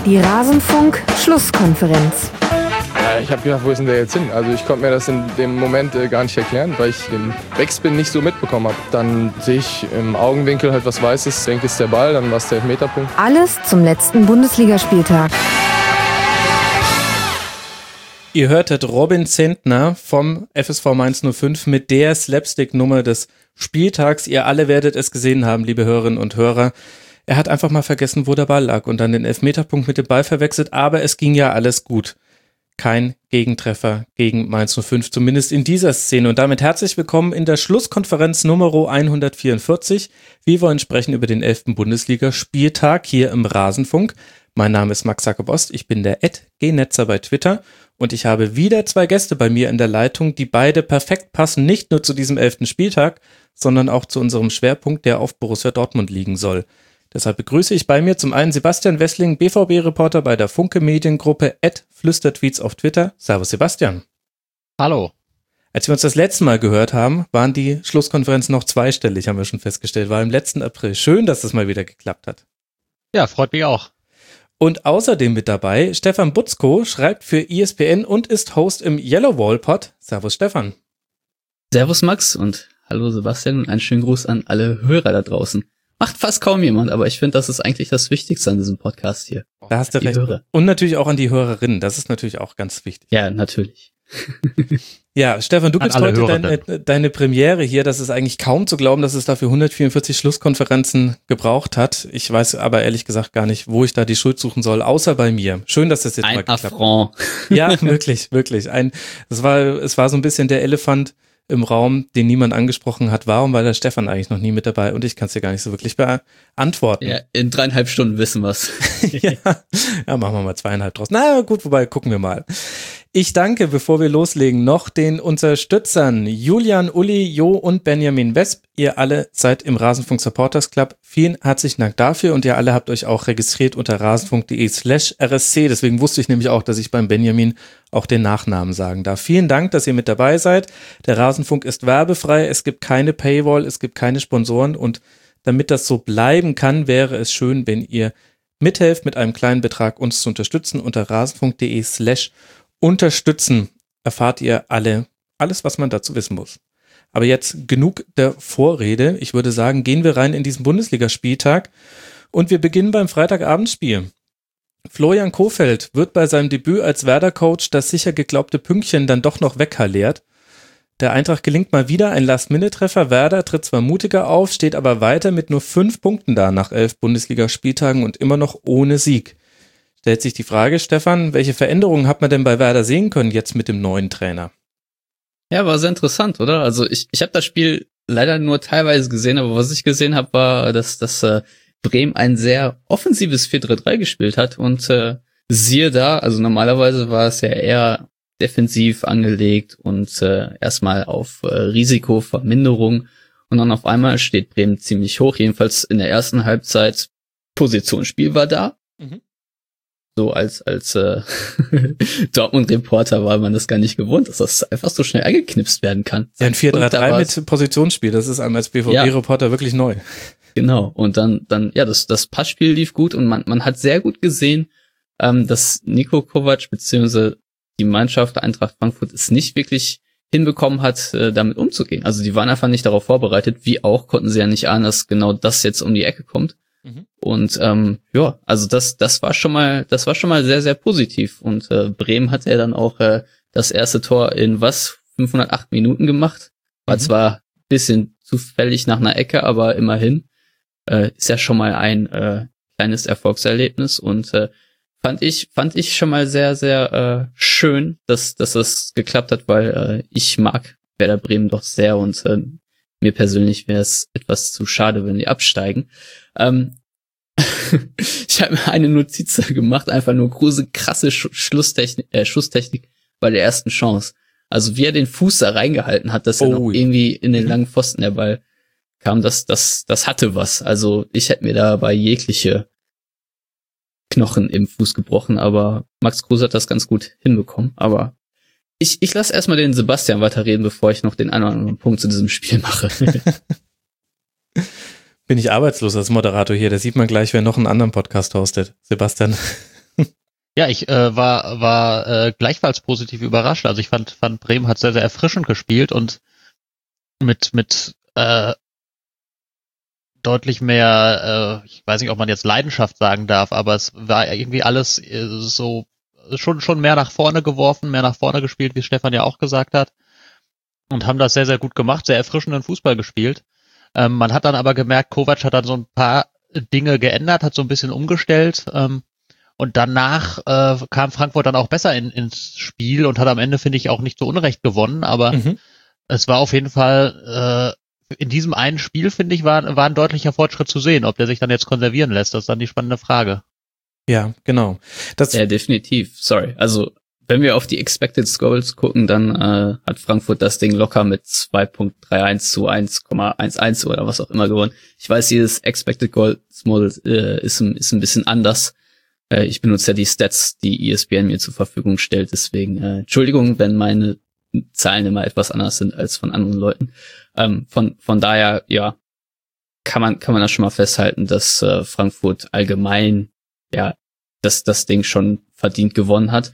Die Rasenfunk-Schlusskonferenz. Ja, ich habe gedacht, wo ist denn der jetzt hin? Also ich konnte mir das in dem Moment gar nicht erklären, weil ich den Backspin nicht so mitbekommen habe. Dann sehe ich im Augenwinkel halt was Weißes, denke, ist der Ball, dann war es der Elfmeterpunkt. Alles zum letzten Bundesligaspieltag. Ihr hörtet Robin Zentner vom FSV Mainz 05 mit der Slapstick-Nummer des Spieltags. Ihr alle werdet es gesehen haben, liebe Hörerinnen und Hörer. Er hat einfach mal vergessen, wo der Ball lag und dann den Elfmeterpunkt mit dem Ball verwechselt, aber es ging ja alles gut. Kein Gegentreffer gegen Mainz 05, zumindest in dieser Szene. Und damit herzlich willkommen in der Schlusskonferenz Nummer 144. Wir wollen sprechen über den 11. Bundesligaspieltag hier im Rasenfunk. Mein Name ist Max Jakob-Ost, ich bin der @gnetzer bei Twitter und ich habe wieder zwei Gäste bei mir in der Leitung, die beide perfekt passen, nicht nur zu diesem 11. Spieltag, sondern auch zu unserem Schwerpunkt, der auf Borussia Dortmund liegen soll. Deshalb begrüße ich bei mir zum einen Sebastian Wessling, BVB-Reporter bei der Funke Mediengruppe @Flüstertweets auf Twitter. Servus Sebastian. Hallo. Als wir uns das letzte Mal gehört haben, waren die Schlusskonferenzen noch zweistellig, haben wir schon festgestellt. War im letzten April. Schön, dass das mal wieder geklappt hat. Ja, freut mich auch. Und außerdem mit dabei, Stefan Butzko schreibt für ESPN und ist Host im Yellow Wall Pod. Servus Stefan. Servus Max und hallo Sebastian und einen schönen Gruß an alle Hörer da draußen. Macht fast kaum jemand, aber ich finde, das ist eigentlich das Wichtigste an diesem Podcast hier. Da hast du recht. Hörer. Und natürlich auch an die Hörerinnen, das ist natürlich auch ganz wichtig. Ja, natürlich. Ja, Stefan, du gibst heute deine Premiere hier. Das ist eigentlich kaum zu glauben, dass es dafür 144 Schlusskonferenzen gebraucht hat. Ich weiß aber ehrlich gesagt gar nicht, wo ich da die Schuld suchen soll, außer bei mir. Schön, dass das jetzt mal geklappt hat. Ein Affront. Ja, wirklich. Es war so ein bisschen der Elefant im Raum, den niemand angesprochen hat. Warum war der Stefan eigentlich noch nie mit dabei? Und ich kann es dir gar nicht so wirklich beantworten. Ja, in 3,5 Stunden wissen wir's. Ja, machen wir mal 2,5 draus. Na gut, wobei, gucken wir mal. Ich danke, bevor wir loslegen, noch den Unterstützern Julian, Uli, Jo und Benjamin Wesp. Ihr alle seid im Rasenfunk Supporters Club. Vielen herzlichen Dank dafür und ihr alle habt euch auch registriert unter rasenfunk.de/RSC. Deswegen wusste ich nämlich auch, dass ich beim Benjamin auch den Nachnamen sagen darf. Vielen Dank, dass ihr mit dabei seid. Der Rasenfunk ist werbefrei. Es gibt keine Paywall, es gibt keine Sponsoren und damit das so bleiben kann, wäre es schön, wenn ihr mithelft, mit einem kleinen Betrag uns zu unterstützen. Unter rasenfunk.de/unterstützen erfahrt ihr alles, was man dazu wissen muss. Aber jetzt genug der Vorrede. Ich würde sagen, gehen wir rein in diesen Bundesligaspieltag und wir beginnen beim Freitagabendspiel. Florian Kohfeldt wird bei seinem Debüt als Werder-Coach das sicher geglaubte Pünktchen dann doch noch weghalliert. Der Eintracht gelingt mal wieder ein Last-Minute-Treffer. Werder tritt zwar mutiger auf, steht aber weiter mit nur 5 Punkten da nach 11 Bundesligaspieltagen und immer noch ohne Sieg. Stellt sich die Frage, Stefan, welche Veränderungen hat man denn bei Werder sehen können jetzt mit dem neuen Trainer? Ja, war sehr interessant, oder? Also ich habe das Spiel leider nur teilweise gesehen, aber was ich gesehen habe, war, dass Bremen ein sehr offensives 4-3-3 gespielt hat und siehe da, also normalerweise war es ja eher defensiv angelegt und erstmal auf Risikoverminderung und dann auf einmal steht Bremen ziemlich hoch, jedenfalls in der ersten Halbzeit. Positionsspiel war da. Mhm. So als Dortmund-Reporter war man das gar nicht gewohnt, dass das einfach so schnell angeknipst werden kann. Ja, ein 4-3-3 mit Positionsspiel, das ist einem als BVB-Reporter wirklich neu. Genau, und dann das Passspiel lief gut und man hat sehr gut gesehen, dass Niko Kovac beziehungsweise die Mannschaft der Eintracht Frankfurt es nicht wirklich hinbekommen hat, damit umzugehen. Also die waren einfach nicht darauf vorbereitet, wie auch konnten sie ja nicht ahnen, dass genau das jetzt um die Ecke kommt. Mhm. Und also das war schon mal sehr, sehr positiv. Und Bremen hat ja dann auch das erste Tor in 508 Minuten gemacht. War zwar ein bisschen zufällig nach einer Ecke, aber immerhin ist ja schon mal ein kleines Erfolgserlebnis und fand ich schon mal sehr, sehr schön, dass das geklappt hat, weil ich mag Werder Bremen doch sehr und mir persönlich wäre es etwas zu schade, wenn die absteigen. Ich habe mir eine Notiz gemacht, einfach nur krasse Schusstechnik bei der ersten Chance. Also wie er den Fuß da reingehalten hat, dass er noch irgendwie in den langen Pfosten der Ball kam, das hatte was. Also ich hätte mir dabei jegliche Knochen im Fuß gebrochen, aber Max Kruse hat das ganz gut hinbekommen. Aber ich lasse erstmal den Sebastian weiterreden, bevor ich noch den einen oder anderen Punkt zu diesem Spiel mache. Bin ich arbeitslos als Moderator hier, da sieht man gleich, wer noch einen anderen Podcast hostet. Sebastian. Ja, ich war gleichfalls positiv überrascht. Also ich fand Bremen hat sehr, sehr erfrischend gespielt und mit deutlich mehr, ich weiß nicht, ob man jetzt Leidenschaft sagen darf, aber es war irgendwie alles so schon mehr nach vorne geworfen, mehr nach vorne gespielt, wie Stefan ja auch gesagt hat. Und haben das sehr, sehr gut gemacht, sehr erfrischenden Fußball gespielt. Man hat dann aber gemerkt, Kovac hat dann so ein paar Dinge geändert, hat so ein bisschen umgestellt. Und danach kam Frankfurt dann auch besser ins Spiel und hat am Ende, finde ich, auch nicht zu Unrecht gewonnen. Aber es war auf jeden Fall in diesem einen Spiel, finde ich, war ein deutlicher Fortschritt zu sehen. Ob der sich dann jetzt konservieren lässt, das ist dann die spannende Frage. Ja, genau. Ja, definitiv. Sorry. Also, wenn wir auf die Expected Goals gucken, dann hat Frankfurt das Ding locker mit 2.31 zu 1,11 oder was auch immer gewonnen. Ich weiß, dieses Expected Goals Model ist ein bisschen anders. Ich benutze ja die Stats, die ESPN mir zur Verfügung stellt. Deswegen Entschuldigung, wenn meine Zahlen immer etwas anders sind als von anderen Leuten. Von daher, ja, kann man das schon mal festhalten, dass Frankfurt allgemein ja das Ding schon verdient gewonnen hat.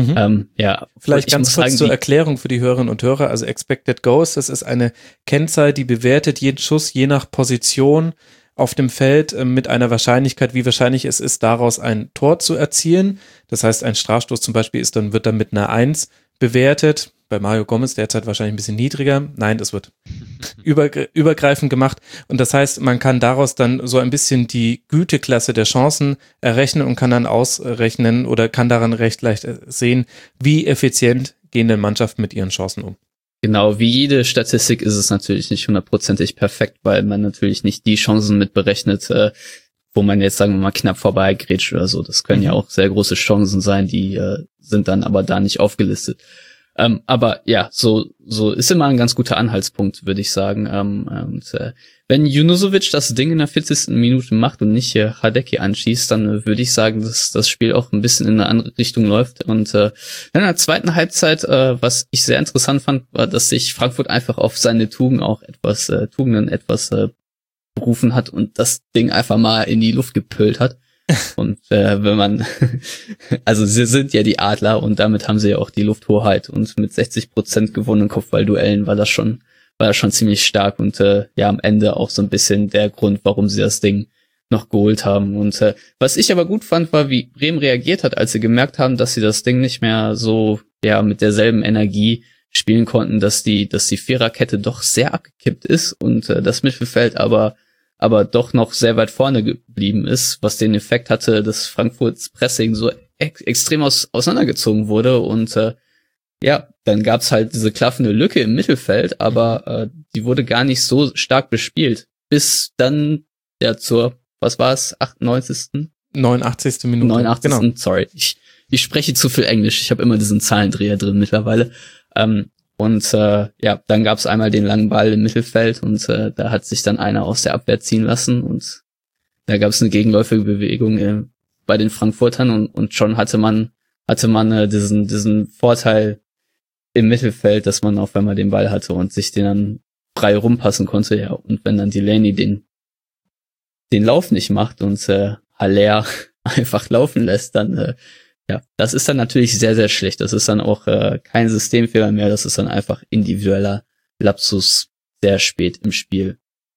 Ja, vielleicht ganz kurz zur Erklärung für die Hörerinnen und Hörer. Also Expected Goals, das ist eine Kennzahl, die bewertet jeden Schuss je nach Position auf dem Feld mit einer Wahrscheinlichkeit, wie wahrscheinlich es ist, daraus ein Tor zu erzielen. Das heißt, ein Strafstoß zum Beispiel wird dann mit einer 1 bewertet. Bei Mario Gomez derzeit wahrscheinlich ein bisschen niedriger. Nein, das wird übergreifend gemacht. Und das heißt, man kann daraus dann so ein bisschen die Güteklasse der Chancen errechnen und kann dann ausrechnen oder kann daran recht leicht sehen, wie effizient gehen denn Mannschaften mit ihren Chancen um. Genau, wie jede Statistik ist es natürlich nicht 100% perfekt, weil man natürlich nicht die Chancen mit berechnet, wo man jetzt, sagen wir mal, knapp vorbei grätscht oder so. Das können ja auch sehr große Chancen sein, die sind dann aber da nicht aufgelistet. Aber ja, so ist immer ein ganz guter Anhaltspunkt, würde ich sagen. Wenn Junusovic das Ding in der 40. Minute macht und nicht Hradecky anschießt, dann würde ich sagen, dass das Spiel auch ein bisschen in eine andere Richtung läuft. Und in der zweiten Halbzeit, was ich sehr interessant fand, war, dass sich Frankfurt einfach auf seine Tugenden etwas berufen hat und das Ding einfach mal in die Luft gepölt hat. Und wenn man, also sie sind ja die Adler und damit haben sie ja auch die Lufthoheit und mit 60% gewonnenen Kopfballduellen war das schon ziemlich stark und ja am Ende auch so ein bisschen der Grund, warum sie das Ding noch geholt haben. Und was ich aber gut fand, war, wie Bremen reagiert hat, als sie gemerkt haben, dass sie das Ding nicht mehr so ja mit derselben Energie spielen konnten, dass die Viererkette doch sehr abgekippt ist und das Mittelfeld aber doch noch sehr weit vorne geblieben ist, was den Effekt hatte, dass Frankfurts Pressing so extrem auseinandergezogen wurde und ja, dann gab's halt diese klaffende Lücke im Mittelfeld, aber die wurde gar nicht so stark bespielt, bis dann ja zur, was war es, 89. Minute. 89. Genau. Sorry, ich spreche zu viel Englisch, ich habe immer diesen Zahlendreher drin mittlerweile. Und ja, dann gab's einmal den langen Ball im Mittelfeld und da hat sich dann einer aus der Abwehr ziehen lassen und da gab's eine gegenläufige Bewegung bei den Frankfurtern und schon hatte man diesen Vorteil im Mittelfeld, dass man auch, wenn man den Ball hatte und sich den dann frei rumpassen konnte, ja, und wenn dann Delaney den Lauf nicht macht und Haller einfach laufen lässt, dann ja, das ist dann natürlich sehr, sehr schlecht. Das ist dann auch kein Systemfehler mehr. Das ist dann einfach individueller Lapsus sehr spät im Spiel.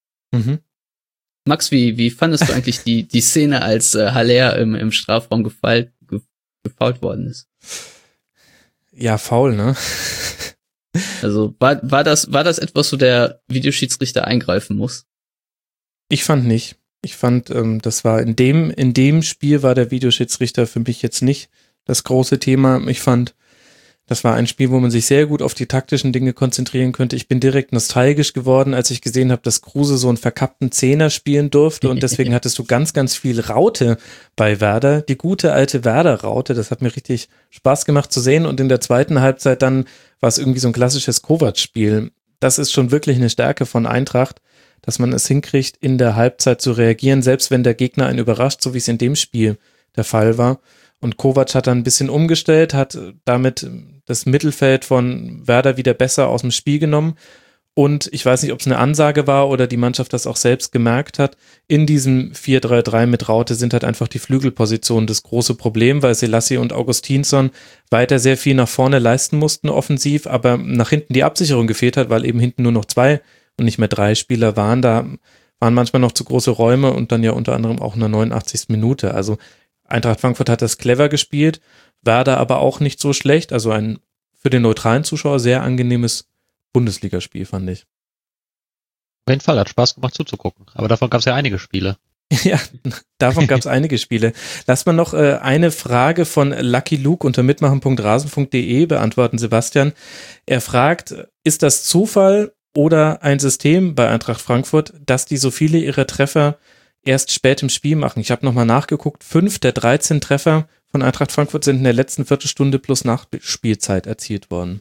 Max, wie fandest du eigentlich die Szene, als Haller im Strafraum gefoult worden ist? Ja, faul, ne? Also war das etwas, wo der Videoschiedsrichter eingreifen muss? Ich fand nicht. Ich fand, das war in dem Spiel war der Videoschiedsrichter für mich jetzt nicht das große Thema. Ich fand, das war ein Spiel, wo man sich sehr gut auf die taktischen Dinge konzentrieren könnte. Ich bin direkt nostalgisch geworden, als ich gesehen habe, dass Kruse so einen verkappten Zehner spielen durfte und deswegen hattest du ganz, ganz viel Raute bei Werder. Die gute alte Werder-Raute, das hat mir richtig Spaß gemacht zu sehen und in der zweiten Halbzeit dann war es irgendwie so ein klassisches Kovac-Spiel. Das ist schon wirklich eine Stärke von Eintracht, dass man es hinkriegt, in der Halbzeit zu reagieren, selbst wenn der Gegner einen überrascht, so wie es in dem Spiel der Fall war. Und Kovac hat dann ein bisschen umgestellt, hat damit das Mittelfeld von Werder wieder besser aus dem Spiel genommen Und ich weiß nicht, ob es eine Ansage war oder die Mannschaft das auch selbst gemerkt hat. In diesem 4-3-3 mit Raute sind halt einfach die Flügelpositionen das große Problem, weil Selassie und Augustinsson weiter sehr viel nach vorne leisten mussten offensiv, aber nach hinten die Absicherung gefehlt hat, weil eben hinten nur noch 2 und nicht mehr 3 Spieler waren. Da waren manchmal noch zu große Räume und dann ja unter anderem auch in der 89. Minute. Also Eintracht Frankfurt hat das clever gespielt, Werder aber auch nicht so schlecht. Also ein für den neutralen Zuschauer sehr angenehmes Bundesligaspiel, fand ich. Auf jeden Fall, hat Spaß gemacht zuzugucken. Aber davon gab es ja einige Spiele. Ja, davon gab es einige Spiele. Lass mal noch eine Frage von Lucky Luke unter mitmachen.rasen.de beantworten, Sebastian. Er fragt, ist das Zufall oder ein System bei Eintracht Frankfurt, dass die so viele ihrer Treffer erst spät im Spiel machen? Ich habe nochmal nachgeguckt, 5 der 13 Treffer von Eintracht Frankfurt sind in der letzten Viertelstunde plus Nachspielzeit erzielt worden.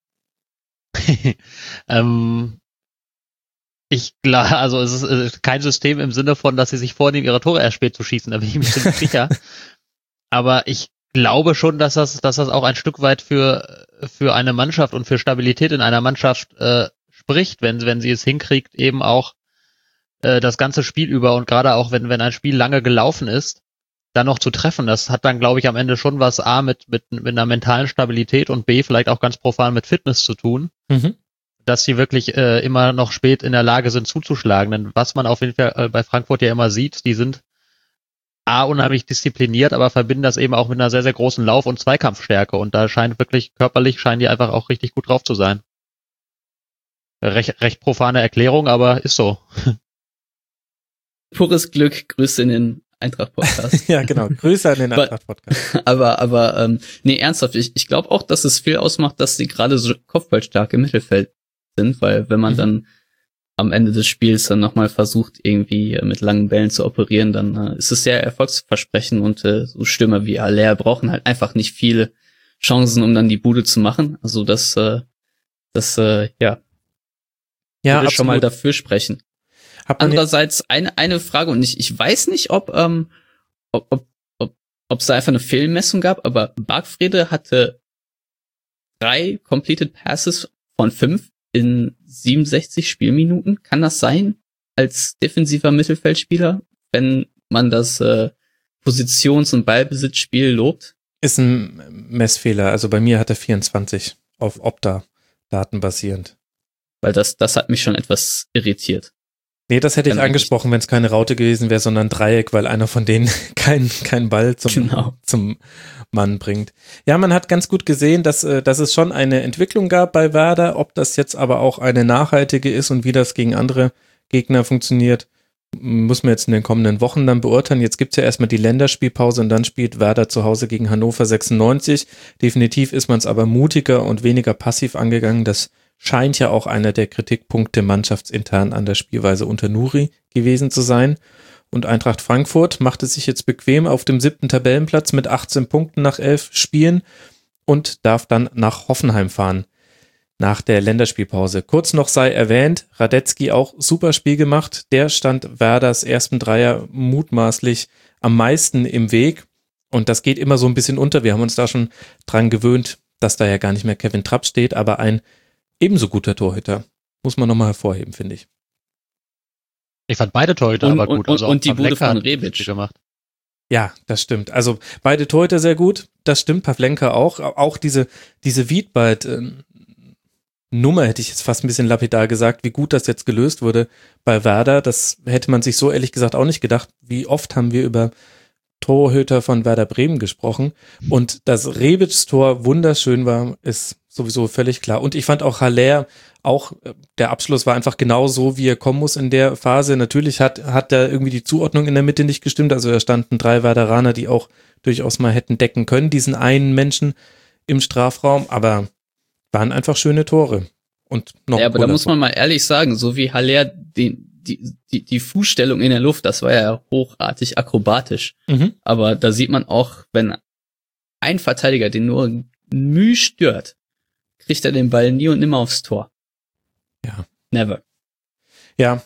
Ich glaube, also es ist kein System im Sinne von, dass sie sich vornehmen, ihre Tore erst spät zu schießen, da bin ich mir ziemlich sicher. Aber ich glaube schon, dass das auch ein Stück weit für eine Mannschaft und für Stabilität in einer Mannschaft spricht, wenn sie es hinkriegt, eben auch das ganze Spiel über und gerade auch, wenn ein Spiel lange gelaufen ist, dann noch zu treffen. Das hat dann, glaube ich, am Ende schon was A mit einer mentalen Stabilität und B vielleicht auch ganz profan mit Fitness zu tun. Mhm. Dass sie wirklich immer noch spät in der Lage sind zuzuschlagen. Denn was man auf jeden Fall bei Frankfurt ja immer sieht, die sind A, unheimlich diszipliniert, aber verbinden das eben auch mit einer sehr, sehr großen Lauf- und Zweikampfstärke. Und da scheinen die einfach auch richtig gut drauf zu sein. Recht profane Erklärung, aber ist so. Pures Glück, Grüße in den Eintracht-Podcast. Ja, genau. Grüße an den Eintracht-Podcast. Aber nee, ernsthaft, ich glaube auch, dass es viel ausmacht, dass sie gerade so kopfballstark im Mittelfeld sind, weil wenn man dann am Ende des Spiels dann nochmal versucht, irgendwie mit langen Bällen zu operieren, dann ist es sehr erfolgsversprechend und so Stürmer wie Haller brauchen halt einfach nicht viele Chancen, um dann die Bude zu machen. Also das würde schon mal dafür sprechen. Andererseits eine Frage, und ich weiß nicht, ob es da einfach eine Fehlmessung gab, aber Bargfrede hatte 3 Completed Passes von 5 in 67 Spielminuten. Kann das sein als defensiver Mittelfeldspieler, wenn man das Positions- und Ballbesitzspiel lobt? Ist ein Messfehler. Also bei mir hat er 24 auf Opta-Daten basierend. Weil das hat mich schon etwas irritiert. Nee, das hätte ich angesprochen, wenn es keine Raute gewesen wäre, sondern Dreieck, weil einer von denen keinen Ball zum Mann bringt. Ja, man hat ganz gut gesehen, dass es schon eine Entwicklung gab bei Werder. Ob das jetzt aber auch eine nachhaltige ist und wie das gegen andere Gegner funktioniert, muss man jetzt in den kommenden Wochen dann beurteilen. Jetzt gibt's ja erstmal die Länderspielpause und dann spielt Werder zu Hause gegen Hannover 96. Definitiv ist man es aber mutiger und weniger passiv angegangen. Das scheint ja auch einer der Kritikpunkte mannschaftsintern an der Spielweise unter Nuri gewesen zu sein. Und Eintracht Frankfurt macht es sich jetzt bequem auf dem 7. Tabellenplatz mit 18 Punkten nach 11 Spielen und darf dann nach Hoffenheim fahren nach der Länderspielpause. Kurz noch sei erwähnt, Radetzky auch super Spiel gemacht. Der stand Werders ersten Dreier mutmaßlich am meisten im Weg. Und das geht immer so ein bisschen unter. Wir haben uns da schon dran gewöhnt, dass da ja gar nicht mehr Kevin Trapp steht, aber ein ebenso guter Torhüter. Muss man nochmal hervorheben, finde ich. Ich fand beide Torhüter aber gut. Und die Bude von Rebic gemacht. Ja, das stimmt. Also beide Torhüter sehr gut. Das stimmt, Pavlenka auch. Auch diese Wiedwald-Nummer hätte ich jetzt fast ein bisschen lapidar gesagt, wie gut das jetzt gelöst wurde bei Werder. Das hätte man sich so ehrlich gesagt auch nicht gedacht. Wie oft haben wir über Torhüter von Werder Bremen gesprochen. Und dass Rebics Tor wunderschön war, ist sowieso völlig klar. Und ich fand auch Haller, der Abschluss war einfach genau so, wie er kommen muss in der Phase. Natürlich hat da irgendwie die Zuordnung in der Mitte nicht gestimmt. Also da standen 3 Werderaner, die auch durchaus mal hätten decken können, diesen einen Menschen im Strafraum. Aber waren einfach schöne Tore. Und noch ja, aber da muss man mal ehrlich sagen, so wie Haller die Fußstellung in der Luft, das war ja hochartig akrobatisch. Mhm. Aber da sieht man auch, wenn ein Verteidiger den nur Mühe stört, kriegt er den Ball nie und nimmer aufs Tor. Ja. Never. Ja.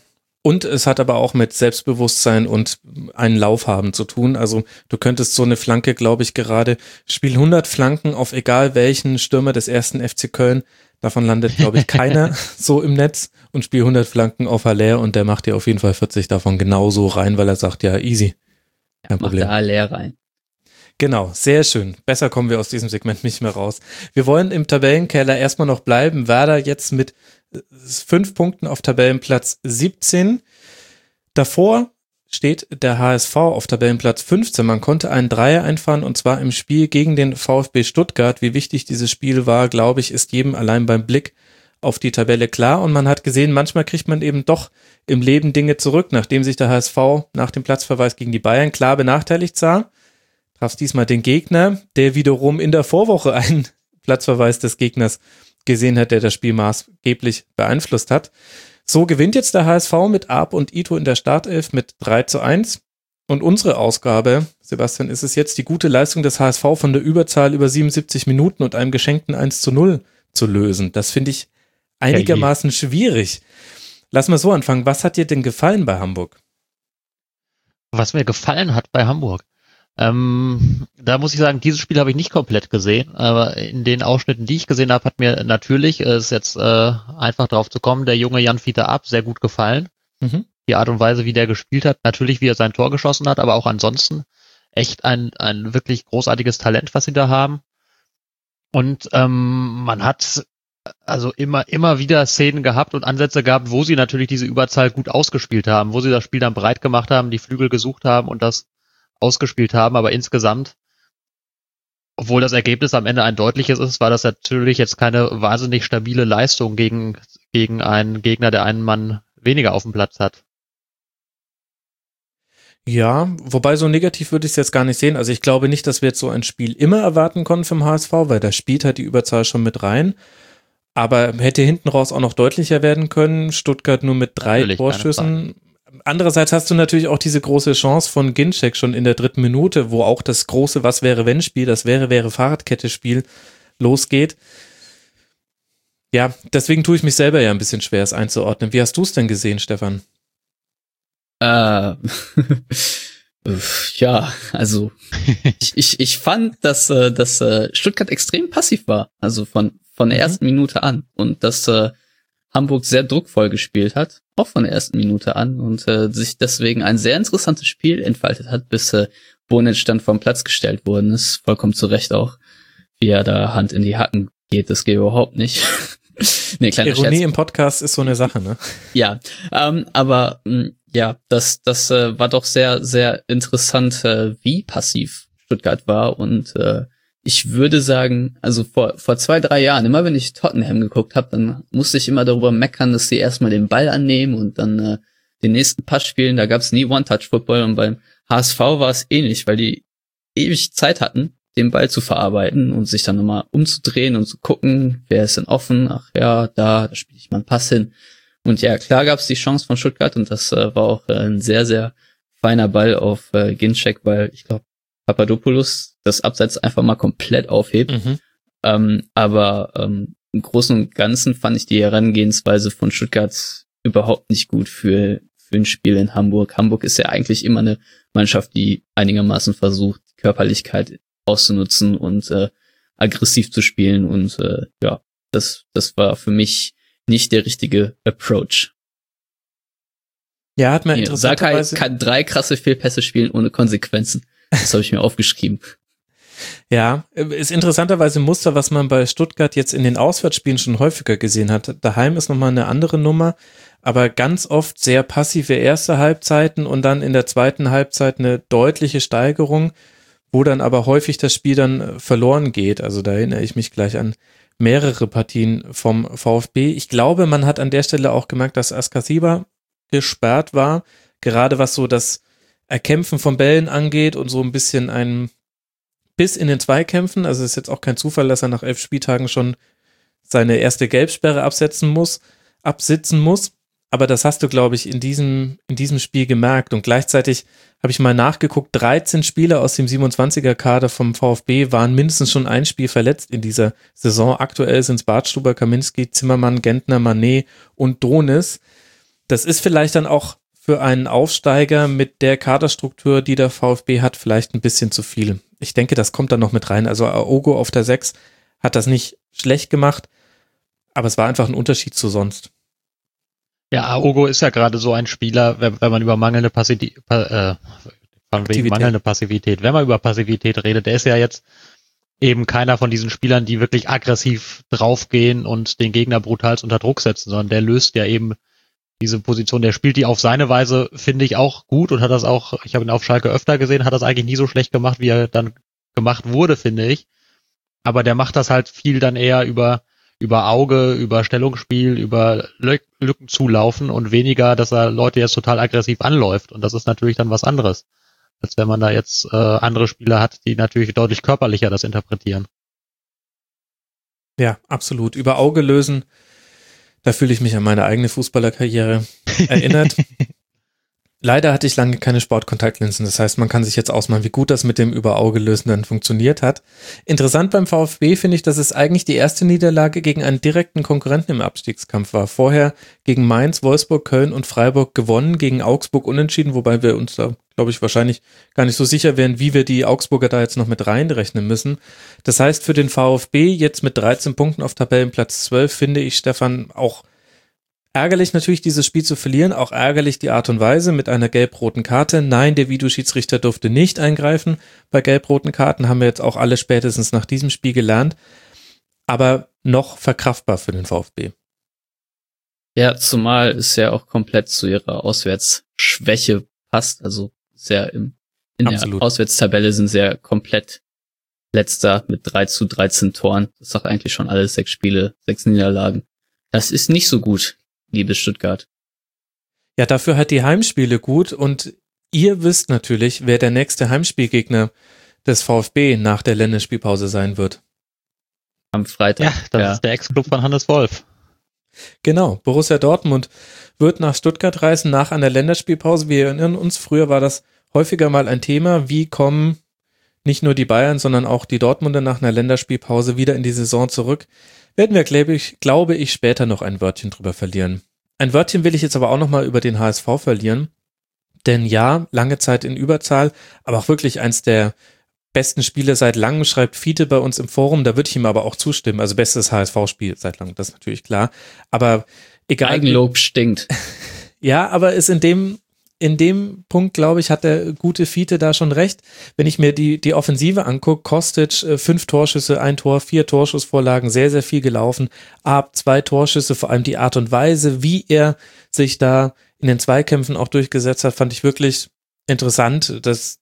Und es hat aber auch mit Selbstbewusstsein und einen Lauf haben zu tun. Also du könntest so eine Flanke, glaube ich, gerade spiel 100 Flanken auf egal welchen Stürmer des ersten FC Köln. Davon landet, glaube ich, keiner so im Netz und spiel 100 Flanken auf Haller und der macht dir auf jeden Fall 40 davon genauso rein, weil er sagt, ja, easy. Kein Problem. Macht der Haller rein. Genau, sehr schön. Besser kommen wir aus diesem Segment nicht mehr raus. Wir wollen im Tabellenkeller erstmal noch bleiben. Werder jetzt mit 5 Punkten auf Tabellenplatz 17. Davor steht der HSV auf Tabellenplatz 15. Man konnte einen Dreier einfahren und zwar im Spiel gegen den VfB Stuttgart. Wie wichtig dieses Spiel war, glaube ich, ist jedem allein beim Blick auf die Tabelle klar. Und man hat gesehen, manchmal kriegt man eben doch im Leben Dinge zurück, nachdem sich der HSV nach dem Platzverweis gegen die Bayern klar benachteiligt sah. Traf diesmal den Gegner, der wiederum in der Vorwoche einen Platzverweis des Gegners gesehen hat, der das Spiel maßgeblich beeinflusst hat. So gewinnt jetzt der HSV mit Arp und Ito in der Startelf mit 3:1. Und unsere Ausgabe, Sebastian, ist es jetzt, die gute Leistung des HSV von der Überzahl über 77 Minuten und einem geschenkten 1:0 zu lösen. Das finde ich einigermaßen schwierig. Lass mal so anfangen. Was hat dir denn gefallen bei Hamburg? Was mir gefallen hat bei Hamburg? Da muss ich sagen, dieses Spiel habe ich nicht komplett gesehen, aber in den Ausschnitten, die ich gesehen habe, hat mir natürlich, ist jetzt einfach drauf zu kommen, der junge Jan-Fiete Arp sehr gut gefallen. Mhm. Die Art und Weise, wie der gespielt hat, natürlich, wie er sein Tor geschossen hat, aber auch ansonsten echt ein wirklich großartiges Talent, was sie da haben. Und man hat also immer wieder Szenen gehabt und Ansätze gehabt, wo sie natürlich diese Überzahl gut ausgespielt haben, wo sie das Spiel dann breit gemacht haben, die Flügel gesucht haben und das ausgespielt haben, aber insgesamt, obwohl das Ergebnis am Ende ein deutliches ist, war das natürlich jetzt keine wahnsinnig stabile Leistung gegen einen Gegner, der einen Mann weniger auf dem Platz hat. Ja, wobei so negativ würde ich es jetzt gar nicht sehen. Also ich glaube nicht, dass wir jetzt so ein Spiel immer erwarten konnten vom HSV, weil da spielt halt die Überzahl schon mit rein. Aber hätte hinten raus auch noch deutlicher werden können. Stuttgart nur mit 3 Natürlich, Torschüssen. Andererseits hast du natürlich auch diese große Chance von Ginczek schon in der 3. Minute, wo auch das große Was-wäre-wenn-Spiel, das wäre-Fahrradkette-Spiel losgeht. Ja, deswegen tue ich mich selber ja ein bisschen schwer, es einzuordnen. Wie hast du es denn gesehen, Stefan? Ja, also ich fand, dass Stuttgart extrem passiv war, also von der ersten Minute an, und dass Hamburg sehr druckvoll gespielt hat, auch von der ersten Minute an, und sich deswegen ein sehr interessantes Spiel entfaltet hat, bis Bonic dann vom Platz gestellt worden ist. Vollkommen zu Recht auch, wie er da Hand in die Hacken geht, das geht überhaupt nicht. Nee, kleiner Ironie Scherz. im Podcast ist so eine Sache, ne? Ja, aber ja, das war doch sehr, sehr interessant, wie passiv Stuttgart war, und ich würde sagen, also vor 2-3 Jahren, immer wenn ich Tottenham geguckt habe, dann musste ich immer darüber meckern, dass sie erstmal den Ball annehmen und dann den nächsten Pass spielen. Da gab es nie One-Touch-Football, und beim HSV war es ähnlich, weil die ewig Zeit hatten, den Ball zu verarbeiten und sich dann nochmal umzudrehen und zu gucken, wer ist denn offen? Ach ja, da spiele ich mal einen Pass hin. Und ja, klar gab es die Chance von Stuttgart, und das war auch ein sehr, sehr feiner Ball auf Ginczek, weil ich glaube, Papadopoulos das Abseits einfach mal komplett aufhebt. Aber im Großen und Ganzen fand ich die Herangehensweise von Stuttgart überhaupt nicht gut für ein Spiel in Hamburg. Hamburg ist ja eigentlich immer eine Mannschaft, die einigermaßen versucht, Körperlichkeit auszunutzen und aggressiv zu spielen. Und ja, das war für mich nicht der richtige Approach. Ja, hat man interessanterweise... Sakai kann 3 krasse Fehlpässe spielen ohne Konsequenzen. Das habe ich mir aufgeschrieben. Ja, ist interessanterweise ein Muster, was man bei Stuttgart jetzt in den Auswärtsspielen schon häufiger gesehen hat. Daheim ist nochmal eine andere Nummer, aber ganz oft sehr passive erste Halbzeiten und dann in der zweiten Halbzeit eine deutliche Steigerung, wo dann aber häufig das Spiel dann verloren geht. Also da erinnere ich mich gleich an mehrere Partien vom VfB. Ich glaube, man hat an der Stelle auch gemerkt, dass Askasiba gesperrt war, gerade was so das Erkämpfen von Bällen angeht und so ein bisschen ein Biss in den Zweikämpfen. Also es ist jetzt auch kein Zufall, dass er nach 11 Spieltagen schon seine erste Gelbsperre absitzen muss. Aber das hast du, glaube ich, in diesem Spiel gemerkt. Und gleichzeitig habe ich mal nachgeguckt, 13 Spieler aus dem 27er-Kader vom VfB waren mindestens schon ein Spiel verletzt in dieser Saison. Aktuell sind es Bartstuber, Kaminski, Zimmermann, Gentner, Mané und Donis. das ist vielleicht dann auch für einen Aufsteiger mit der Kaderstruktur, die der VfB hat, vielleicht ein bisschen zu viel. Ich denke, das kommt dann noch mit rein. Also Aogo auf der 6 hat das nicht schlecht gemacht, aber es war einfach ein Unterschied zu sonst. Ja, Aogo ist ja gerade so ein Spieler, wenn man über mangelnde Passivität, wenn man über Passivität redet, der ist ja jetzt eben keiner von diesen Spielern, die wirklich aggressiv draufgehen und den Gegner brutal unter Druck setzen, sondern der löst ja eben diese Position, der spielt die auf seine Weise, finde ich, auch gut und hat das auch, ich habe ihn auf Schalke öfter gesehen, hat das eigentlich nie so schlecht gemacht, wie er dann gemacht wurde, finde ich. Aber der macht das halt viel dann eher über Auge, über Stellungsspiel, über Lücken zulaufen und weniger, dass er Leute jetzt total aggressiv anläuft. Und das ist natürlich dann was anderes, als wenn man da jetzt andere Spieler hat, die natürlich deutlich körperlicher das interpretieren. Ja, absolut. Über Auge lösen, da fühle ich mich an meine eigene Fußballerkarriere erinnert. Leider hatte ich lange keine Sportkontaktlinsen, das heißt, man kann sich jetzt ausmalen, wie gut das mit dem Über-Auge-Lösen dann funktioniert hat. Interessant beim VfB finde ich, dass es eigentlich die erste Niederlage gegen einen direkten Konkurrenten im Abstiegskampf war. Vorher gegen Mainz, Wolfsburg, Köln und Freiburg gewonnen, gegen Augsburg unentschieden, wobei wir uns da, glaube ich, wahrscheinlich gar nicht so sicher wären, wie wir die Augsburger da jetzt noch mit reinrechnen müssen. Das heißt, für den VfB jetzt mit 13 Punkten auf Tabellenplatz 12 finde ich, Stefan, auch ärgerlich natürlich, dieses Spiel zu verlieren, auch ärgerlich die Art und Weise mit einer gelb-roten Karte. Nein, der Videoschiedsrichter durfte nicht eingreifen. Bei gelb-roten Karten haben wir jetzt auch alle spätestens nach diesem Spiel gelernt. Aber noch verkraftbar für den VfB. Ja, zumal es ja auch komplett zu ihrer Auswärtsschwäche passt. Also sehr in Absolut. der Auswärtstabelle sind sehr komplett Letzter mit 3-13 Toren. Das sagt eigentlich schon alle 6 Spiele, 6 Niederlagen. Das ist nicht so gut, liebes Stuttgart. Ja, dafür hat die Heimspiele gut und ihr wisst natürlich, wer der nächste Heimspielgegner des VfB nach der Länderspielpause sein wird. Am Freitag. Ja, das ist der Ex-Club von Hannes Wolf. Genau, Borussia Dortmund wird nach Stuttgart reisen nach einer Länderspielpause. Wir erinnern uns, früher war das häufiger mal ein Thema. Wie kommen nicht nur die Bayern, sondern auch die Dortmunder nach einer Länderspielpause wieder in die Saison zurück? Werden wir, glaube ich, später noch ein Wörtchen drüber verlieren. Ein Wörtchen will ich jetzt aber auch nochmal über den HSV verlieren. Denn ja, lange Zeit in Überzahl, aber auch wirklich eins der besten Spiele seit langem, schreibt Fiete bei uns im Forum. Da würde ich ihm aber auch zustimmen. Also bestes HSV-Spiel seit langem, das ist natürlich klar. Aber egal. Eigenlob stinkt. Ja, aber ist in dem Punkt, glaube ich, hat der gute Fiete da schon recht. Wenn ich mir die Offensive angucke, Kostic 5 Torschüsse, 1 Tor, 4 Torschussvorlagen, sehr, sehr viel gelaufen. Ab 2 Torschüsse, vor allem die Art und Weise, wie er sich da in den Zweikämpfen auch durchgesetzt hat, fand ich wirklich interessant. Das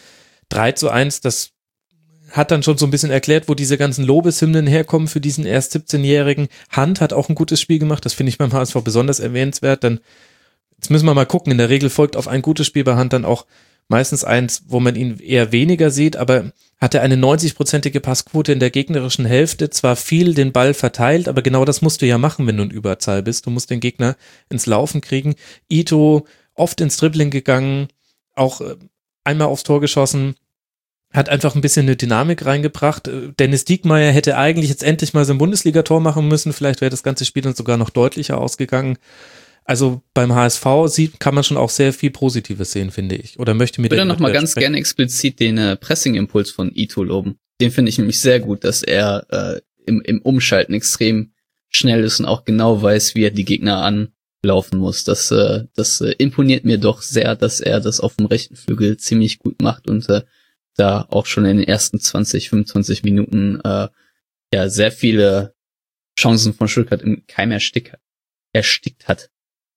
3-1, das hat dann schon so ein bisschen erklärt, wo diese ganzen Lobeshymnen herkommen für diesen erst 17-Jährigen. Hand hat auch ein gutes Spiel gemacht, das finde ich beim HSV besonders erwähnenswert, denn jetzt müssen wir mal gucken, in der Regel folgt auf ein gutes Spiel bei Hand dann auch meistens eins, wo man ihn eher weniger sieht, aber hat er eine 90-prozentige Passquote in der gegnerischen Hälfte, zwar viel den Ball verteilt, aber genau das musst du ja machen, wenn du in Überzahl bist. Du musst den Gegner ins Laufen kriegen. Ito oft ins Dribbling gegangen, auch einmal aufs Tor geschossen, hat einfach ein bisschen eine Dynamik reingebracht. Dennis Diekmeyer hätte eigentlich jetzt endlich mal so ein Bundesliga-Tor machen müssen, vielleicht wäre das ganze Spiel dann sogar noch deutlicher ausgegangen. Also beim HSV kann man schon auch sehr viel Positives sehen, finde ich. Oder möchte mir ich würde noch mal ganz gerne explizit den Pressing-Impuls von Ito loben. Den finde ich nämlich sehr gut, dass er im Umschalten extrem schnell ist und auch genau weiß, wie er die Gegner anlaufen muss. Das imponiert mir doch sehr, dass er das auf dem rechten Flügel ziemlich gut macht und da auch schon in den ersten 20, 25 Minuten sehr viele Chancen von Stuttgart im Keim erstickt hat.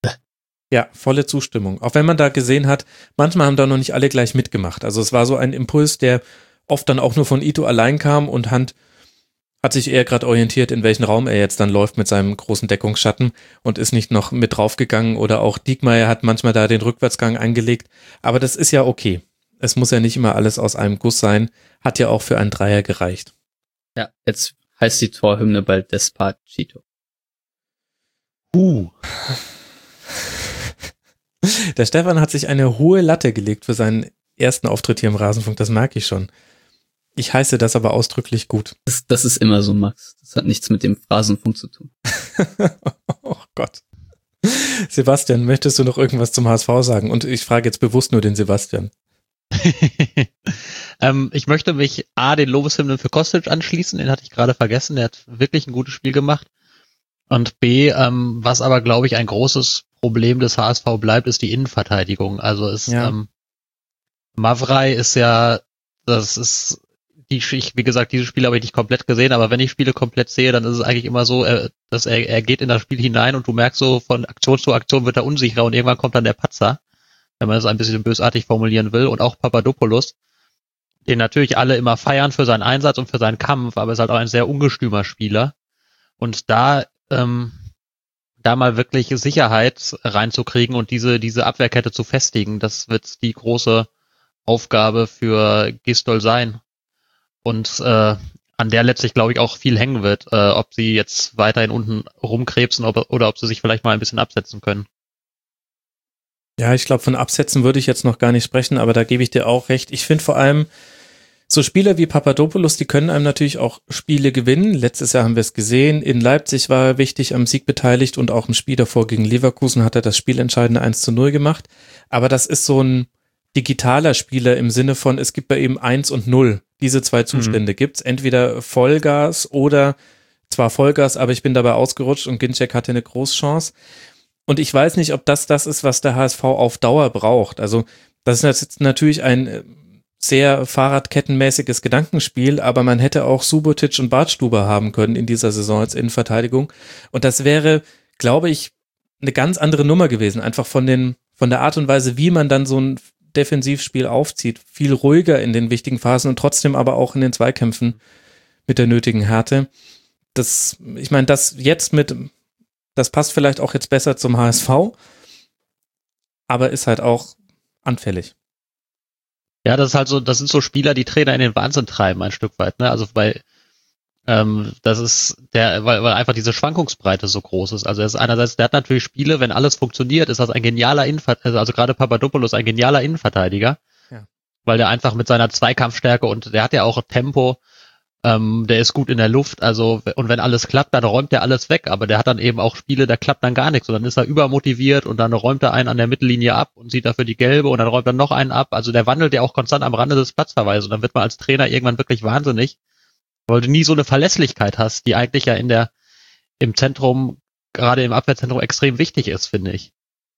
Ja, volle Zustimmung. Auch wenn man da gesehen hat, manchmal haben da noch nicht alle gleich mitgemacht. Also es war so ein Impuls, der oft dann auch nur von Ito allein kam und Hand hat sich eher gerade orientiert, in welchen Raum er jetzt dann läuft mit seinem großen Deckungsschatten und ist nicht noch mit draufgegangen oder auch Diekmeyer hat manchmal da den Rückwärtsgang eingelegt. Aber das ist ja okay. Es muss ja nicht immer alles aus einem Guss sein. Hat ja auch für einen Dreier gereicht. Ja, jetzt heißt die Torhymne bald Despacito. Der Stefan hat sich eine hohe Latte gelegt für seinen ersten Auftritt hier im Rasenfunk, das merke ich schon. Ich heiße das aber ausdrücklich gut. Das ist immer so, Max. Das hat nichts mit dem Phrasenfunk zu tun. Oh Gott. Sebastian, möchtest du noch irgendwas zum HSV sagen? Und ich frage jetzt bewusst nur den Sebastian. Ich möchte mich den Lobeshymnen für Kostic anschließen, den hatte ich gerade vergessen, der hat wirklich ein gutes Spiel gemacht. Und B, was aber, glaube ich, ein großes Problem des HSV bleibt, ist die Innenverteidigung. Also Mavrei ist ja, das ist wie gesagt, diese Spiele habe ich nicht komplett gesehen, aber wenn ich Spiele komplett sehe, dann ist es eigentlich immer so, dass er geht in das Spiel hinein und du merkst so, von Aktion zu Aktion wird er unsicherer und irgendwann kommt dann der Patzer, wenn man es ein bisschen bösartig formulieren will. Und auch Papadopoulos, den natürlich alle immer feiern für seinen Einsatz und für seinen Kampf, aber ist halt auch ein sehr ungestümer Spieler. Und da mal wirklich Sicherheit reinzukriegen und diese Abwehrkette zu festigen, das wird die große Aufgabe für Gisdol sein. Und an der letztlich, glaube ich, auch viel hängen wird, ob sie jetzt weiterhin unten rumkrebsen oder ob sie sich vielleicht mal ein bisschen absetzen können. Ja, ich glaube, von Absetzen würde ich jetzt noch gar nicht sprechen, aber da gebe ich dir auch recht. Ich finde vor allem, so Spieler wie Papadopoulos, die können einem natürlich auch Spiele gewinnen. Letztes Jahr haben wir es gesehen. In Leipzig war er wichtig am Sieg beteiligt und auch im Spiel davor gegen Leverkusen hat er das spielentscheidende 1:0 gemacht. Aber das ist so ein digitaler Spieler im Sinne von, es gibt bei ihm 1 und 0. Diese zwei Zustände gibt's. Entweder Vollgas oder zwar Vollgas, aber ich bin dabei ausgerutscht und Ginczek hatte eine Großchance. Und ich weiß nicht, ob das ist, was der HSV auf Dauer braucht. Also das ist jetzt natürlich ein sehr fahrradkettenmäßiges Gedankenspiel, aber man hätte auch Subotic und Bartstuber haben können in dieser Saison als Innenverteidigung. Und das wäre, glaube ich, eine ganz andere Nummer gewesen. Einfach von der Art und Weise, wie man dann so ein Defensivspiel aufzieht. Viel ruhiger in den wichtigen Phasen und trotzdem aber auch in den Zweikämpfen mit der nötigen Härte. Das passt vielleicht auch jetzt besser zum HSV, aber ist halt auch anfällig. Ja, das sind so Spieler, die Trainer in den Wahnsinn treiben, ein Stück weit, ne? Also weil einfach diese Schwankungsbreite so groß ist. Also er ist einerseits, der hat natürlich Spiele, wenn alles funktioniert, ist das ein genialer Innenverteidiger, also gerade Papadopoulos ein genialer Innenverteidiger, weil der einfach mit seiner Zweikampfstärke und der hat ja auch Tempo, der ist gut in der Luft, also und wenn alles klappt, dann räumt er alles weg, aber der hat dann eben auch Spiele, da klappt dann gar nichts und dann ist er übermotiviert und dann räumt er einen an der Mittellinie ab und sieht dafür die gelbe und dann räumt er noch einen ab, also der wandelt ja auch konstant am Rande des Platzverweises und dann wird man als Trainer irgendwann wirklich wahnsinnig, weil du nie so eine Verlässlichkeit hast, die eigentlich ja im Zentrum, gerade im Abwehrzentrum extrem wichtig ist, finde ich.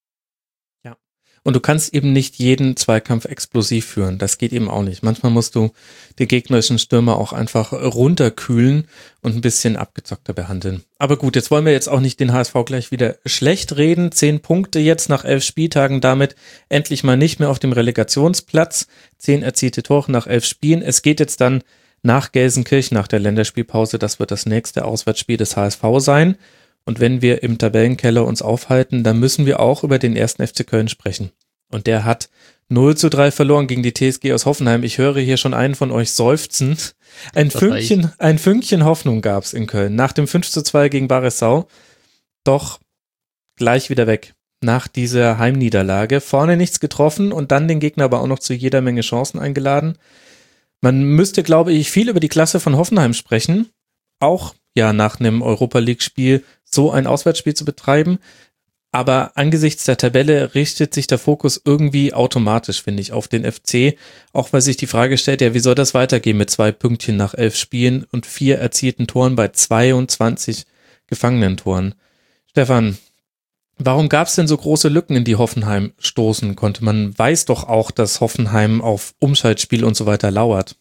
Ja. Und du kannst eben nicht jeden Zweikampf explosiv führen. Das geht eben auch nicht. Manchmal musst du die gegnerischen Stürmer auch einfach runterkühlen und ein bisschen abgezockter behandeln. Aber gut, jetzt wollen wir jetzt auch nicht den HSV gleich wieder schlecht reden. 10 Punkte jetzt nach 11 Spieltagen, damit endlich mal nicht mehr auf dem Relegationsplatz. 10 erzielte Tore nach 11 Spielen. Es geht jetzt dann nach Gelsenkirchen, nach der Länderspielpause. Das wird das nächste Auswärtsspiel des HSV sein. Und wenn wir im Tabellenkeller uns aufhalten, dann müssen wir auch über den 1. FC Köln sprechen. Und der hat 0:3 verloren gegen die TSG aus Hoffenheim. Ich höre hier schon einen von euch seufzen. Ein Fünkchen Hoffnung gab's in Köln. Nach dem 5:2 gegen Baresau. Doch gleich wieder weg. Nach dieser Heimniederlage. Vorne nichts getroffen und dann den Gegner aber auch noch zu jeder Menge Chancen eingeladen. Man müsste, glaube ich, viel über die Klasse von Hoffenheim sprechen. Auch ja nach einem Europa-League-Spiel so ein Auswärtsspiel zu betreiben. Aber angesichts der Tabelle richtet sich der Fokus irgendwie automatisch, finde ich, auf den FC. Auch weil sich die Frage stellt, ja, wie soll das weitergehen mit 2 Pünktchen nach 11 Spielen und 4 erzielten Toren bei 22 gefangenen Toren? Stefan, warum gab es denn so große Lücken, in die Hoffenheim stoßen konnte? Man weiß doch auch, dass Hoffenheim auf Umschaltspiel und so weiter lauert.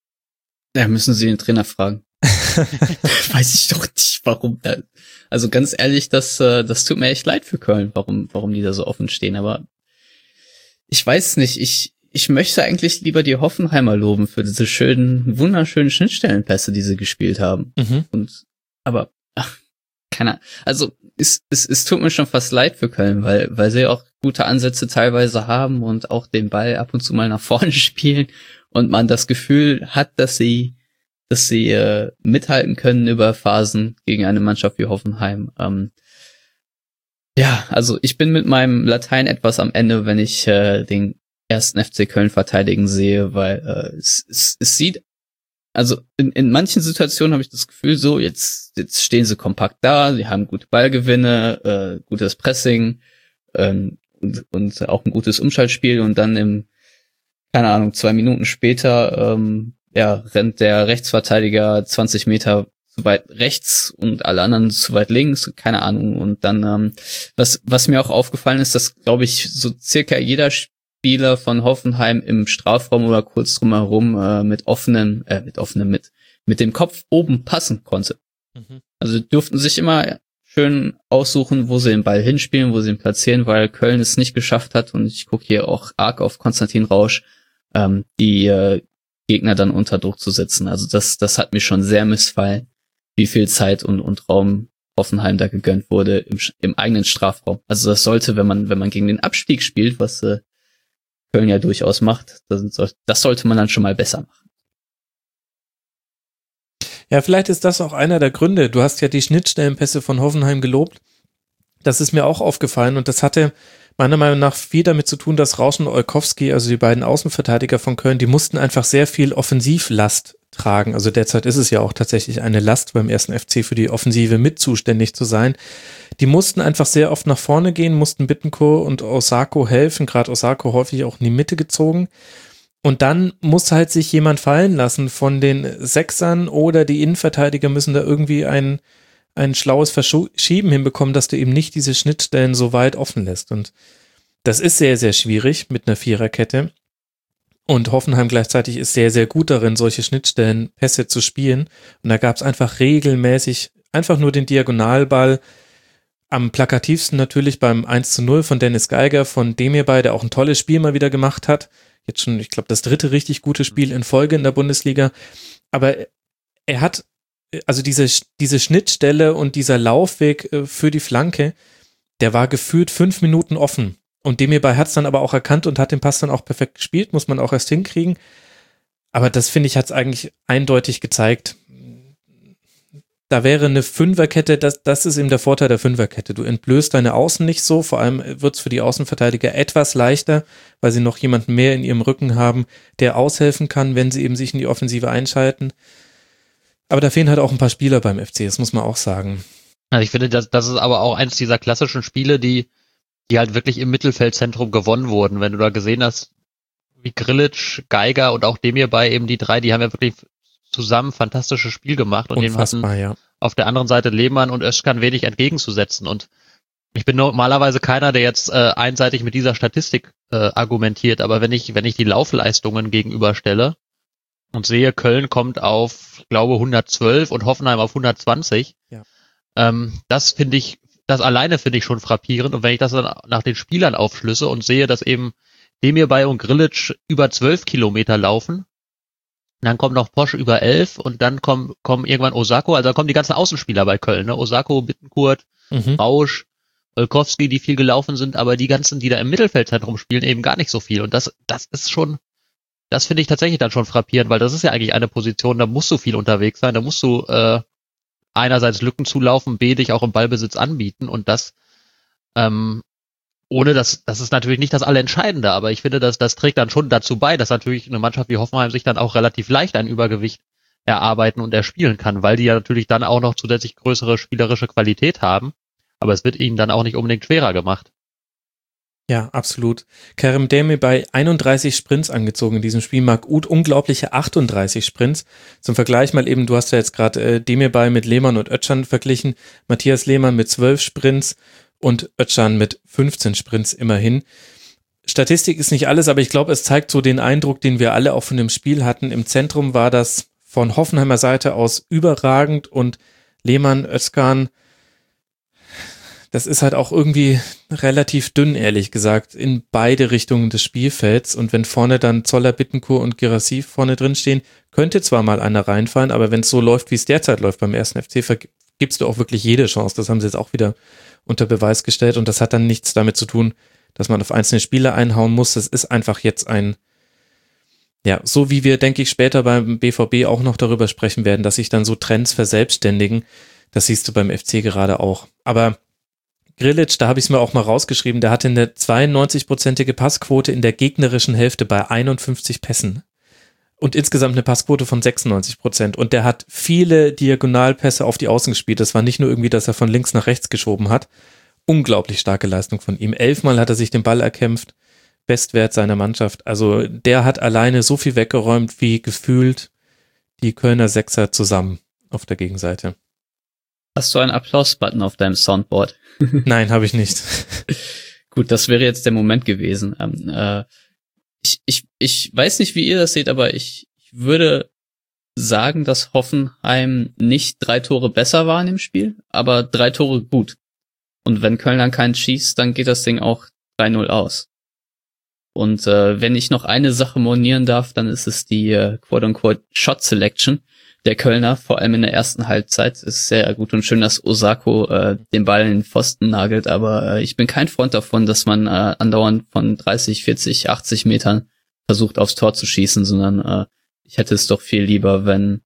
Ja, müssen Sie den Trainer fragen. Weiß ich doch nicht, warum. Also ganz ehrlich, das tut mir echt leid für Köln, warum die da so offen stehen. Aber ich weiß nicht, ich möchte eigentlich lieber die Hoffenheimer loben für diese wunderschönen Schnittstellenpässe, die sie gespielt haben. Aber keine Ahnung. Also es tut mir schon fast leid für Köln, weil sie auch gute Ansätze teilweise haben und auch den Ball ab und zu mal nach vorne spielen und man das Gefühl hat, dass sie mithalten können über Phasen gegen eine Mannschaft wie Hoffenheim. Ja, also ich bin mit meinem Latein etwas am Ende, wenn ich den 1. FC Köln verteidigen sehe, weil es sieht also in manchen Situationen habe ich das Gefühl, so, jetzt stehen sie kompakt da, sie haben gute Ballgewinne, gutes Pressing, und auch ein gutes Umschaltspiel und dann keine Ahnung, 2 Minuten später, rennt der Rechtsverteidiger 20 Meter zu weit rechts und alle anderen zu weit links, keine Ahnung. Und dann, was mir auch aufgefallen ist, dass, glaube ich, so circa jeder Spieler von Hoffenheim im Strafraum oder kurz drumherum mit dem Kopf oben passen konnte. Mhm. Also durften sich immer schön aussuchen, wo sie den Ball hinspielen, wo sie ihn platzieren, weil Köln es nicht geschafft hat. Und ich gucke hier auch arg auf Konstantin Rausch, die Gegner dann unter Druck zu setzen. Also das hat mir schon sehr missfallen, wie viel Zeit und Raum Hoffenheim da gegönnt wurde im eigenen Strafraum. Also das sollte, wenn man gegen den Abstieg spielt, was Köln ja durchaus macht, das sollte man dann schon mal besser machen. Ja, vielleicht ist das auch einer der Gründe. Du hast ja die Schnittstellenpässe von Hoffenheim gelobt. Das ist mir auch aufgefallen und das hatte meiner Meinung nach viel damit zu tun, dass Rausch und Olkowski, also die beiden Außenverteidiger von Köln, die mussten einfach sehr viel Offensivlast tragen. Also derzeit ist es ja auch tatsächlich eine Last beim 1. FC für die Offensive mit zuständig zu sein. Die mussten einfach sehr oft nach vorne gehen, mussten Bittencourt und Osako helfen, gerade Osako häufig auch in die Mitte gezogen. Und dann muss halt sich jemand fallen lassen von den Sechsern oder die Innenverteidiger müssen da irgendwie ein schlaues Verschieben hinbekommen, dass du eben nicht diese Schnittstellen so weit offen lässt. Und das ist sehr, sehr schwierig mit einer Viererkette. Und Hoffenheim gleichzeitig ist sehr, sehr gut darin, solche Schnittstellenpässe zu spielen. Und da gab es einfach regelmäßig einfach nur den Diagonalball. Am plakativsten natürlich beim 1:0 von Dennis Geiger, von Demirbay, der auch ein tolles Spiel mal wieder gemacht hat. Jetzt schon, ich glaube, das 3. richtig gute Spiel in Folge in der Bundesliga. Aber er hat, also diese Schnittstelle und dieser Laufweg für die Flanke, der war gefühlt 5 Minuten offen. Und Demirbay hat es dann aber auch erkannt und hat den Pass dann auch perfekt gespielt, muss man auch erst hinkriegen. Aber das, finde ich, hat es eigentlich eindeutig gezeigt. Da wäre eine Fünferkette, das ist eben der Vorteil der Fünferkette. Du entblößt deine Außen nicht so, vor allem wird es für die Außenverteidiger etwas leichter, weil sie noch jemanden mehr in ihrem Rücken haben, der aushelfen kann, wenn sie eben sich in die Offensive einschalten. Aber da fehlen halt auch ein paar Spieler beim FC, das muss man auch sagen. Also ich finde, das ist aber auch eins dieser klassischen Spiele, die halt wirklich im Mittelfeldzentrum gewonnen wurden. Wenn du da gesehen hast, wie Grillitsch, Geiger und auch Demirbay, eben die drei, die haben ja wirklich zusammen fantastisches Spiel gemacht und dem hatten auf der anderen Seite Lehmann und Özcan wenig entgegenzusetzen. Und ich bin normalerweise keiner, der jetzt einseitig mit dieser Statistik argumentiert, aber wenn ich die Laufleistungen gegenüberstelle und sehe, Köln kommt auf, ich glaube, 112 und Hoffenheim auf 120, das alleine finde ich schon frappierend. Und wenn ich das dann nach den Spielern aufschlüsse und sehe, dass eben Demirbay und Grillitsch über 12 Kilometer laufen, dann kommt noch Posch über 11 und dann kommen irgendwann Osako, also da kommen die ganzen Außenspieler bei Köln, ne? Osako, Bittencourt, Rausch, Olkowski, die viel gelaufen sind, aber die ganzen, die da im Mittelfeldzentrum spielen, eben gar nicht so viel. Und das ist schon, das finde ich tatsächlich dann schon frappierend, weil das ist ja eigentlich eine Position, da musst du viel unterwegs sein, da musst du einerseits Lücken zulaufen, B, dich auch im Ballbesitz anbieten und das ohne das ist natürlich nicht das Allentscheidende, aber ich finde, das trägt dann schon dazu bei, dass natürlich eine Mannschaft wie Hoffenheim sich dann auch relativ leicht ein Übergewicht erarbeiten und erspielen kann, weil die ja natürlich dann auch noch zusätzlich größere spielerische Qualität haben, aber es wird ihnen dann auch nicht unbedingt schwerer gemacht. Ja, absolut. Kerem Demirbay 31 Sprints angezogen in diesem Spiel, Marc Uth unglaubliche 38 Sprints. Zum Vergleich mal eben, du hast ja jetzt gerade Demirbay mit Lehmann und Özcan verglichen, Matthias Lehmann mit 12 Sprints und Özcan mit 15 Sprints immerhin. Statistik ist nicht alles, aber ich glaube, es zeigt so den Eindruck, den wir alle auch von dem Spiel hatten. Im Zentrum war das von Hoffenheimer Seite aus überragend und Lehmann, Özcan, das ist halt auch irgendwie relativ dünn, ehrlich gesagt, in beide Richtungen des Spielfelds. Und wenn vorne dann Zoller, Bittencourt und Guirassy vorne drin stehen, könnte zwar mal einer reinfallen, aber wenn es so läuft, wie es derzeit läuft beim 1. FC, gibst du auch wirklich jede Chance. Das haben sie jetzt auch wieder unter Beweis gestellt und das hat dann nichts damit zu tun, dass man auf einzelne Spieler einhauen muss. Das ist einfach jetzt so wie wir, denke ich, später beim BVB auch noch darüber sprechen werden, dass sich dann so Trends verselbstständigen. Das siehst du beim FC gerade auch. Aber Grillitsch, da habe ich es mir auch mal rausgeschrieben, der hatte eine 92-prozentige Passquote in der gegnerischen Hälfte bei 51 Pässen. und insgesamt eine Passquote von 96%. Und der hat viele Diagonalpässe auf die Außen gespielt. Das war nicht nur irgendwie, dass er von links nach rechts geschoben hat. Unglaublich starke Leistung von ihm. 11-mal hat er sich den Ball erkämpft. Bestwert seiner Mannschaft. Also der hat alleine so viel weggeräumt, wie gefühlt die Kölner Sechser zusammen auf der Gegenseite. Hast du einen Applaus-Button auf deinem Soundboard? Nein, habe ich nicht. Gut, das wäre jetzt der Moment gewesen. Ich weiß nicht, wie ihr das seht, aber ich würde sagen, dass Hoffenheim nicht 3 Tore besser war in dem Spiel, aber 3 Tore gut. Und wenn Köln dann keinen schießt, dann geht das Ding auch 3-0 aus. Und wenn ich noch eine Sache monieren darf, dann ist es die quote-unquote Shot Selection der Kölner, vor allem in der ersten Halbzeit. Es ist sehr gut und schön, dass Osako den Ball in den Pfosten nagelt, aber ich bin kein Freund davon, dass man andauernd von 30, 40, 80 Metern versucht aufs Tor zu schießen, sondern ich hätte es doch viel lieber, wenn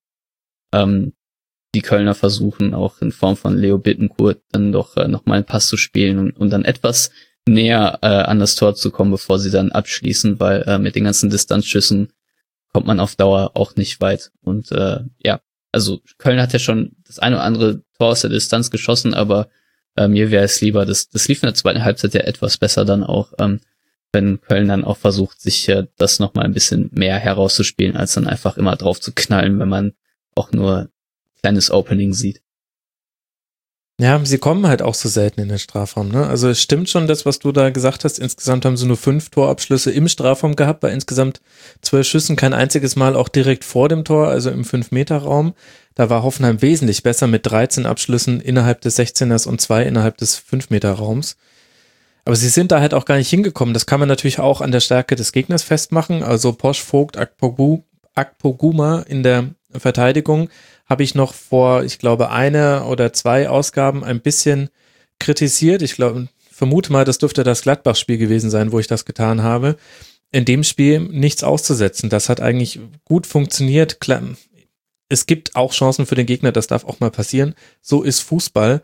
die Kölner versuchen, auch in Form von Leo Bittencourt dann doch nochmal einen Pass zu spielen und dann etwas näher an das Tor zu kommen, bevor sie dann abschließen, weil mit den ganzen Distanzschüssen kommt man auf Dauer auch nicht weit. Und ja, also Köln hat ja schon das eine oder andere Tor aus der Distanz geschossen, aber mir wäre es lieber, das lief in der zweiten Halbzeit ja etwas besser dann auch, wenn Köln dann auch versucht, sich das nochmal ein bisschen mehr herauszuspielen, als dann einfach immer drauf zu knallen, wenn man auch nur ein kleines Opening sieht. Ja, sie kommen halt auch so selten in den Strafraum, ne? Also es stimmt schon das, was du da gesagt hast. Insgesamt haben sie nur 5 Torabschlüsse im Strafraum gehabt, bei insgesamt 12 Schüssen, kein einziges Mal auch direkt vor dem Tor, also im 5-Meter-Raum. Da war Hoffenheim wesentlich besser mit 13 Abschlüssen innerhalb des 16ers und 2 innerhalb des 5-Meter-Raums. Aber sie sind da halt auch gar nicht hingekommen. Das kann man natürlich auch an der Stärke des Gegners festmachen. Also Posch, Vogt, Akpoguma in der Verteidigung habe ich noch vor, ich glaube, 1 oder 2 Ausgaben ein bisschen kritisiert. Ich vermute mal, das dürfte das Gladbach-Spiel gewesen sein, wo ich das getan habe. In dem Spiel nichts auszusetzen. Das hat eigentlich gut funktioniert. Klar, es gibt auch Chancen für den Gegner, das darf auch mal passieren. So ist Fußball.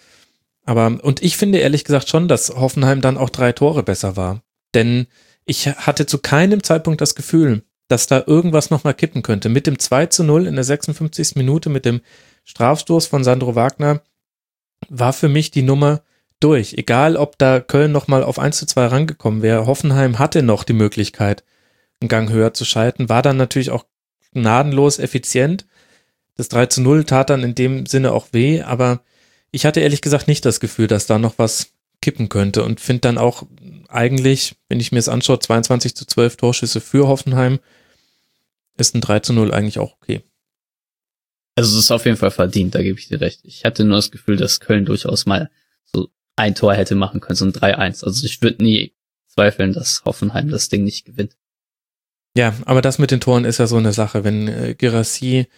Und ich finde ehrlich gesagt schon, dass Hoffenheim dann auch 3 Tore besser war. Denn ich hatte zu keinem Zeitpunkt das Gefühl, dass da irgendwas nochmal kippen könnte. Mit dem 2-0 in der 56. Minute, mit dem Strafstoß von Sandro Wagner, war für mich die Nummer durch. Egal, ob da Köln nochmal auf 1-2 rangekommen wäre. Hoffenheim hatte noch die Möglichkeit, einen Gang höher zu schalten, war dann natürlich auch gnadenlos effizient. Das 3-0 tat dann in dem Sinne auch weh, aber ich hatte ehrlich gesagt nicht das Gefühl, dass da noch was kippen könnte und finde dann auch eigentlich, wenn ich mir es anschaue, 22-12 Torschüsse für Hoffenheim, ist ein 3-0 eigentlich auch okay. Also es ist auf jeden Fall verdient, da gebe ich dir recht. Ich hatte nur das Gefühl, dass Köln durchaus mal so ein Tor hätte machen können, so ein 3-1. Also ich würde nie zweifeln, dass Hoffenheim das Ding nicht gewinnt. Ja, aber das mit den Toren ist ja so eine Sache, wenn Guirassy,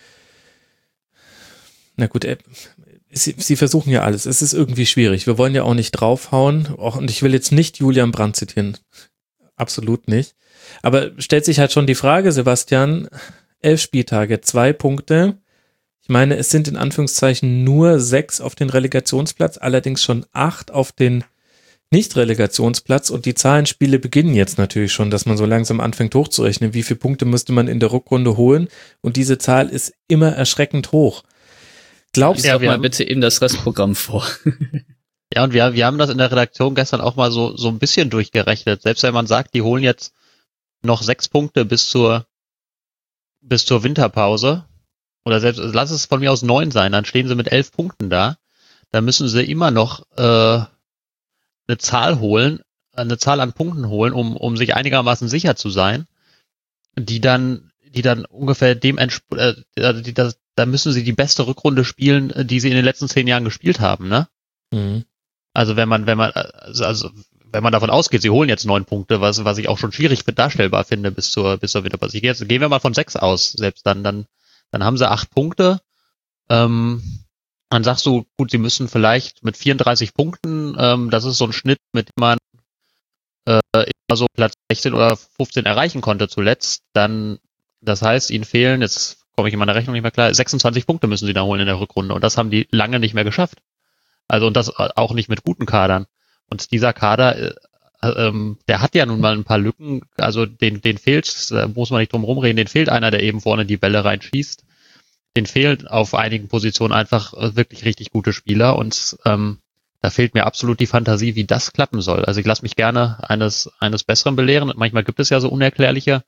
na gut, sie versuchen ja alles. Es ist irgendwie schwierig. Wir wollen ja auch nicht draufhauen. Und ich will jetzt nicht Julian Brandt zitieren. Absolut nicht. Aber stellt sich halt schon die Frage, Sebastian, 11 Spieltage, 2 Punkte. Ich meine, es sind in Anführungszeichen nur 6 auf den Relegationsplatz, allerdings schon 8 auf den Nicht-Relegationsplatz. Und die Zahlenspiele beginnen jetzt natürlich schon, dass man so langsam anfängt hochzurechnen. Wie viele Punkte müsste man in der Rückrunde holen? Und diese Zahl ist immer erschreckend hoch. Glaubst du, mal bitte eben das Restprogramm vor. Ja, und wir haben das in der Redaktion gestern auch mal so ein bisschen durchgerechnet. Selbst wenn man sagt, die holen jetzt noch 6 Punkte bis zur Winterpause, oder selbst, lass es von mir aus 9 sein, dann stehen sie mit 11 Punkten da. Da müssen sie immer noch eine Zahl an Punkten holen, um sich einigermaßen sicher zu sein, die dann ungefähr da müssen sie die beste Rückrunde spielen, die sie in den letzten 10 Jahren gespielt haben, ne? Mhm. Also wenn man davon ausgeht, sie holen jetzt 9 Punkte, was ich auch schon schwierig darstellbar finde bis zur Winterpause. Gehen wir mal von 6 aus, selbst dann haben sie 8 Punkte. Dann sagst du, gut, sie müssen vielleicht mit 34 Punkten, das ist so ein Schnitt, mit dem man immer so Platz 16 oder 15 erreichen konnte zuletzt, dann, das heißt, ihnen fehlen, jetzt komme ich in meiner Rechnung nicht mehr klar, 26 Punkte müssen sie da holen in der Rückrunde und das haben die lange nicht mehr geschafft. Also und das auch nicht mit guten Kadern. Und dieser Kader der hat ja nun mal ein paar Lücken, also den fehlt, muss man nicht drum rumreden, den fehlt einer, der eben vorne die Bälle reinschießt. Den fehlen auf einigen Positionen einfach wirklich richtig gute Spieler und da fehlt mir absolut die Fantasie, wie das klappen soll. Also ich lasse mich gerne eines Besseren belehren. Manchmal gibt es ja so unerklärliche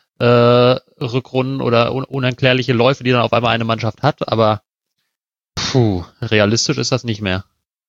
Rückrunden oder unerklärliche Läufe, die dann auf einmal eine Mannschaft hat, aber realistisch ist das nicht mehr.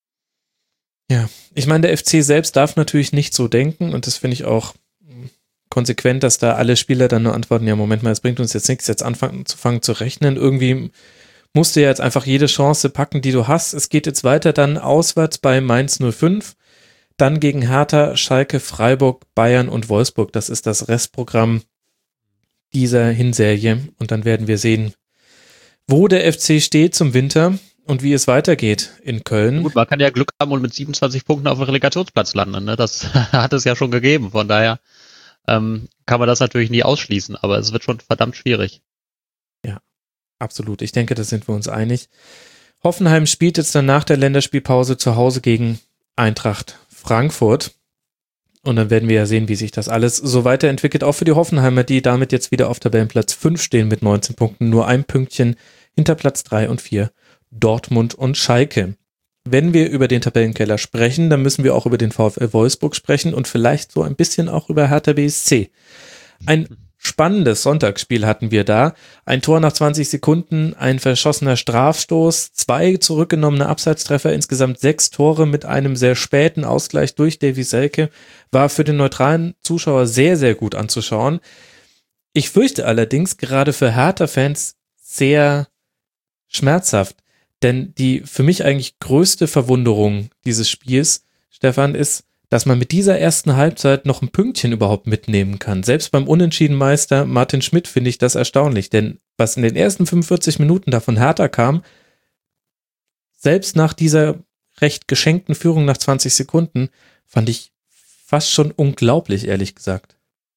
Ja, ich meine, der FC selbst darf natürlich nicht so denken und das finde ich auch konsequent, dass da alle Spieler dann nur antworten, ja, Moment mal, es bringt uns jetzt nichts, jetzt anfangen zu rechnen. Irgendwie musst du ja jetzt einfach jede Chance packen, die du hast. Es geht jetzt weiter dann auswärts bei Mainz 05, dann gegen Hertha, Schalke, Freiburg, Bayern und Wolfsburg. Das ist das Restprogramm dieser Hinserie und dann werden wir sehen, wo der FC steht zum Winter und wie es weitergeht in Köln. Gut, man kann ja Glück haben und mit 27 Punkten auf dem Relegationsplatz landen. Ne? Das hat es ja schon gegeben. Von daher kann man das natürlich nie ausschließen, aber es wird schon verdammt schwierig. Ja, absolut. Ich denke, da sind wir uns einig. Hoffenheim spielt jetzt dann nach der Länderspielpause zu Hause gegen Eintracht Frankfurt. Und dann werden wir ja sehen, wie sich das alles so weiterentwickelt. Auch für die Hoffenheimer, die damit jetzt wieder auf Tabellenplatz 5 stehen mit 19 Punkten. Nur ein Pünktchen hinter Platz 3 und 4. Dortmund und Schalke. Wenn wir über den Tabellenkeller sprechen, dann müssen wir auch über den VfL Wolfsburg sprechen und vielleicht so ein bisschen auch über Hertha BSC. Ein spannendes Sonntagsspiel hatten wir da. Ein Tor nach 20 Sekunden, ein verschossener Strafstoß, 2 zurückgenommene Abseitstreffer, insgesamt 6 Tore mit einem sehr späten Ausgleich durch Davy Selke. War für den neutralen Zuschauer sehr, sehr gut anzuschauen. Ich fürchte allerdings gerade für Hertha-Fans sehr schmerzhaft. Denn die für mich eigentlich größte Verwunderung dieses Spiels, Stefan, ist, dass man mit dieser ersten Halbzeit noch ein Pünktchen überhaupt mitnehmen kann. Selbst beim Unentschiedenmeister Martin Schmidt finde ich das erstaunlich. Denn was in den ersten 45 Minuten da von Hertha kam, selbst nach dieser recht geschenkten Führung nach 20 Sekunden, fand ich fast schon unglaublich, ehrlich gesagt.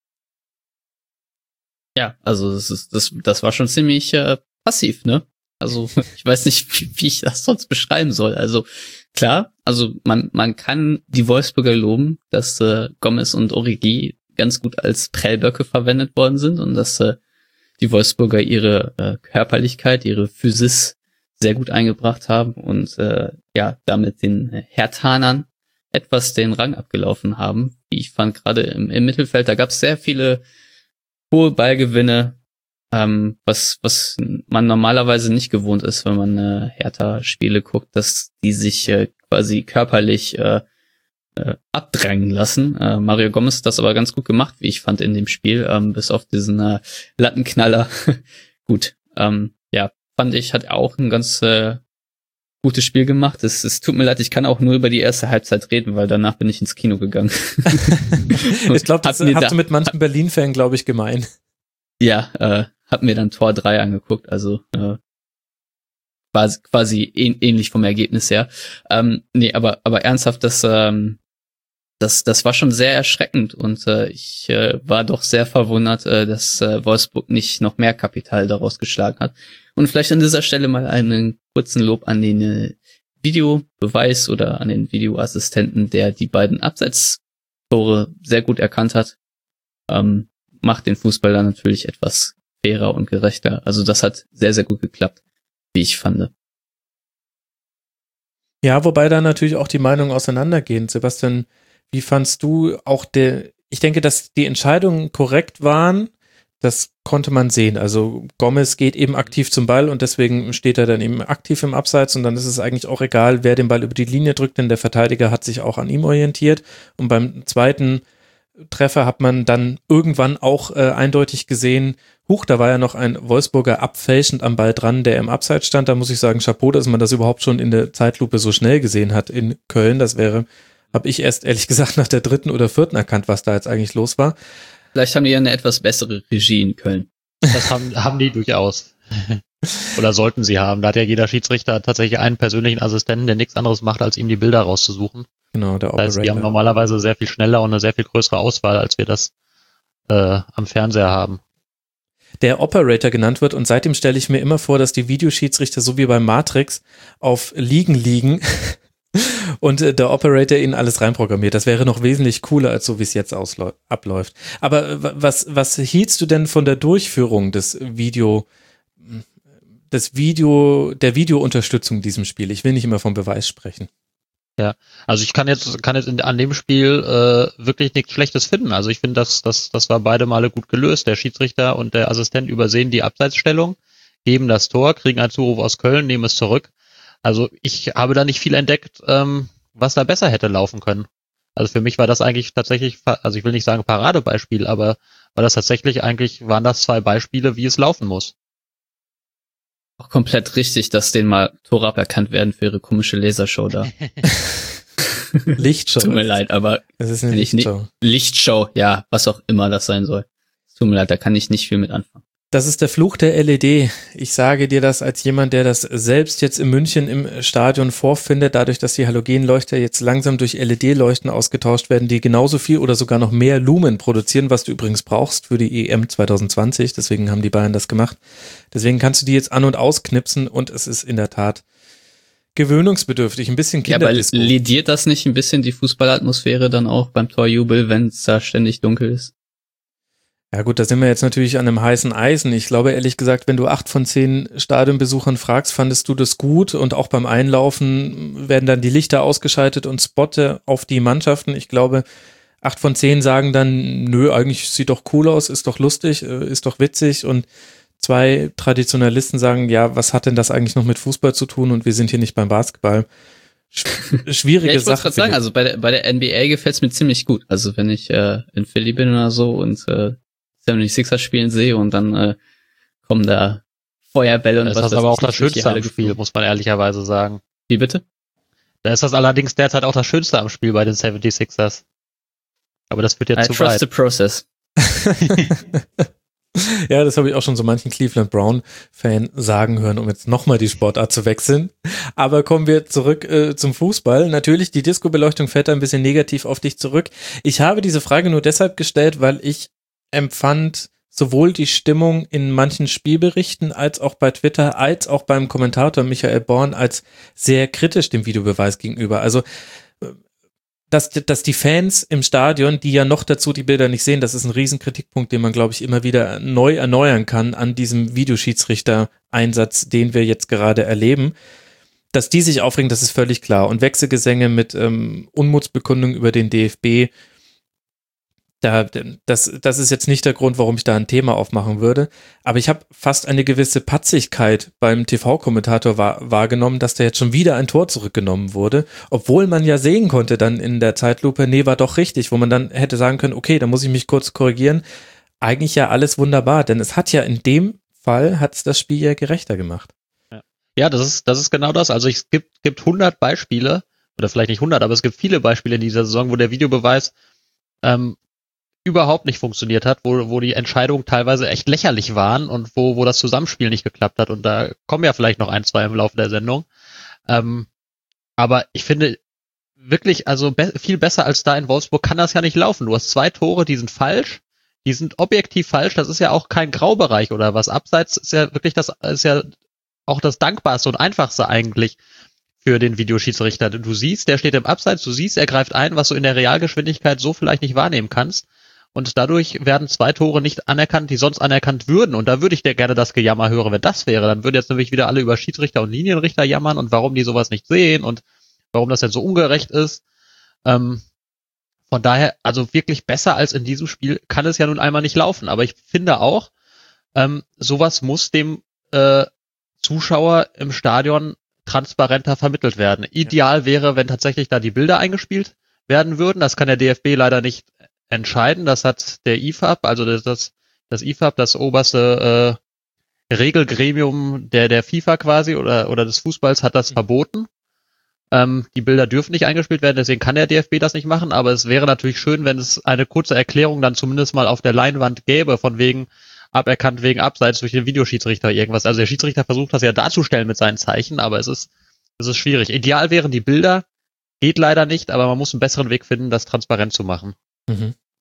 Ja, also das war schon ziemlich passiv, ne? Also ich weiß nicht, wie ich das sonst beschreiben soll. Also klar, also man kann die Wolfsburger loben, dass Gomez und Origi ganz gut als Prellböcke verwendet worden sind und dass die Wolfsburger ihre Körperlichkeit, ihre Physis sehr gut eingebracht haben und damit den Herthanern etwas den Rang abgelaufen haben. Wie ich fand, gerade im Mittelfeld, da gab es sehr viele hohe Ballgewinne, was man normalerweise nicht gewohnt ist, wenn man Hertha-Spiele guckt, dass die sich quasi körperlich abdrängen lassen. Mario Gomez hat das aber ganz gut gemacht, wie ich fand in dem Spiel, bis auf diesen Lattenknaller. Gut, fand ich, hat auch ein ganz gutes Spiel gemacht. Es tut mir leid, ich kann auch nur über die erste Halbzeit reden, weil danach bin ich ins Kino gegangen. Ich glaube, das hast du mit manchen Berlin-Fan, glaube ich, gemein. Ja, hab mir dann Tor 3 angeguckt, also quasi ähnlich vom Ergebnis her. Aber ernsthaft, das war schon sehr erschreckend und ich war doch sehr verwundert, dass Wolfsburg nicht noch mehr Kapital daraus geschlagen hat. Und vielleicht an dieser Stelle mal einen kurzen Lob an den Videobeweis oder an den Videoassistenten, der die beiden Abseitstore sehr gut erkannt hat. Macht den Fußball dann natürlich etwas fairer und gerechter. Also das hat sehr, sehr gut geklappt, wie ich fand. Ja, wobei da natürlich auch die Meinungen auseinandergehen. Sebastian, wie fandst du auch ich denke, dass die Entscheidungen korrekt waren, das konnte man sehen. Also Gomez geht eben aktiv zum Ball und deswegen steht er dann eben aktiv im Abseits und dann ist es eigentlich auch egal, wer den Ball über die Linie drückt, denn der Verteidiger hat sich auch an ihm orientiert und beim zweiten Treffer hat man dann irgendwann auch eindeutig gesehen, da war ja noch ein Wolfsburger abfälschend am Ball dran, der im Abseits stand. Da muss ich sagen, Chapeau, dass man das überhaupt schon in der Zeitlupe so schnell gesehen hat in Köln. Das habe ich erst ehrlich gesagt nach der 3. oder 4. erkannt, was da jetzt eigentlich los war. Vielleicht haben die ja eine etwas bessere Regie in Köln. Das haben die durchaus. Oder sollten sie haben. Da hat ja jeder Schiedsrichter tatsächlich einen persönlichen Assistenten, der nichts anderes macht, als ihm die Bilder rauszusuchen. Genau, der Operator. Das heißt, die haben normalerweise sehr viel schneller und eine sehr viel größere Auswahl, als wir das am Fernseher haben. Der Operator genannt wird und seitdem stelle ich mir immer vor, dass die Videoschiedsrichter so wie bei Matrix auf Liegen liegen Und der Operator ihnen alles reinprogrammiert. Das wäre noch wesentlich cooler, als so wie es jetzt abläuft. Aber was hieltst du denn von der Durchführung der Videounterstützung in diesem Spiel? Ich will nicht immer vom Beweis sprechen. Ja, also ich kann jetzt an dem Spiel wirklich nichts Schlechtes finden. Also ich finde, das war beide Male gut gelöst. Der Schiedsrichter und der Assistent übersehen die Abseitsstellung, geben das Tor, kriegen einen Zuruf aus Köln, nehmen es zurück. Also ich habe da nicht viel entdeckt, was da besser hätte laufen können. Also für mich war das eigentlich tatsächlich, also ich will nicht sagen Paradebeispiel, aber war das tatsächlich waren das 2 Beispiele, wie es laufen muss. Auch komplett richtig, dass denen mal Tore aberkannt werden für ihre komische Lasershow da. Lichtshow. Tut mir leid, aber es ist eine Lichtshow. Lichtshow, ja, was auch immer das sein soll. Tut mir leid, da kann ich nicht viel mit anfangen. Das ist der Fluch der LED. Ich sage dir das als jemand, der das selbst jetzt in München im Stadion vorfindet, dadurch, dass die Halogenleuchter jetzt langsam durch LED-Leuchten ausgetauscht werden, die genauso viel oder sogar noch mehr Lumen produzieren, was du übrigens brauchst für die EM 2020. Deswegen haben die Bayern das gemacht. Deswegen kannst du die jetzt an- und ausknipsen und es ist in der Tat gewöhnungsbedürftig, ein bisschen Kinderdisco. Ja, aber lädiert das nicht ein bisschen die Fußballatmosphäre dann auch beim Torjubel, wenn es da ständig dunkel ist? Ja gut, da sind wir jetzt natürlich an einem heißen Eisen. Ich glaube ehrlich gesagt, wenn du 8 von 10 Stadionbesuchern fragst, fandest du das gut? Und auch beim Einlaufen werden dann die Lichter ausgeschaltet und Spotte auf die Mannschaften. Ich glaube, 8 von 10 sagen dann, nö, eigentlich sieht doch cool aus, ist doch lustig, ist doch witzig. Und 2 Traditionalisten sagen, ja, was hat denn das eigentlich noch mit Fußball zu tun? Und wir sind hier nicht beim Basketball. Schwierige ja, ich wollte Sache. gerade sagen, also bei der NBA gefällt es mir ziemlich gut. Also wenn ich in Philly bin oder so und 76ers spielen sehe und dann kommen da Feuerbälle und was. Das ist das aber auch das Schönste am Spiel, muss man ehrlicherweise sagen. Wie bitte? Da ist das allerdings derzeit auch das Schönste am Spiel bei den 76ers. Aber das wird ja zu weit. I trust the process. Ja, das habe ich auch schon so manchen Cleveland Brown-Fan sagen hören, um jetzt nochmal die Sportart zu wechseln. Aber kommen wir zurück zum Fußball. Natürlich, die Disco-Beleuchtung fällt ein bisschen negativ auf dich zurück. Ich habe diese Frage nur deshalb gestellt, weil ich empfand sowohl die Stimmung in manchen Spielberichten als auch bei Twitter, als auch beim Kommentator Michael Born als sehr kritisch dem Videobeweis gegenüber. Also dass die Fans im Stadion, die ja noch dazu die Bilder nicht sehen, das ist ein Riesenkritikpunkt, den man, glaube ich, immer wieder neu erneuern kann an diesem Videoschiedsrichter-Einsatz, den wir jetzt gerade erleben. Dass die sich aufregen, das ist völlig klar. Und Wechselgesänge mit Unmutsbekundungen über den DFB, das ist jetzt nicht der Grund, warum ich da ein Thema aufmachen würde. Aber ich habe fast eine gewisse Patzigkeit beim TV-Kommentator wahrgenommen, dass da jetzt schon wieder ein Tor zurückgenommen wurde. Obwohl man ja sehen konnte dann in der Zeitlupe, nee, war doch richtig, wo man dann hätte sagen können, okay, da muss ich mich kurz korrigieren. Eigentlich ja alles wunderbar, denn es hat ja in dem Fall, hat's das Spiel ja gerechter gemacht. Ja, das ist genau das. Also es gibt 100 Beispiele, oder vielleicht nicht 100, aber es gibt viele Beispiele in dieser Saison, wo der Videobeweis überhaupt nicht funktioniert hat, wo die Entscheidungen teilweise echt lächerlich waren und wo das Zusammenspiel nicht geklappt hat. Und da kommen ja vielleicht noch 1, 2 im Laufe der Sendung. Aber ich finde wirklich, also viel besser als da in Wolfsburg kann das ja nicht laufen. Du hast 2 Tore, die sind falsch, die sind objektiv falsch. Das ist ja auch kein Graubereich oder was. Abseits ist ja wirklich ist ja auch das Dankbarste und Einfachste eigentlich für den Videoschiedsrichter. Du siehst, der steht im Abseits, du siehst, er greift ein, was du in der Realgeschwindigkeit so vielleicht nicht wahrnehmen kannst. Und dadurch werden 2 Tore nicht anerkannt, die sonst anerkannt würden. Und da würde ich dir gerne das Gejammer hören, wenn das wäre. Dann würden jetzt nämlich wieder alle über Schiedsrichter und Linienrichter jammern und warum die sowas nicht sehen und warum das denn so ungerecht ist. Von daher, also wirklich besser als in diesem Spiel kann es ja nun einmal nicht laufen. Aber ich finde auch, sowas muss dem Zuschauer im Stadion transparenter vermittelt werden. Ideal wäre, wenn tatsächlich da die Bilder eingespielt werden würden. Das kann der DFB leider nicht entscheiden. Das hat der IFAB, also das IFAB, das oberste Regelgremium der FIFA quasi oder des Fußballs, hat das verboten. Die Bilder dürfen nicht eingespielt werden, deswegen kann der DFB das nicht machen, aber es wäre natürlich schön, wenn es eine kurze Erklärung dann zumindest mal auf der Leinwand gäbe, von wegen aberkannt wegen Abseits durch den Videoschiedsrichter irgendwas. Also der Schiedsrichter versucht das ja darzustellen mit seinen Zeichen, aber es ist schwierig. Ideal wären die Bilder, geht leider nicht, aber man muss einen besseren Weg finden, das transparent zu machen. Mhm.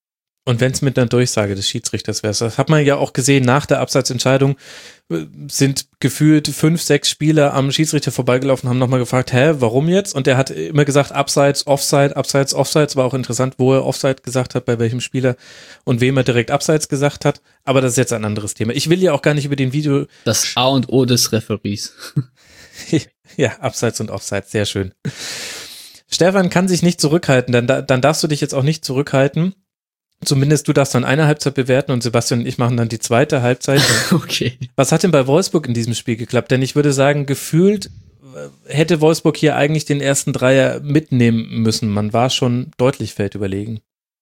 Und wenn es mit einer Durchsage des Schiedsrichters wäre, das hat man ja auch gesehen, nach der Abseitsentscheidung sind gefühlt 5, 6 Spieler am Schiedsrichter vorbeigelaufen, haben nochmal gefragt, warum jetzt? Und der hat immer gesagt, Abseits, Offside, Abseits, Offside. War auch interessant, wo er Offside gesagt hat, bei welchem Spieler und wem er direkt Abseits gesagt hat. Aber das ist jetzt ein anderes Thema. Ich will ja auch gar nicht über den Video... Das A und O des Referees. Ja, Abseits und Offside, sehr schön. Stefan kann sich nicht zurückhalten, dann darfst du dich jetzt auch nicht zurückhalten. Zumindest du darfst dann eine Halbzeit bewerten und Sebastian und ich machen dann die zweite Halbzeit. Okay. Was hat denn bei Wolfsburg in diesem Spiel geklappt? Denn ich würde sagen, gefühlt hätte Wolfsburg hier eigentlich den ersten Dreier mitnehmen müssen. Man war schon deutlich feldüberlegen.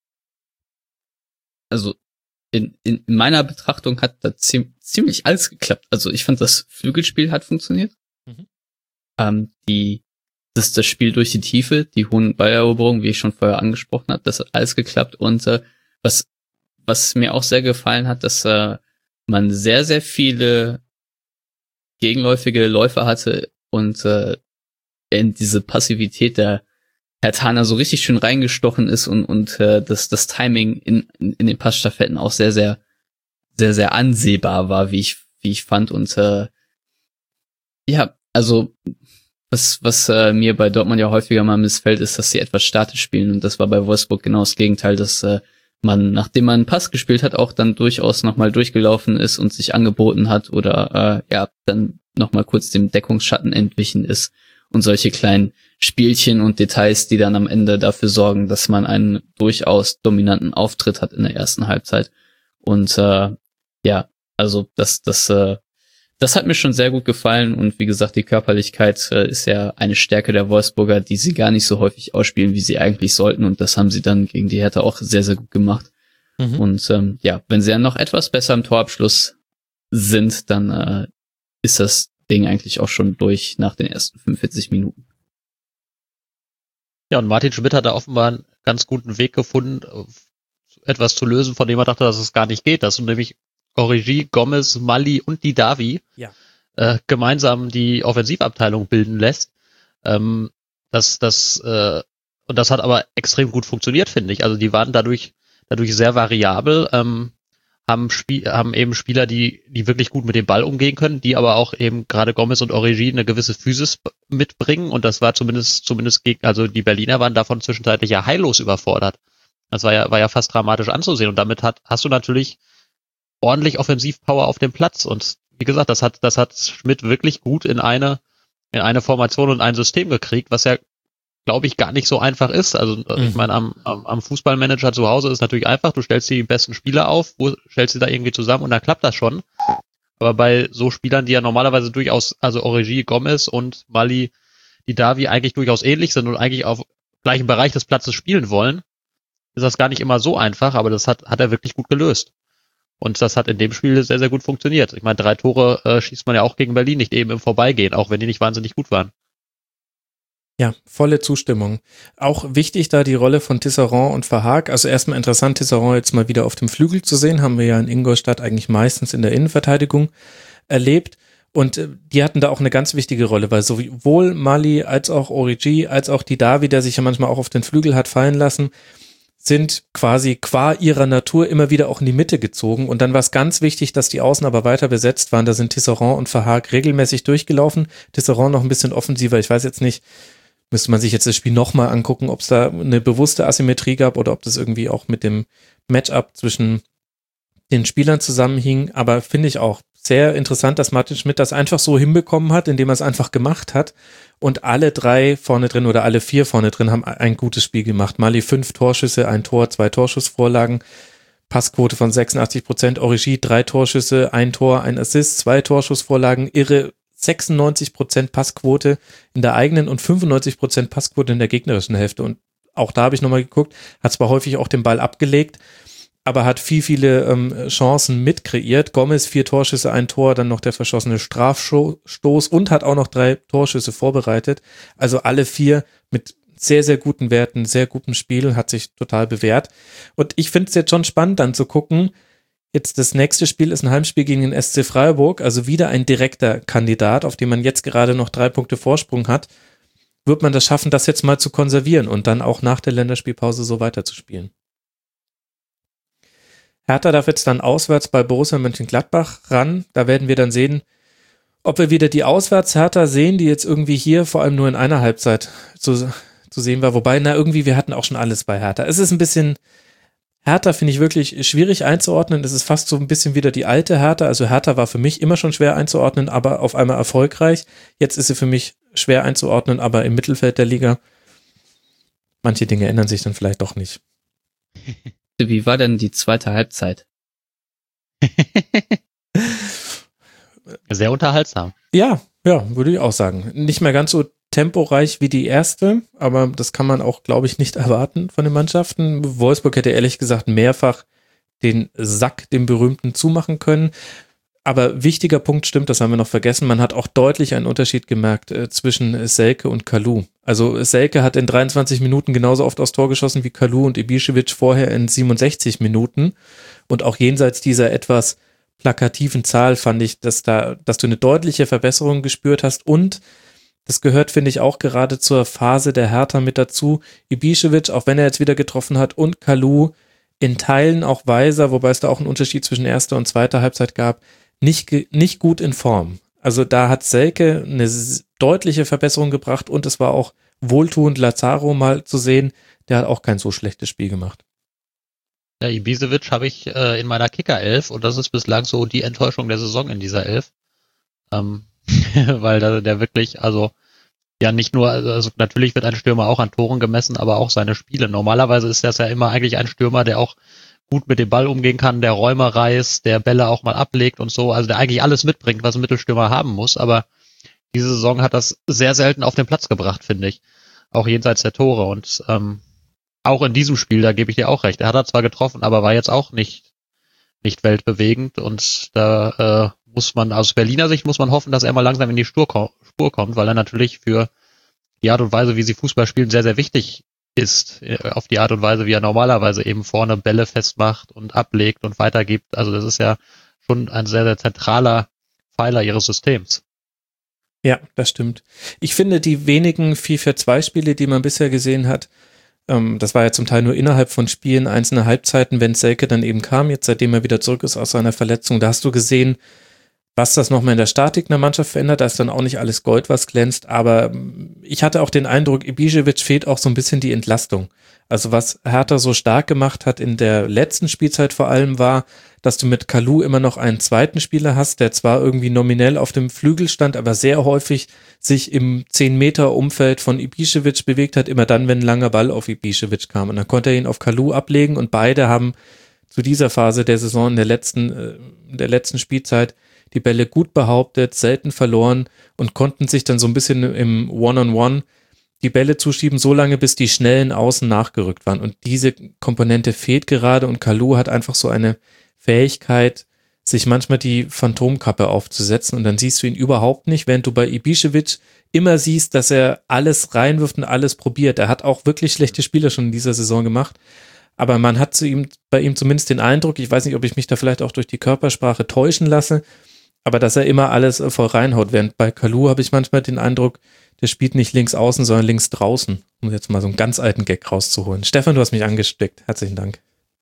Also in meiner Betrachtung hat da ziemlich alles geklappt. Also ich fand, das Flügelspiel hat funktioniert. Das Spiel durch die Tiefe, die hohen Balleroberungen, wie ich schon vorher angesprochen habe, das hat alles geklappt. Und was mir auch sehr gefallen hat, dass man sehr, sehr viele gegenläufige Läufer hatte und in diese Passivität der Herr Thaner so richtig schön reingestochen ist und das Timing in den Passstaffetten auch sehr, sehr, sehr, sehr ansehbar war, wie ich fand. Und ja, also was mir bei Dortmund ja häufiger mal missfällt, ist, dass sie etwas statisch spielen. Und das war bei Wolfsburg genau das Gegenteil, dass man, nachdem man einen Pass gespielt hat, auch dann durchaus nochmal durchgelaufen ist und sich angeboten hat oder dann nochmal kurz dem Deckungsschatten entwichen ist. Und solche kleinen Spielchen und Details, die dann am Ende dafür sorgen, dass man einen durchaus dominanten Auftritt hat in der ersten Halbzeit. Und also das hat mir schon sehr gut gefallen. Und wie gesagt, die Körperlichkeit ist ja eine Stärke der Wolfsburger, die sie gar nicht so häufig ausspielen, wie sie eigentlich sollten. Und das haben sie dann gegen die Hertha auch sehr, sehr gut gemacht. Und wenn sie dann noch etwas besser im Torabschluss sind, dann ist das Ding eigentlich auch schon durch nach den ersten 45 Minuten. Ja, und Martin Schmidt hat da offenbar einen ganz guten Weg gefunden, etwas zu lösen, von dem er dachte, dass es gar nicht geht. Dass du nämlich Origi, Gomez, Mali und Didavi gemeinsam die Offensivabteilung bilden lässt. Und das hat aber extrem gut funktioniert, finde ich. Also die waren dadurch sehr variabel, haben eben Spieler, die wirklich gut mit dem Ball umgehen können, die aber auch eben gerade Gomez und Origi eine gewisse Physis mitbringen. Und das war zumindest also die Berliner waren davon zwischenzeitlich ja heillos überfordert. Das war ja fast dramatisch anzusehen. Und damit hast du natürlich ordentlich Offensivpower auf dem Platz. Und wie gesagt, das hat Schmidt wirklich gut in eine Formation und ein System gekriegt, was ja, glaube ich, gar nicht so einfach ist. Also ich meine, am Fußballmanager zu Hause ist natürlich einfach, du stellst die besten Spieler auf, stellst sie da irgendwie zusammen und dann klappt das schon. Aber bei so Spielern, die ja normalerweise durchaus, also Origi, Gomez und Mali, Didavi eigentlich durchaus ähnlich sind und eigentlich auf gleichem Bereich des Platzes spielen wollen, ist das gar nicht immer so einfach, aber das hat er wirklich gut gelöst. Und das hat in dem Spiel sehr, sehr gut funktioniert. Ich meine, 3 Tore schießt man ja auch gegen Berlin nicht eben im Vorbeigehen, auch wenn die nicht wahnsinnig gut waren. Ja, volle Zustimmung. Auch wichtig da die Rolle von Tisserand und Verhaag. Also erstmal interessant, Tisserand jetzt mal wieder auf dem Flügel zu sehen. Haben wir ja in Ingolstadt eigentlich meistens in der Innenverteidigung erlebt. Und die hatten da auch eine ganz wichtige Rolle, weil sowohl Mali als auch Origi, als auch Didavi, der sich ja manchmal auch auf den Flügel hat fallen lassen, sind quasi qua ihrer Natur immer wieder auch in die Mitte gezogen. Und dann war es ganz wichtig, dass die Außen aber weiter besetzt waren. Da sind Tisserand und Verhaag regelmäßig durchgelaufen. Tisserand noch ein bisschen offensiver. Ich weiß jetzt nicht, müsste man sich jetzt das Spiel nochmal angucken, ob es da eine bewusste Asymmetrie gab oder ob das irgendwie auch mit dem Matchup zwischen den Spielern zusammenhing. Aber finde ich auch sehr interessant, dass Martin Schmidt das einfach so hinbekommen hat, indem er es einfach gemacht hat. Und alle 3 vorne drin oder alle 4 vorne drin haben ein gutes Spiel gemacht. Mali 5 Torschüsse, 1 Tor, 2 Torschussvorlagen, Passquote von 86%, Origi 3 Torschüsse, 1 Tor, 1 Assist, 2 Torschussvorlagen, irre 96% Passquote in der eigenen und 95% Passquote in der gegnerischen Hälfte. Und auch da habe ich nochmal geguckt, hat zwar häufig auch den Ball abgelegt, aber hat viele Chancen mitkreiert. Gomez 4 Torschüsse, 1 Tor, dann noch der verschossene Strafstoß und hat auch noch 3 Torschüsse vorbereitet. Also alle 4 mit sehr, sehr guten Werten, sehr gutem Spiel, hat sich total bewährt. Und ich finde es jetzt schon spannend dann zu gucken, jetzt das nächste Spiel ist ein Heimspiel gegen den SC Freiburg, also wieder ein direkter Kandidat, auf den man jetzt gerade noch 3 Punkte Vorsprung hat. Wird man das schaffen, das jetzt mal zu konservieren und dann auch nach der Länderspielpause so weiterzuspielen? Hertha darf jetzt dann auswärts bei Borussia Mönchengladbach ran. Da werden wir dann sehen, ob wir wieder die Auswärts-Hertha sehen, die jetzt irgendwie hier vor allem nur in einer Halbzeit zu sehen war. Wobei, irgendwie, wir hatten auch schon alles bei Hertha. Es ist ein bisschen, Hertha finde ich wirklich schwierig einzuordnen. Es ist fast so ein bisschen wieder die alte Hertha. Also Hertha war für mich immer schon schwer einzuordnen, aber auf einmal erfolgreich. Jetzt ist sie für mich schwer einzuordnen, aber im Mittelfeld der Liga. Manche Dinge ändern sich dann vielleicht doch nicht. Wie war denn die zweite Halbzeit? Sehr unterhaltsam. Ja, würde ich auch sagen. Nicht mehr ganz so temporeich wie die erste, aber das kann man auch, glaube ich, nicht erwarten von den Mannschaften. Wolfsburg hätte ehrlich gesagt mehrfach den Sack, den berühmten, zumachen können. Aber wichtiger Punkt stimmt, das haben wir noch vergessen, man hat auch deutlich einen Unterschied gemerkt zwischen Selke und Kalou. Also Selke hat in 23 Minuten genauso oft aufs Tor geschossen wie Kalou und Ibišević vorher in 67 Minuten. Und auch jenseits dieser etwas plakativen Zahl fand ich, dass du eine deutliche Verbesserung gespürt hast. Und das gehört, finde ich, auch gerade zur Phase der Hertha mit dazu. Ibišević, auch wenn er jetzt wieder getroffen hat, und Kalou in Teilen auch Weiser, wobei es da auch einen Unterschied zwischen erster und zweiter Halbzeit gab, nicht gut in Form. Also da hat Selke eine deutliche Verbesserung gebracht und es war auch wohltuend, Lazaro mal zu sehen. Der hat auch kein so schlechtes Spiel gemacht. Ja, Ibišević habe ich in meiner Kicker-Elf und das ist bislang so die Enttäuschung der Saison in dieser Elf. Weil der wirklich, also ja nicht nur, also natürlich wird ein Stürmer auch an Toren gemessen, aber auch seine Spiele. Normalerweise ist das ja immer eigentlich ein Stürmer, der auch gut mit dem Ball umgehen kann, der Räume reißt, der Bälle auch mal ablegt und so, also der eigentlich alles mitbringt, was ein Mittelstürmer haben muss, aber diese Saison hat das sehr selten auf den Platz gebracht, finde ich. Auch jenseits der Tore und auch in diesem Spiel, da gebe ich dir auch recht, er hat zwar getroffen, aber war jetzt auch nicht weltbewegend und da muss man, aus Berliner Sicht muss man hoffen, dass er mal langsam in die Spur kommt, weil er natürlich für die Art und Weise, wie sie Fußball spielen, sehr, sehr wichtig ist, auf die Art und Weise, wie er normalerweise eben vorne Bälle festmacht und ablegt und weitergibt. Also das ist ja schon ein sehr, sehr zentraler Pfeiler ihres Systems. Ja, das stimmt. Ich finde, die wenigen FIFA-2-Spiele, die man bisher gesehen hat, das war ja zum Teil nur innerhalb von Spielen, einzelne Halbzeiten, wenn Selke dann eben kam, jetzt seitdem er wieder zurück ist aus seiner Verletzung, da hast du gesehen, was das nochmal in der Statik einer Mannschaft verändert, da ist dann auch nicht alles Gold, was glänzt, aber ich hatte auch den Eindruck, Ibišević fehlt auch so ein bisschen die Entlastung. Also was Hertha so stark gemacht hat in der letzten Spielzeit vor allem war, dass du mit Kalou immer noch einen zweiten Spieler hast, der zwar irgendwie nominell auf dem Flügel stand, aber sehr häufig sich im 10-Meter-Umfeld von Ibišević bewegt hat, immer dann, wenn ein langer Ball auf Ibišević kam. Und dann konnte er ihn auf Kalou ablegen und beide haben zu dieser Phase der Saison in der letzten Spielzeit die Bälle gut behauptet, selten verloren und konnten sich dann so ein bisschen im One-on-One die Bälle zuschieben, so lange, bis die schnellen Außen nachgerückt waren. Und diese Komponente fehlt gerade und Kalou hat einfach so eine Fähigkeit, sich manchmal die Phantomkappe aufzusetzen und dann siehst du ihn überhaupt nicht, während du bei Ibišević immer siehst, dass er alles reinwirft und alles probiert. Er hat auch wirklich schlechte Spiele schon in dieser Saison gemacht, aber man hat bei ihm zumindest den Eindruck, ich weiß nicht, ob ich mich da vielleicht auch durch die Körpersprache täuschen lasse, aber dass er immer alles voll reinhaut, während bei Kalou habe ich manchmal den Eindruck, der spielt nicht links außen, sondern links draußen, um jetzt mal so einen ganz alten Gag rauszuholen. Stefan, du hast mich angesteckt. Herzlichen Dank.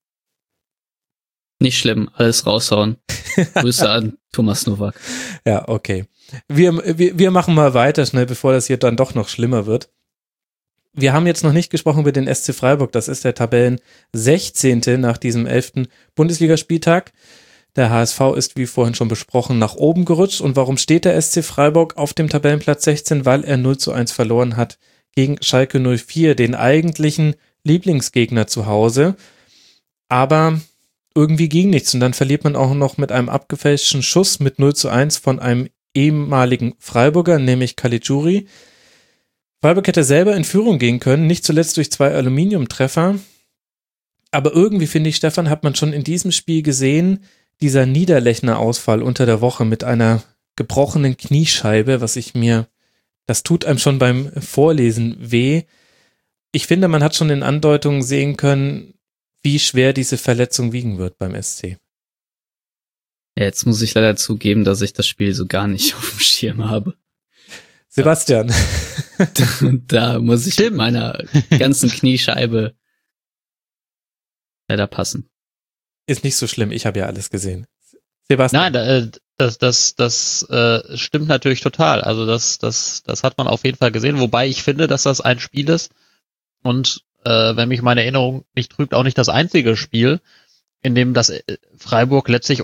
Nicht schlimm, alles raushauen. Grüße an Thomas Nowak. Ja, okay. Wir machen mal weiter schnell, bevor das hier dann doch noch schlimmer wird. Wir haben jetzt noch nicht gesprochen über den SC Freiburg. Das ist der Tabellen 16. nach diesem 11. Bundesligaspieltag. Der HSV ist, wie vorhin schon besprochen, nach oben gerutscht. Und warum steht der SC Freiburg auf dem Tabellenplatz 16? Weil er 0:1 verloren hat gegen Schalke 04, den eigentlichen Lieblingsgegner zu Hause. Aber irgendwie ging nichts. Und dann verliert man auch noch mit einem abgefälschten Schuss mit 0:1 von einem ehemaligen Freiburger, nämlich Caligiuri. Freiburg hätte selber in Führung gehen können, nicht zuletzt durch 2 Aluminiumtreffer. Aber irgendwie, finde ich, Stefan, hat man schon in diesem Spiel gesehen, dieser Niederlechner-Ausfall unter der Woche mit einer gebrochenen Kniescheibe, das tut einem schon beim Vorlesen weh. Ich finde, man hat schon in Andeutungen sehen können, wie schwer diese Verletzung wiegen wird beim SC. Ja, jetzt muss ich leider zugeben, dass ich das Spiel so gar nicht auf dem Schirm habe. Sebastian. Da muss ich mit meiner ganzen Kniescheibe leider passen. ist nicht so schlimm. Ich habe ja alles gesehen. Sebastian. Nein, das stimmt natürlich total. Also das hat man auf jeden Fall gesehen. Wobei ich finde, dass das ein Spiel ist und wenn mich meine Erinnerung nicht trügt, auch nicht das einzige Spiel, in dem das Freiburg letztlich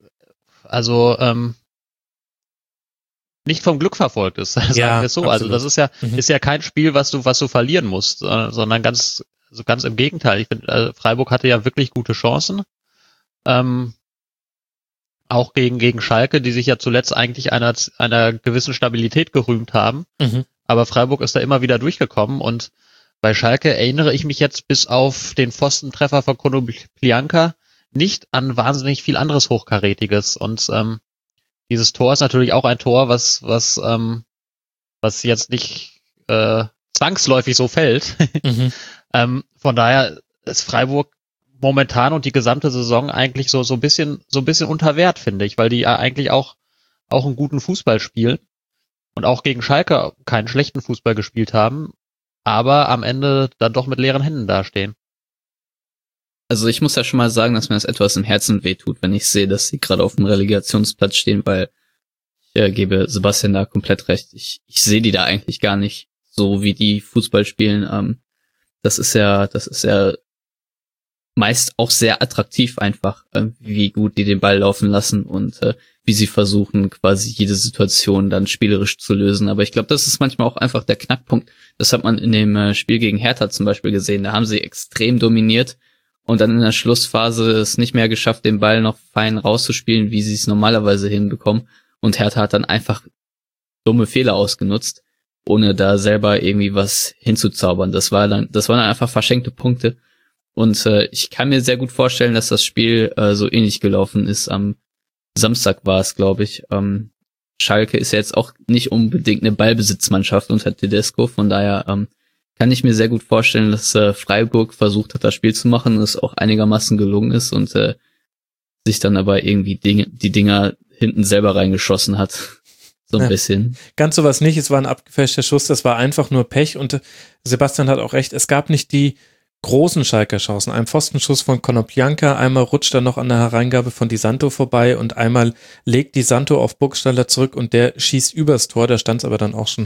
nicht vom Glück verfolgt ist, sagen wir es so. Absolut. Also das ist ja kein Spiel, was du verlieren musst, sondern ganz im Gegenteil. Ich finde, Freiburg hatte ja wirklich gute Chancen. Auch gegen Schalke, die sich ja zuletzt eigentlich einer gewissen Stabilität gerühmt haben. Mhm. Aber Freiburg ist da immer wieder durchgekommen und bei Schalke erinnere ich mich jetzt bis auf den Pfostentreffer von Konoplyanka nicht an wahnsinnig viel anderes Hochkarätiges. Und dieses Tor ist natürlich auch ein Tor, was jetzt nicht zwangsläufig so fällt. Mhm. Von daher ist Freiburg momentan und die gesamte Saison eigentlich so ein bisschen unter Wert, finde ich, weil die ja eigentlich auch einen guten Fußball spielen und auch gegen Schalke keinen schlechten Fußball gespielt haben, aber am Ende dann doch mit leeren Händen dastehen. Also ich muss ja schon mal sagen, dass mir das etwas im Herzen wehtut, wenn ich sehe, dass sie gerade auf dem Relegationsplatz stehen, weil ich gebe Sebastian da komplett recht. Ich sehe die da eigentlich gar nicht so, wie die Fußball spielen. Das ist ja meist auch sehr attraktiv einfach, wie gut die den Ball laufen lassen und wie sie versuchen, quasi jede Situation dann spielerisch zu lösen. Aber ich glaube, das ist manchmal auch einfach der Knackpunkt. Das hat man in dem Spiel gegen Hertha zum Beispiel gesehen. Da haben sie extrem dominiert und dann in der Schlussphase es nicht mehr geschafft, den Ball noch fein rauszuspielen, wie sie es normalerweise hinbekommen. Und Hertha hat dann einfach dumme Fehler ausgenutzt, ohne da selber irgendwie was hinzuzaubern. Das waren dann einfach verschenkte Punkte. Und ich kann mir sehr gut vorstellen, dass das Spiel so ähnlich gelaufen ist. Am Samstag war es, glaube ich. Schalke ist ja jetzt auch nicht unbedingt eine Ballbesitzmannschaft unter Tedesco. Von daher kann ich mir sehr gut vorstellen, dass Freiburg versucht hat, das Spiel zu machen, es auch einigermaßen gelungen ist und sich dann aber irgendwie die Dinger hinten selber reingeschossen hat. So ein bisschen. Ganz sowas nicht. Es war ein abgefälschter Schuss. Das war einfach nur Pech. Und Sebastian hat auch recht. Es gab nicht die großen Schalker Chancen. Ein Pfostenschuss von Konoplyanka, einmal rutscht er noch an der Hereingabe von Di Santo vorbei und einmal legt Di Santo auf Burgstaller zurück und der schießt übers Tor, da stand es aber dann auch schon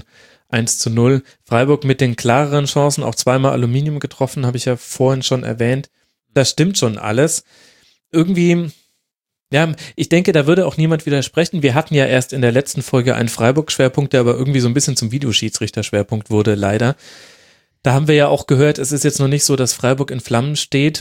1:0. Freiburg mit den klareren Chancen, auch zweimal Aluminium getroffen, habe ich ja vorhin schon erwähnt. Das stimmt schon alles. Irgendwie, ja, ich denke, da würde auch niemand widersprechen. Wir hatten ja erst in der letzten Folge einen Freiburg-Schwerpunkt, der aber irgendwie so ein bisschen zum Videoschiedsrichter-Schwerpunkt wurde, leider. Da haben wir ja auch gehört, es ist jetzt noch nicht so, dass Freiburg in Flammen steht,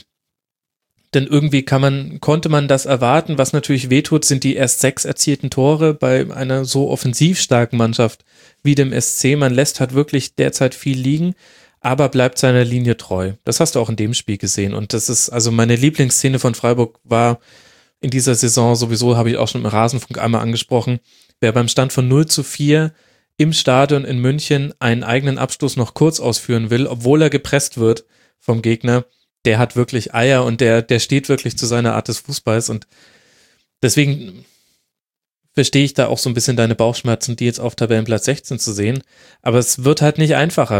denn irgendwie konnte man das erwarten. Was natürlich wehtut, sind die erst 6 erzielten Tore bei einer so offensiv starken Mannschaft wie dem SC. Man lässt halt wirklich derzeit viel liegen, aber bleibt seiner Linie treu. Das hast du auch in dem Spiel gesehen und das ist, also meine Lieblingsszene von Freiburg war in dieser Saison sowieso, habe ich auch schon im Rasenfunk einmal angesprochen, wer beim Stand von 0:4 im Stadion in München einen eigenen Abstoß noch kurz ausführen will, obwohl er gepresst wird vom Gegner, der hat wirklich Eier und der steht wirklich zu seiner Art des Fußballs und deswegen verstehe ich da auch so ein bisschen deine Bauchschmerzen, die jetzt auf Tabellenplatz 16 zu sehen, aber es wird halt nicht einfacher,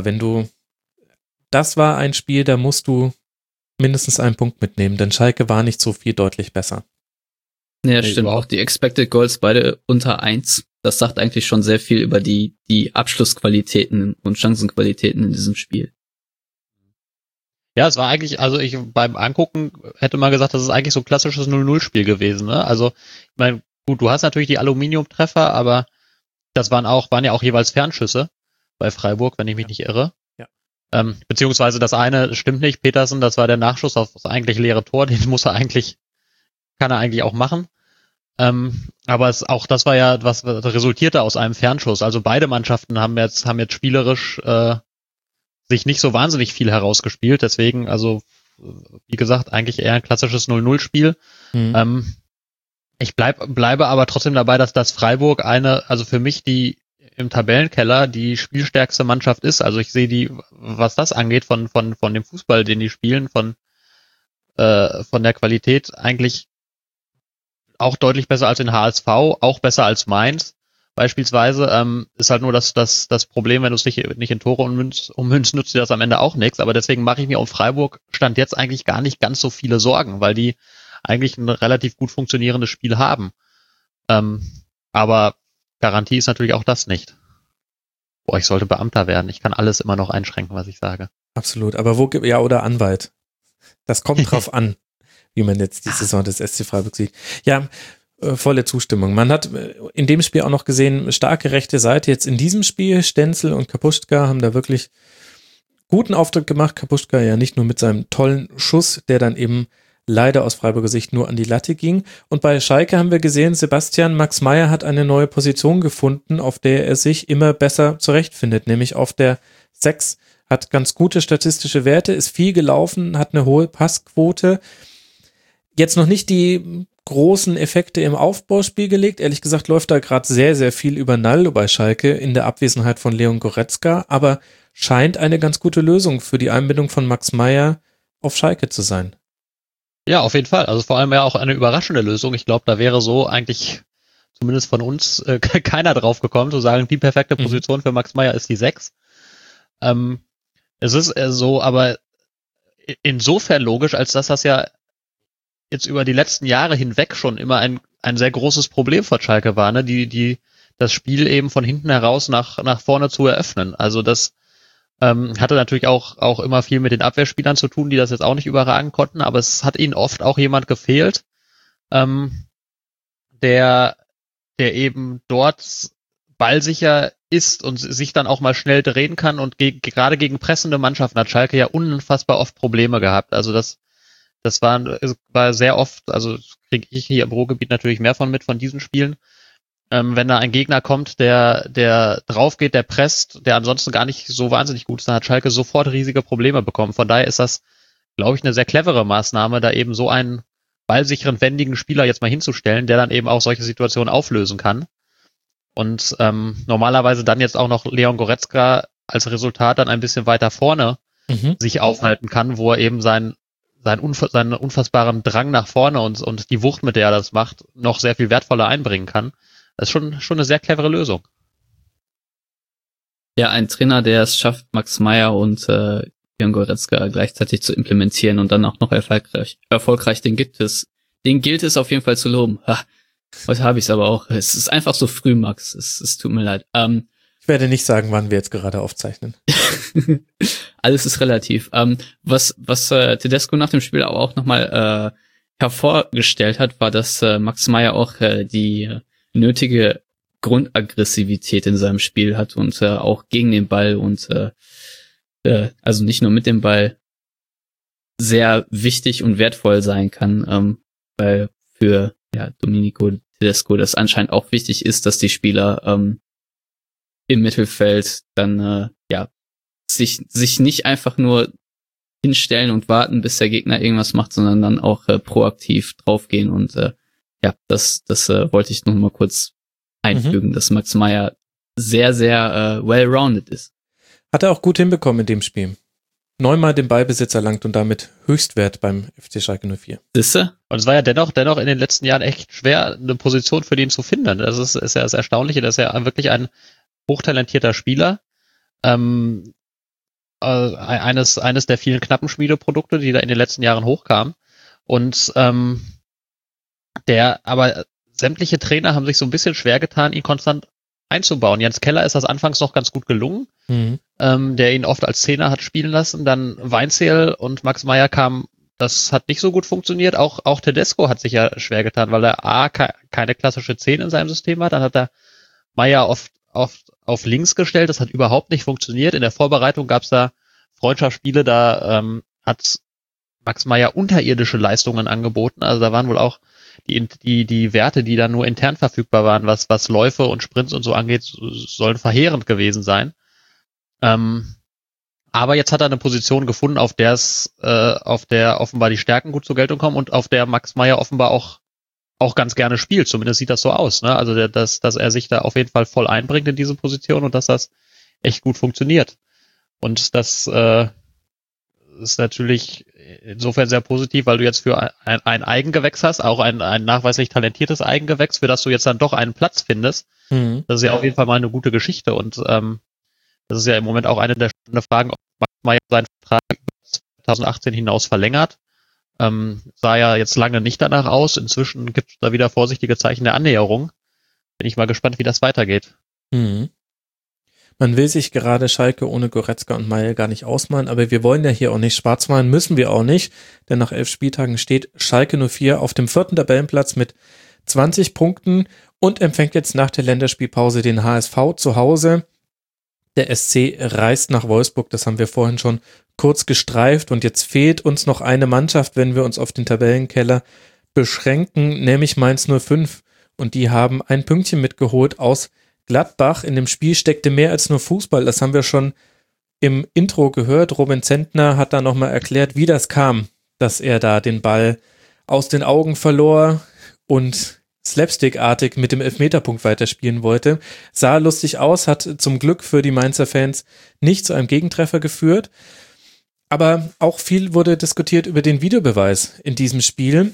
das war ein Spiel, da musst du mindestens einen Punkt mitnehmen, denn Schalke war nicht so viel deutlich besser. Ja, stimmt. Auch die Expected Goals beide unter 1. Das sagt eigentlich schon sehr viel über die Abschlussqualitäten und Chancenqualitäten in diesem Spiel. Ja, es war eigentlich, also beim Angucken hätte man gesagt, das ist eigentlich so ein klassisches 0-0-Spiel gewesen, ne? Also, ich meine, gut, du hast natürlich die Aluminiumtreffer, aber das waren ja auch jeweils Fernschüsse bei Freiburg, wenn ich mich nicht irre. Ja. Beziehungsweise das eine stimmt nicht, Petersen, das war der Nachschuss auf das eigentlich leere Tor, den kann er eigentlich auch machen. Aber auch das war ja, was resultierte aus einem Fernschuss. Also beide Mannschaften haben jetzt spielerisch sich nicht so wahnsinnig viel herausgespielt. Deswegen, also wie gesagt, eigentlich eher ein klassisches 0-0-Spiel. Mhm. Ich bleibe aber trotzdem dabei, dass Freiburg also für mich die im Tabellenkeller die spielstärkste Mannschaft ist. Also ich sehe die, was das angeht, von dem Fußball, den die spielen, von der Qualität eigentlich auch deutlich besser als in HSV, auch besser als Mainz beispielsweise. Ist halt nur das Problem, wenn du es nicht in Tore ummünzt, nützt dir das am Ende auch nichts. Aber deswegen mache ich mir um Freiburg Stand jetzt eigentlich gar nicht ganz so viele Sorgen, weil die eigentlich ein relativ gut funktionierendes Spiel haben. Aber Garantie ist natürlich auch das nicht. Boah, ich sollte Beamter werden. Ich kann alles immer noch einschränken, was ich sage. Absolut. Aber ja, oder Anwalt. Das kommt drauf an, wie man jetzt die Saison des SC Freiburg sieht. Ja, volle Zustimmung. Man hat in dem Spiel auch noch gesehen, starke rechte Seite. Jetzt in diesem Spiel, Stenzel und Kapuschka haben da wirklich guten Auftritt gemacht. Kapuschka ja nicht nur mit seinem tollen Schuss, der dann eben leider aus Freiburger Sicht nur an die Latte ging. Und bei Schalke haben wir gesehen, Sebastian Max Meyer hat eine neue Position gefunden, auf der er sich immer besser zurechtfindet, nämlich auf der 6. Hat ganz gute statistische Werte, ist viel gelaufen, hat eine hohe Passquote. Jetzt noch nicht die großen Effekte im Aufbauspiel gelegt. Ehrlich gesagt läuft da gerade sehr, sehr viel über Naldo bei Schalke in der Abwesenheit von Leon Goretzka, aber scheint eine ganz gute Lösung für die Einbindung von Max Meyer auf Schalke zu sein. Ja, auf jeden Fall. Also vor allem ja auch eine überraschende Lösung. Ich glaube, da wäre so eigentlich zumindest von uns keiner drauf gekommen, zu sagen, die perfekte Position für Max Meyer ist die 6. Es ist so, aber insofern logisch, als dass das ja jetzt über die letzten Jahre hinweg schon immer ein sehr großes Problem von Schalke war, ne? Das Spiel eben von hinten heraus nach vorne zu eröffnen. Also das hatte natürlich auch immer viel mit den Abwehrspielern zu tun, die das jetzt auch nicht überragen konnten, aber es hat ihnen oft auch jemand gefehlt, der eben dort ballsicher ist und sich dann auch mal schnell drehen kann, und gerade gegen pressende Mannschaften hat Schalke ja unfassbar oft Probleme gehabt. Also das war sehr oft, also kriege ich hier im Ruhrgebiet natürlich mehr von diesen Spielen, wenn da ein Gegner kommt, der drauf geht, der presst, der ansonsten gar nicht so wahnsinnig gut ist, dann hat Schalke sofort riesige Probleme bekommen. Von daher ist das, glaube ich, eine sehr clevere Maßnahme, da eben so einen ballsicheren, wendigen Spieler jetzt mal hinzustellen, der dann eben auch solche Situationen auflösen kann. Und normalerweise dann jetzt auch noch Leon Goretzka als Resultat dann ein bisschen weiter vorne sich aufhalten kann, wo er eben seinen unfassbaren Drang nach vorne und die Wucht, mit der er das macht, noch sehr viel wertvoller einbringen kann. Das ist schon eine sehr clevere Lösung. Ja, ein Trainer, der es schafft, Max Meyer und Leon Goretzka gleichzeitig zu implementieren und dann auch noch erfolgreich, den gilt es auf jeden Fall zu loben. Ha, heute habe ich es aber auch. Es ist einfach so früh, Max. Es tut mir leid. Ich werde nicht sagen, wann wir jetzt gerade aufzeichnen. Alles ist relativ. Was Tedesco nach dem Spiel aber auch nochmal hervorgestellt hat, war, dass Max Meyer auch die nötige Grundaggressivität in seinem Spiel hat und auch gegen den Ball und also nicht nur mit dem Ball sehr wichtig und wertvoll sein kann, weil für Domenico Tedesco das anscheinend auch wichtig ist, dass die Spieler im Mittelfeld dann sich nicht einfach nur hinstellen und warten, bis der Gegner irgendwas macht, sondern dann auch proaktiv draufgehen. Und das wollte ich noch mal kurz einfügen, dass Max Meyer sehr, sehr well-rounded ist. Hat er auch gut hinbekommen in dem Spiel. 9-mal den Ballbesitz erlangt und damit Höchstwert beim FC Schalke 04. Siehste? Und es war ja dennoch in den letzten Jahren echt schwer, eine Position für den zu finden. Das ist ja das Erstaunliche, dass er wirklich ein hochtalentierter Spieler, eines der vielen knappen Schmiedeprodukte, die da in den letzten Jahren hochkamen. Und aber sämtliche Trainer haben sich so ein bisschen schwer getan, ihn konstant einzubauen. Jens Keller ist das anfangs noch ganz gut gelungen, der ihn oft als Zehner hat spielen lassen. Dann Weinzierl und Max Meyer kamen, das hat nicht so gut funktioniert. Auch Tedesco hat sich ja schwer getan, weil er keine klassische 10 in seinem System hat. Dann hat er Meyer oft auf links gestellt, das hat überhaupt nicht funktioniert. In der Vorbereitung gab es da Freundschaftsspiele, da hat Max Meyer unterirdische Leistungen angeboten. Also da waren wohl auch die Werte, die dann nur intern verfügbar waren, was Läufe und Sprints und so angeht, sollen verheerend gewesen sein. Aber jetzt hat er eine Position gefunden, auf der offenbar die Stärken gut zur Geltung kommen und auf der Max Meyer offenbar auch ganz gerne spielt. Zumindest sieht das so aus, ne? Also dass er sich da auf jeden Fall voll einbringt in diese Position und dass das echt gut funktioniert. Und das ist natürlich insofern sehr positiv, weil du jetzt für ein Eigengewächs hast, auch ein nachweislich talentiertes Eigengewächs, für das du jetzt dann doch einen Platz findest. Das ist ja auf jeden Fall mal eine gute Geschichte. Und das ist ja im Moment auch eine der spannenden Fragen, ob Max Meyer seinen Vertrag über 2018 hinaus verlängert Sah ja jetzt lange nicht danach aus. Inzwischen gibt es da wieder vorsichtige Zeichen der Annäherung. Bin ich mal gespannt, wie das weitergeht. Mhm. Man will sich gerade Schalke ohne Goretzka und Meyer gar nicht ausmalen, aber wir wollen ja hier auch nicht schwarz malen, müssen wir auch nicht, denn nach 11 Spieltagen steht Schalke 04 auf dem 4. Tabellenplatz mit 20 Punkten und empfängt jetzt nach der Länderspielpause den HSV zu Hause. Der SC reist nach Wolfsburg, das haben wir vorhin schon kurz gestreift und jetzt fehlt uns noch eine Mannschaft, wenn wir uns auf den Tabellenkeller beschränken, nämlich Mainz 05 und die haben ein Pünktchen mitgeholt aus Gladbach. In dem Spiel steckte mehr als nur Fußball, das haben wir schon im Intro gehört. Robin Zentner hat da nochmal erklärt, wie das kam, dass er da den Ball aus den Augen verlor und slapstickartig mit dem Elfmeterpunkt weiterspielen wollte. Sah lustig aus, hat zum Glück für die Mainzer Fans nicht zu einem Gegentreffer geführt. Aber auch viel wurde diskutiert über den Videobeweis in diesem Spiel.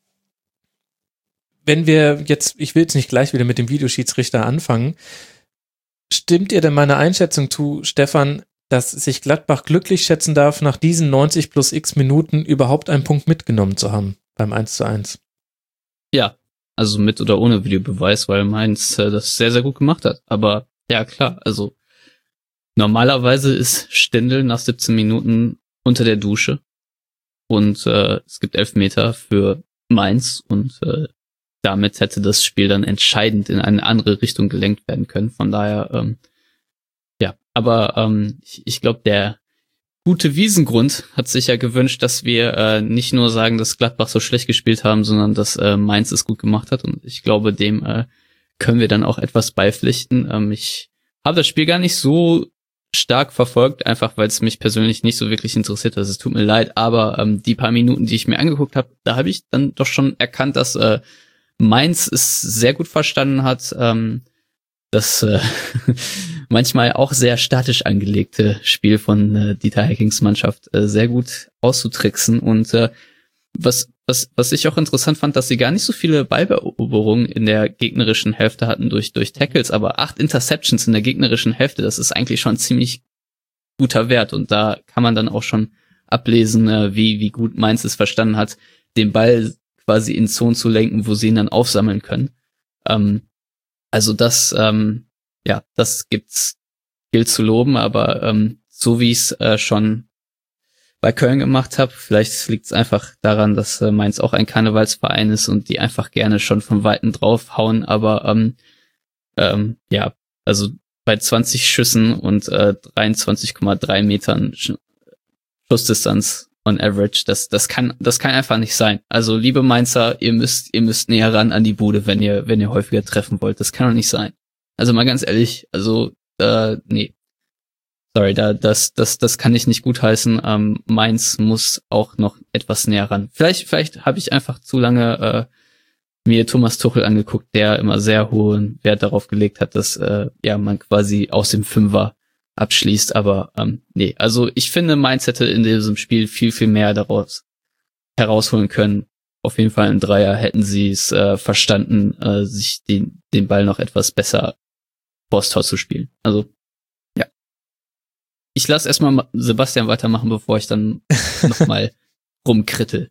Wenn wir jetzt, ich will jetzt nicht gleich wieder mit dem Videoschiedsrichter anfangen, stimmt ihr denn meiner Einschätzung zu, Stefan, dass sich Gladbach glücklich schätzen darf, nach diesen 90 plus x Minuten überhaupt einen Punkt mitgenommen zu haben beim 1:1? Ja, also mit oder ohne Videobeweis, weil Mainz das sehr, sehr gut gemacht hat. Aber ja, klar, also normalerweise ist Stindl nach 17 Minuten unter der Dusche und es gibt Elfmeter für Mainz und damit hätte das Spiel dann entscheidend in eine andere Richtung gelenkt werden können. Von daher, ja, aber ich glaube, der gute Wiesengrund hat sich ja gewünscht, dass wir nicht nur sagen, dass Gladbach so schlecht gespielt haben, sondern dass Mainz es gut gemacht hat. Und ich glaube, dem können wir dann auch etwas beipflichten. Ich habe das Spiel gar nicht so stark verfolgt, einfach weil es mich persönlich nicht so wirklich interessiert hat. Es tut mir leid, aber die paar Minuten, die ich mir angeguckt habe, da habe ich dann doch schon erkannt, dass Mainz es sehr gut verstanden hat, das manchmal auch sehr statisch angelegte Spiel von Dieter Heckings Mannschaft sehr gut auszutricksen. Und was ich auch interessant fand, dass sie gar nicht so viele Ballbeeroberungen in der gegnerischen Hälfte hatten durch Tackles, aber 8 Interceptions in der gegnerischen Hälfte, das ist eigentlich schon ziemlich guter Wert. Und da kann man dann auch schon ablesen, wie gut Mainz es verstanden hat, den Ball quasi in Zonen zu lenken, wo sie ihn dann aufsammeln können. Also das, ja, das gilt zu loben, aber so wie ich es schon bei Köln gemacht habe, vielleicht liegt es einfach daran, dass Mainz auch ein Karnevalsverein ist und die einfach gerne schon von Weitem draufhauen, aber ja, also bei 20 Schüssen und 23,3 Metern Schussdistanz on average, das kann einfach nicht sein. Also liebe Mainzer, ihr müsst näher ran an die Bude, wenn ihr häufiger treffen wollt. Das kann doch nicht sein. Also mal ganz ehrlich, also nee. Sorry, das kann ich nicht gutheißen. Mainz muss auch noch etwas näher ran. Vielleicht habe ich einfach zu lange mir Thomas Tuchel angeguckt, der immer sehr hohen Wert darauf gelegt hat, dass ja man quasi aus dem Fünfer abschließt, aber nee, also ich finde, Mainz hätte in diesem Spiel viel, viel mehr daraus herausholen können. Auf jeden Fall ein Dreier hätten sie es verstanden, sich den Ball noch etwas besser vors Tor zu spielen. Also, ja. Ich lasse erstmal Sebastian weitermachen, bevor ich dann nochmal rumkrittel.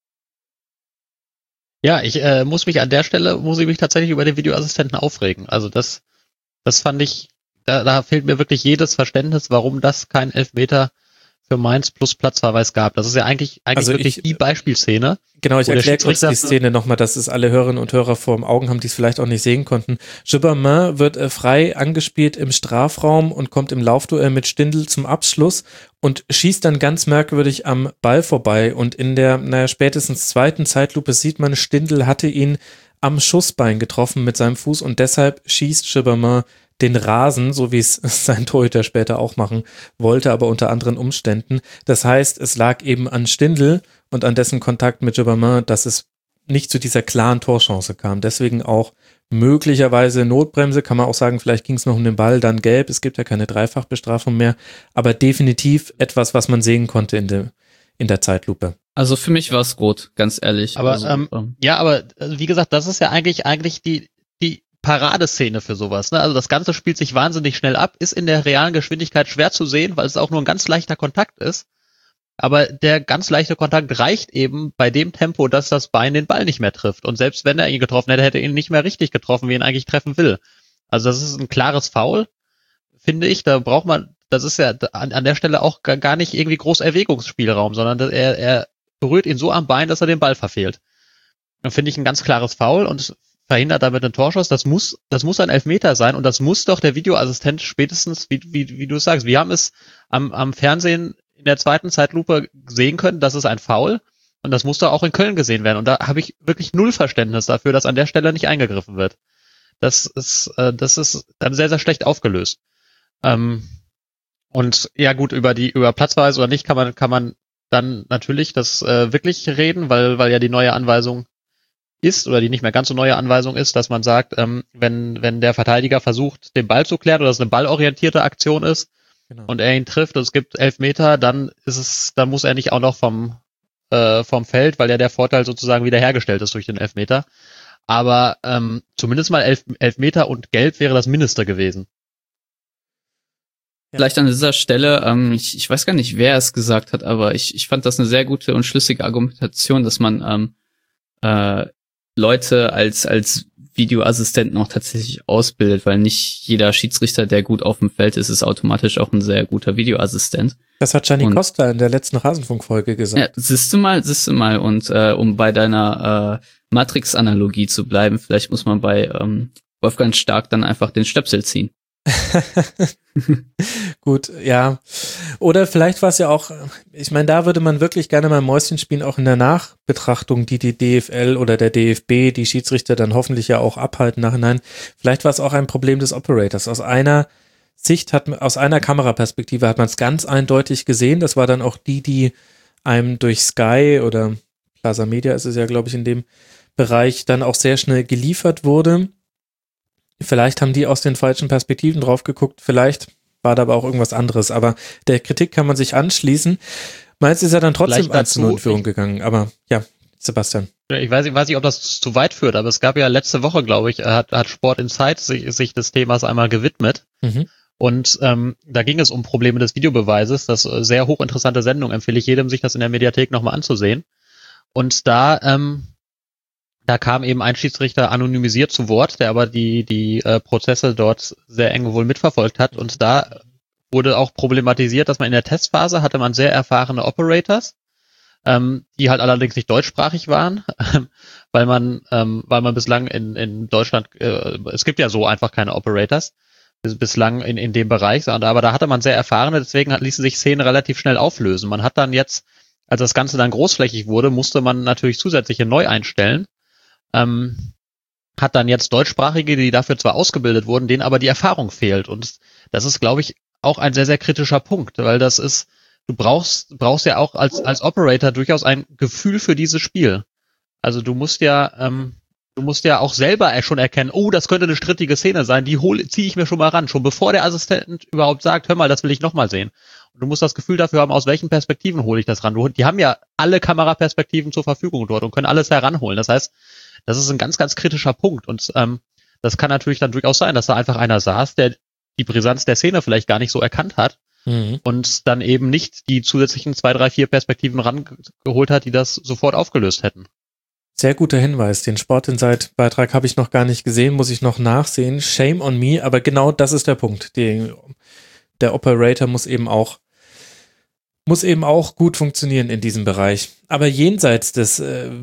Ja, ich muss mich tatsächlich über den Videoassistenten aufregen. Also das fand ich, da fehlt mir wirklich jedes Verständnis, warum das kein Elfmeter für Mainz plus Platzverweis gab. Das ist ja eigentlich also wirklich die Beispielszene. Genau, ich erkläre kurz die Szene nochmal, dass es alle Hörerinnen und Hörer vor den Augen haben, die es vielleicht auch nicht sehen konnten. Gibbermann wird frei angespielt im Strafraum und kommt im Laufduell mit Stindl zum Abschluss und schießt dann ganz merkwürdig am Ball vorbei. Und in der, spätestens zweiten Zeitlupe sieht man, Stindl hatte ihn am Schussbein getroffen mit seinem Fuß und deshalb schießt Gibbermann den Rasen, so wie es sein Torhüter später auch machen wollte, aber unter anderen Umständen. Das heißt, es lag eben an Stindl und an dessen Kontakt mit Gibbermann, dass es nicht zu dieser klaren Torchance kam. Deswegen auch möglicherweise Notbremse, kann man auch sagen, vielleicht ging es noch um den Ball, dann gelb, es gibt ja keine Dreifachbestrafung mehr, aber definitiv etwas, was man sehen konnte in der Zeitlupe. Also für mich war es rot, ganz ehrlich. Aber also, ja, aber wie gesagt, das ist ja eigentlich die Paradeszene für sowas, ne? Also das Ganze spielt sich wahnsinnig schnell ab, ist in der realen Geschwindigkeit schwer zu sehen, weil es auch nur ein ganz leichter Kontakt ist. Aber der ganz leichte Kontakt reicht eben bei dem Tempo, dass das Bein den Ball nicht mehr trifft. Und selbst wenn er ihn getroffen hätte, hätte er ihn nicht mehr richtig getroffen, wie er ihn eigentlich treffen will. Also das ist ein klares Foul, finde ich. Da braucht man, das ist ja an der Stelle auch gar nicht irgendwie groß Erwägungsspielraum, sondern er berührt ihn so am Bein, dass er den Ball verfehlt. Dann finde ich ein ganz klares Foul und verhindert damit einen Torschuss. Das muss ein Elfmeter sein und das muss doch der Videoassistent spätestens, wie du sagst. Wir haben es am Fernsehen in der zweiten Zeitlupe sehen können, das ist ein Foul und das muss doch auch in Köln gesehen werden. Und da habe ich wirklich null Verständnis dafür, dass an der Stelle nicht eingegriffen wird. Das ist dann sehr, sehr schlecht aufgelöst. Und ja gut, über Platzverweis oder nicht kann man dann natürlich das wirklich reden, weil ja die neue Anweisung ist oder die nicht mehr ganz so neue Anweisung ist, dass man sagt, wenn der Verteidiger versucht, den Ball zu klären oder es eine ballorientierte Aktion ist, genau, und er ihn trifft und es gibt 11 Meter, dann muss er nicht auch noch vom Feld, weil ja der Vorteil sozusagen wiederhergestellt ist durch den Elfmeter. Aber zumindest mal 11 Meter und Gelb wäre das Mindeste gewesen. Vielleicht an dieser Stelle, ich weiß gar nicht, wer es gesagt hat, aber ich fand das eine sehr gute und schlüssige Argumentation, dass man Leute als Videoassistenten auch tatsächlich ausbildet, weil nicht jeder Schiedsrichter, der gut auf dem Feld ist automatisch auch ein sehr guter Videoassistent. Das hat Gianni Costa in der letzten Rasenfunkfolge gesagt. Ja, siehst du mal. Und um bei deiner Matrix-Analogie zu bleiben, vielleicht muss man bei Wolfgang Stark dann einfach den Stöpsel ziehen. Gut, ja. Oder vielleicht war es ja auch, ich meine, da würde man wirklich gerne mal Mäuschen spielen, auch in der Nachbetrachtung, die DFL oder der DFB, die Schiedsrichter dann hoffentlich ja auch abhalten nachhinein. Vielleicht war es auch ein Problem des Operators. Aus einer Kameraperspektive hat man es ganz eindeutig gesehen. Das war dann auch die einem durch Sky oder Plaza Media ist es ja, glaube ich, in dem Bereich dann auch sehr schnell geliefert wurde. Vielleicht haben die aus den falschen Perspektiven drauf geguckt, vielleicht war da aber auch irgendwas anderes, aber der Kritik kann man sich anschließen. Mainz ist ja dann trotzdem 1-0 in Führung gegangen, aber ja, Sebastian. Ich weiß nicht, ob das zu weit führt, aber es gab ja letzte Woche, glaube ich, hat Sport Insight sich des Themas einmal gewidmet. Mhm. Und da ging es um Probleme des Videobeweises. Das sehr hochinteressante Sendung, empfehle ich jedem, sich das in der Mediathek nochmal anzusehen. Und da kam eben ein Schiedsrichter anonymisiert zu Wort, der aber die Prozesse dort sehr eng wohl mitverfolgt hat. Und da wurde auch problematisiert, dass man in der Testphase hatte man sehr erfahrene Operators, die halt allerdings nicht deutschsprachig waren, weil man bislang in Deutschland, es gibt ja so einfach keine Operators, bislang in dem Bereich, aber da hatte man sehr erfahrene, deswegen ließen sich Szenen relativ schnell auflösen. Man hat dann jetzt, als das Ganze dann großflächig wurde, musste man natürlich zusätzliche neu einstellen. Hat dann jetzt Deutschsprachige, die dafür zwar ausgebildet wurden, denen aber die Erfahrung fehlt. Und das ist, glaube ich, auch ein sehr, sehr kritischer Punkt, weil das ist, du brauchst ja auch als Operator durchaus ein Gefühl für dieses Spiel. Also du musst ja auch selber schon erkennen, oh, das könnte eine strittige Szene sein, die ziehe ich mir schon mal ran, schon bevor der Assistent überhaupt sagt, hör mal, das will ich nochmal sehen. Und du musst das Gefühl dafür haben, aus welchen Perspektiven hole ich das ran. Die haben ja alle Kameraperspektiven zur Verfügung dort und können alles heranholen. Das heißt, das ist ein ganz, ganz kritischer Punkt. Und das kann natürlich dann durchaus sein, dass da einfach einer saß, der die Brisanz der Szene vielleicht gar nicht so erkannt hat und dann eben nicht die zusätzlichen 2, 3, 4 Perspektiven rangeholt hat, die das sofort aufgelöst hätten. Sehr guter Hinweis. Den Sport Insight-Beitrag habe ich noch gar nicht gesehen, muss ich noch nachsehen. Shame on me, aber genau das ist der Punkt. Der Operator muss eben auch gut funktionieren in diesem Bereich. Aber jenseits des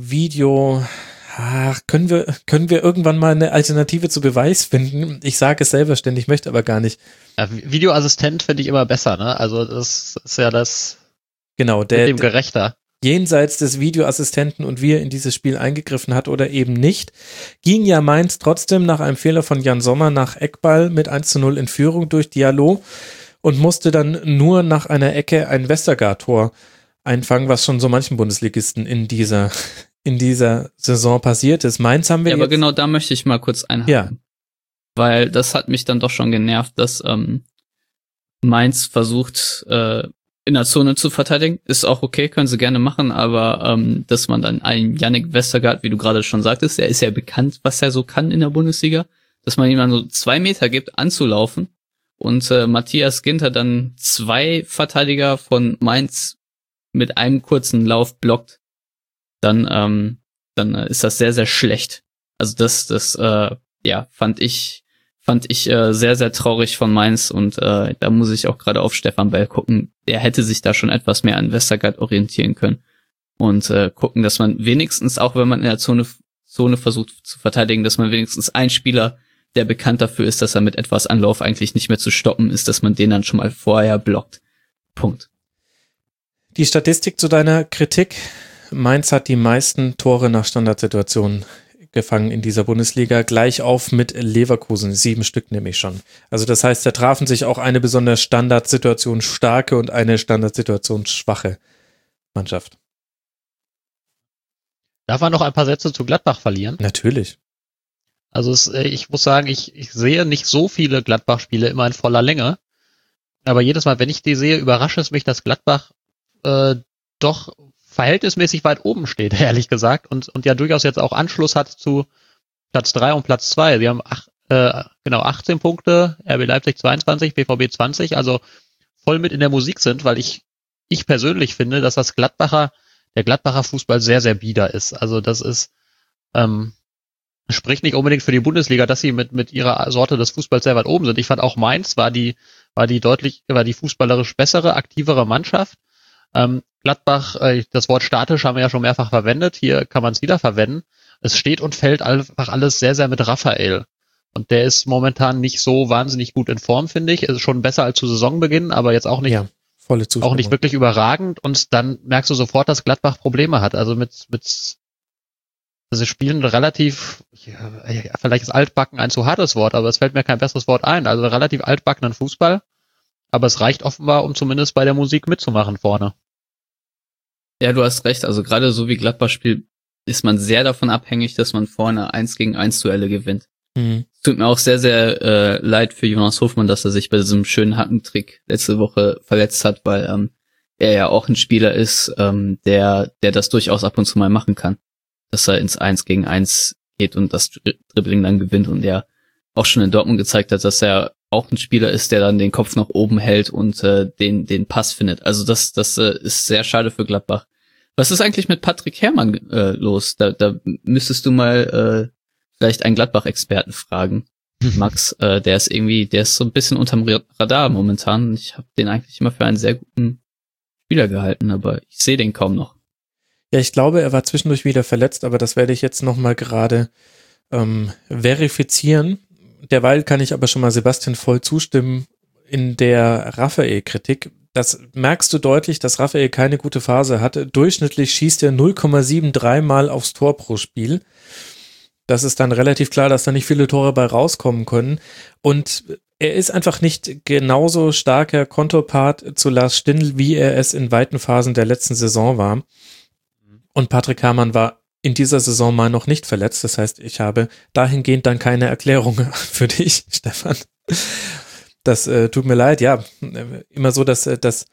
können wir irgendwann mal eine Alternative zu Beweis finden? Ich sage es selber ständig, möchte aber gar nicht. Ja, Videoassistent finde ich immer besser, ne? Also das ist ja das genau, mit dem gerechter. Jenseits des Videoassistenten und wie er in dieses Spiel eingegriffen hat oder eben nicht, ging ja Mainz trotzdem nach einem Fehler von Jan Sommer nach Eckball mit 1:0 in Führung durch Diallo und musste dann nur nach einer Ecke ein Westergaard-Tor einfangen, was schon so manchen Bundesligisten in dieser Saison passiert ist. Mainz haben wir aber genau da möchte ich mal kurz einhaken. Ja. Weil das hat mich dann doch schon genervt, dass Mainz versucht, in der Zone zu verteidigen. Ist auch okay, können sie gerne machen, aber dass man dann einen Yannick Westergaard, wie du gerade schon sagtest, der ist ja bekannt, was er so kann in der Bundesliga, dass man ihm dann so 2 Meter gibt, anzulaufen und Matthias Ginter dann 2 Verteidiger von Mainz mit einem kurzen Lauf blockt, dann ist das sehr, sehr schlecht. Also das fand ich sehr, sehr traurig von Mainz und da muss ich auch gerade auf Stefan Bell gucken. Der hätte sich da schon etwas mehr an Westergaard orientieren können und gucken, dass man wenigstens, auch wenn man in der Zone versucht zu verteidigen, dass man wenigstens einen Spieler, der bekannt dafür ist, dass er mit etwas Anlauf eigentlich nicht mehr zu stoppen ist, dass man den dann schon mal vorher blockt. Punkt. Die Statistik zu deiner Kritik. Mainz hat die meisten Tore nach Standardsituationen gefangen in dieser Bundesliga, gleich auf mit Leverkusen, 7 Stück nämlich schon. Also das heißt, da trafen sich auch eine besonders Standardsituation starke und eine Standardsituation schwache Mannschaft. Darf man noch ein paar Sätze zu Gladbach verlieren? Natürlich. Also ich muss sagen, ich sehe nicht so viele Gladbach-Spiele immer in voller Länge, aber jedes Mal, wenn ich die sehe, überrascht es mich, dass Gladbach doch verhältnismäßig weit oben steht, ehrlich gesagt, und ja durchaus jetzt auch Anschluss hat zu Platz 3 und Platz 2. Sie haben 18 Punkte, RB Leipzig 22, BVB 20, also voll mit in der Musik sind, weil ich persönlich finde, dass der Gladbacher Fußball sehr, sehr bieder ist. Also das ist, spricht nicht unbedingt für die Bundesliga, dass sie mit ihrer Sorte des Fußballs sehr weit oben sind. Ich fand auch Mainz war die fußballerisch bessere, aktivere Mannschaft. Gladbach, das Wort statisch haben wir ja schon mehrfach verwendet, hier kann man es wieder verwenden. Es steht und fällt einfach alles sehr, sehr mit Raphael. Und der ist momentan nicht so wahnsinnig gut in Form, finde ich. Ist schon besser als zu Saisonbeginn, aber jetzt auch nicht, auch nicht wirklich überragend. Und dann merkst du sofort, dass Gladbach Probleme hat. Also sie spielen relativ, vielleicht ist altbacken ein zu hartes Wort, aber es fällt mir kein besseres Wort ein. Also relativ altbackenen Fußball. Aber es reicht offenbar, um zumindest bei der Musik mitzumachen vorne. Ja, du hast recht. Also gerade so wie Gladbach spielt, ist man sehr davon abhängig, dass man vorne 1-gegen-1 Duelle gewinnt. Mhm. Es tut mir auch sehr, sehr leid für Jonas Hofmann, dass er sich bei diesem schönen Hackentrick letzte Woche verletzt hat, weil er ja auch ein Spieler ist, der das durchaus ab und zu mal machen kann. Dass er ins 1-gegen-1 geht und das Dribbling dann gewinnt und er auch schon in Dortmund gezeigt hat, dass er auch ein Spieler ist, der dann den Kopf nach oben hält und den Pass findet. Also das ist sehr schade für Gladbach. Was ist eigentlich mit Patrick Herrmann los? Da müsstest du mal vielleicht einen Gladbach-Experten fragen. Max, der ist so ein bisschen unterm Radar momentan. Ich habe den eigentlich immer für einen sehr guten Spieler gehalten, aber ich sehe den kaum noch. Ja, ich glaube, er war zwischendurch wieder verletzt, aber das werde ich jetzt nochmal gerade verifizieren. Derweil kann ich aber schon mal Sebastian voll zustimmen in der Raphael-Kritik. Das merkst du deutlich, dass Raphael keine gute Phase hatte. Durchschnittlich schießt er 0,73 Mal aufs Tor pro Spiel. Das ist dann relativ klar, dass da nicht viele Tore bei rauskommen können. Und er ist einfach nicht genauso starker Konterpart zu Lars Stindl, wie er es in weiten Phasen der letzten Saison war. Und Patrick Herrmann war in dieser Saison mal noch nicht verletzt. Das heißt, ich habe dahingehend dann keine Erklärung für dich, Stefan. Das tut mir leid. Ja, immer so, dass das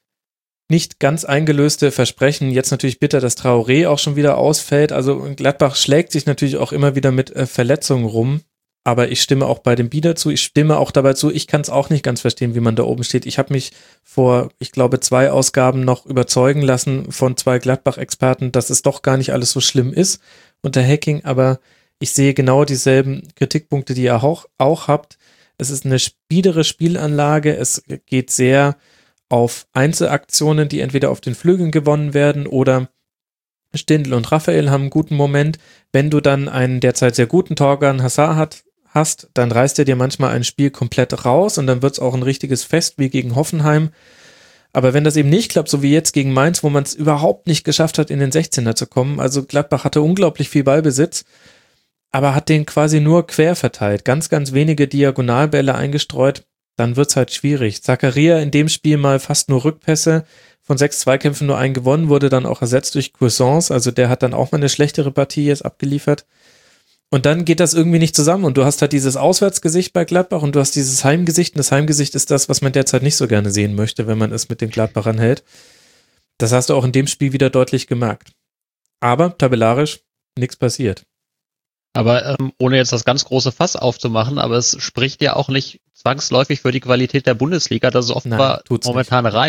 nicht ganz eingelöste Versprechen. Jetzt natürlich bitter, dass Traoré auch schon wieder ausfällt. Also Gladbach schlägt sich natürlich auch immer wieder mit Verletzungen rum. Aber ich stimme auch bei dem Bieder zu. Ich stimme auch dabei zu. Ich kann es auch nicht ganz verstehen, wie man da oben steht. Ich habe mich vor, ich glaube, 2 Ausgaben noch überzeugen lassen von 2 Gladbach-Experten, dass es doch gar nicht alles so schlimm ist unter Hacking. Aber ich sehe genau dieselben Kritikpunkte, die ihr auch habt. Es ist eine biedere Spielanlage. Es geht sehr auf Einzelaktionen, die entweder auf den Flügeln gewonnen werden oder Stindl und Raphael haben einen guten Moment. Wenn du dann einen derzeit sehr guten Torgan Hazard hast, dann reißt er dir manchmal ein Spiel komplett raus und dann wird es auch ein richtiges Fest wie gegen Hoffenheim. Aber wenn das eben nicht klappt, so wie jetzt gegen Mainz, wo man es überhaupt nicht geschafft hat, in den 16er zu kommen, also Gladbach hatte unglaublich viel Ballbesitz, aber hat den quasi nur quer verteilt, ganz, ganz wenige Diagonalbälle eingestreut, dann wird es halt schwierig. Zakaria in dem Spiel mal fast nur Rückpässe, von 6 Zweikämpfen nur einen gewonnen, wurde dann auch ersetzt durch Cuisance, also der hat dann auch mal eine schlechtere Partie jetzt abgeliefert. Und dann geht das irgendwie nicht zusammen und du hast halt dieses Auswärtsgesicht bei Gladbach und du hast dieses Heimgesicht und das Heimgesicht ist das, was man derzeit nicht so gerne sehen möchte, wenn man es mit den Gladbachern hält. Das hast du auch in dem Spiel wieder deutlich gemerkt. Aber tabellarisch nichts passiert. Aber ohne jetzt das ganz große Fass aufzumachen, aber es spricht ja auch nicht zwangsläufig für die Qualität der Bundesliga, dass es offenbar momentan reicht.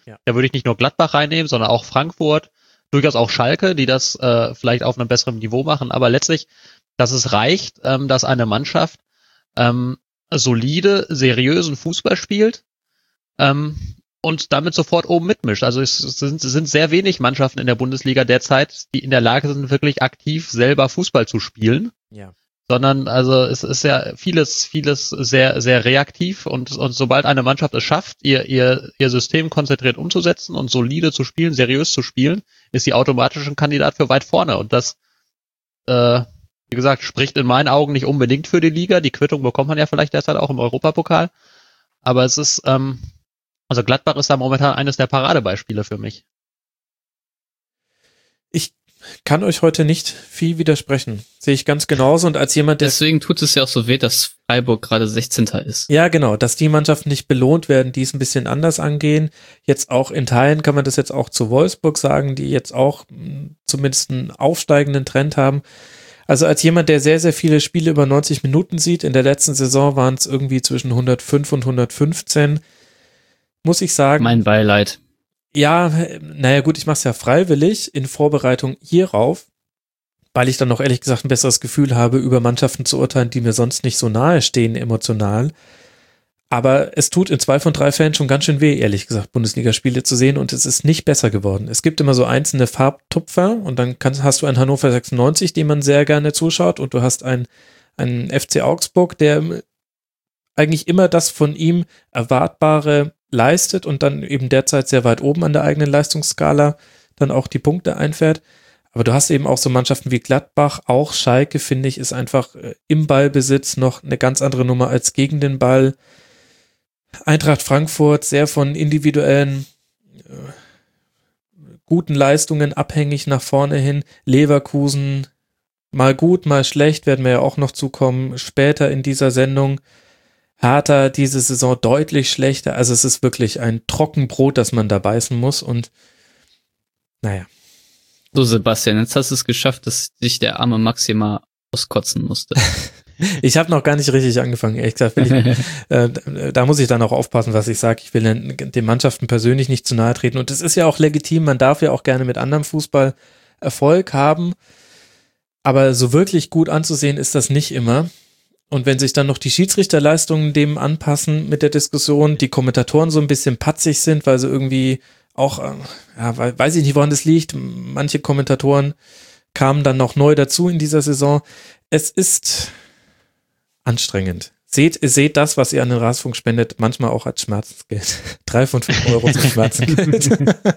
Ja. Da würde ich nicht nur Gladbach reinnehmen, sondern auch Frankfurt, durchaus auch Schalke, die das vielleicht auf einem besseren Niveau machen. Aber letztlich, dass es reicht, dass eine Mannschaft solide, seriösen Fußball spielt und damit sofort oben mitmischt. Also es sind sehr wenig Mannschaften in der Bundesliga derzeit, die in der Lage sind, wirklich aktiv selber Fußball zu spielen. Ja. Sondern also es ist ja vieles sehr, sehr reaktiv und sobald eine Mannschaft es schafft, ihr System konzentriert umzusetzen und solide zu spielen, seriös zu spielen, ist sie automatisch ein Kandidat für weit vorne. Und das, wie gesagt, spricht in meinen Augen nicht unbedingt für die Liga. Die Quittung bekommt man ja vielleicht derzeit auch im Europapokal. Aber es ist, also Gladbach ist da momentan eines der Paradebeispiele für mich. Ich kann euch heute nicht viel widersprechen. Sehe ich ganz genauso. Und als jemand, der... Deswegen tut es ja auch so weh, dass Freiburg gerade 16. ist. Ja, genau, dass die Mannschaften nicht belohnt werden, die es ein bisschen anders angehen. Jetzt auch in Teilen kann man das jetzt auch zu Wolfsburg sagen, die jetzt auch zumindest einen aufsteigenden Trend haben. Also als jemand, der sehr, sehr viele Spiele über 90 Minuten sieht, in der letzten Saison waren es irgendwie zwischen 105 und 115, muss ich sagen... Mein Beileid. Ja, naja gut, ich mache es ja freiwillig in Vorbereitung hierauf, weil ich dann noch ehrlich gesagt ein besseres Gefühl habe, über Mannschaften zu urteilen, die mir sonst nicht so nahe stehen emotional. Aber es tut in 2 von 3 Fällen schon ganz schön weh, ehrlich gesagt, Bundesligaspiele zu sehen und es ist nicht besser geworden. Es gibt immer so einzelne Farbtupfer und dann hast du einen Hannover 96, dem man sehr gerne zuschaut und du hast einen FC Augsburg, der eigentlich immer das von ihm Erwartbare leistet und dann eben derzeit sehr weit oben an der eigenen Leistungsskala dann auch die Punkte einfährt. Aber du hast eben auch so Mannschaften wie Gladbach, auch Schalke, finde ich, ist einfach im Ballbesitz noch eine ganz andere Nummer als gegen den Ball. Eintracht Frankfurt, sehr von individuellen guten Leistungen abhängig nach vorne hin. Leverkusen, mal gut, mal schlecht, werden wir ja auch noch zukommen, später in dieser Sendung. Hertha diese Saison deutlich schlechter. Also es ist wirklich ein Trockenbrot, das man da beißen muss und naja. So Sebastian, jetzt hast du es geschafft, dass sich der arme Maxi mal auskotzen musste. Ich habe noch gar nicht richtig angefangen, ehrlich gesagt. Da muss ich dann auch aufpassen, was ich sage. Ich will den Mannschaften persönlich nicht zu nahe treten und es ist ja auch legitim, man darf ja auch gerne mit anderem Fußball Erfolg haben, aber so wirklich gut anzusehen ist das nicht immer. Und wenn sich dann noch die Schiedsrichterleistungen dem anpassen mit der Diskussion, die Kommentatoren so ein bisschen patzig sind, weil sie irgendwie auch, ja, weiß ich nicht, woran das liegt, manche Kommentatoren kamen dann noch neu dazu in dieser Saison. Es ist anstrengend. Seht das, was ihr an den Rasenfunk spendet, manchmal auch als Schmerzensgeld. 3 von 5 Euro zum Schmerzensgeld.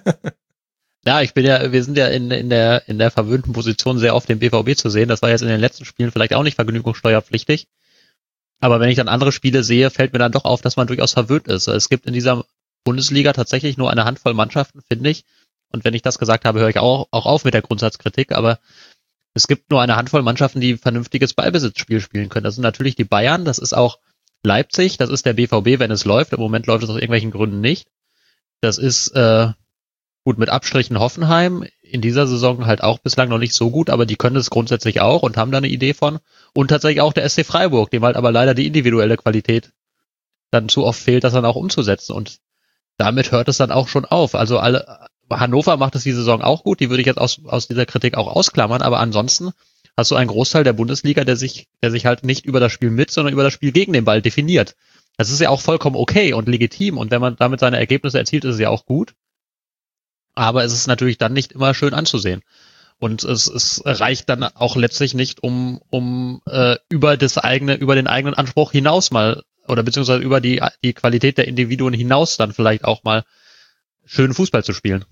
Ja, wir sind ja in der verwöhnten Position, sehr oft den BVB zu sehen. Das war jetzt in den letzten Spielen vielleicht auch nicht vergnügungssteuerpflichtig. Aber wenn ich dann andere Spiele sehe, fällt mir dann doch auf, dass man durchaus verwöhnt ist. Es gibt in dieser Bundesliga tatsächlich nur eine Handvoll Mannschaften, finde ich. Und wenn ich das gesagt habe, höre ich auch auf mit der Grundsatzkritik. Aber es gibt nur eine Handvoll Mannschaften, die vernünftiges Ballbesitzspiel spielen können. Das sind natürlich die Bayern, das ist auch Leipzig, das ist der BVB, wenn es läuft. Im Moment läuft es aus irgendwelchen Gründen nicht. Das ist gut mit Abstrichen Hoffenheim. In dieser Saison halt auch bislang noch nicht so gut, aber die können es grundsätzlich auch und haben da eine Idee von. Und tatsächlich auch der SC Freiburg, dem halt aber leider die individuelle Qualität dann zu oft fehlt, das dann auch umzusetzen. Und damit hört es dann auch schon auf. Also Hannover macht es die Saison auch gut, die würde ich jetzt aus dieser Kritik auch ausklammern, aber ansonsten hast du einen Großteil der Bundesliga, der sich halt nicht über das Spiel mit, sondern über das Spiel gegen den Ball definiert. Das ist ja auch vollkommen okay und legitim und wenn man damit seine Ergebnisse erzielt, ist es ja auch gut. Aber es ist natürlich dann nicht immer schön anzusehen. Und es reicht dann auch letztlich nicht, um über den eigenen Anspruch hinaus mal, oder beziehungsweise über die Qualität der Individuen hinaus dann vielleicht auch mal schönen Fußball zu spielen.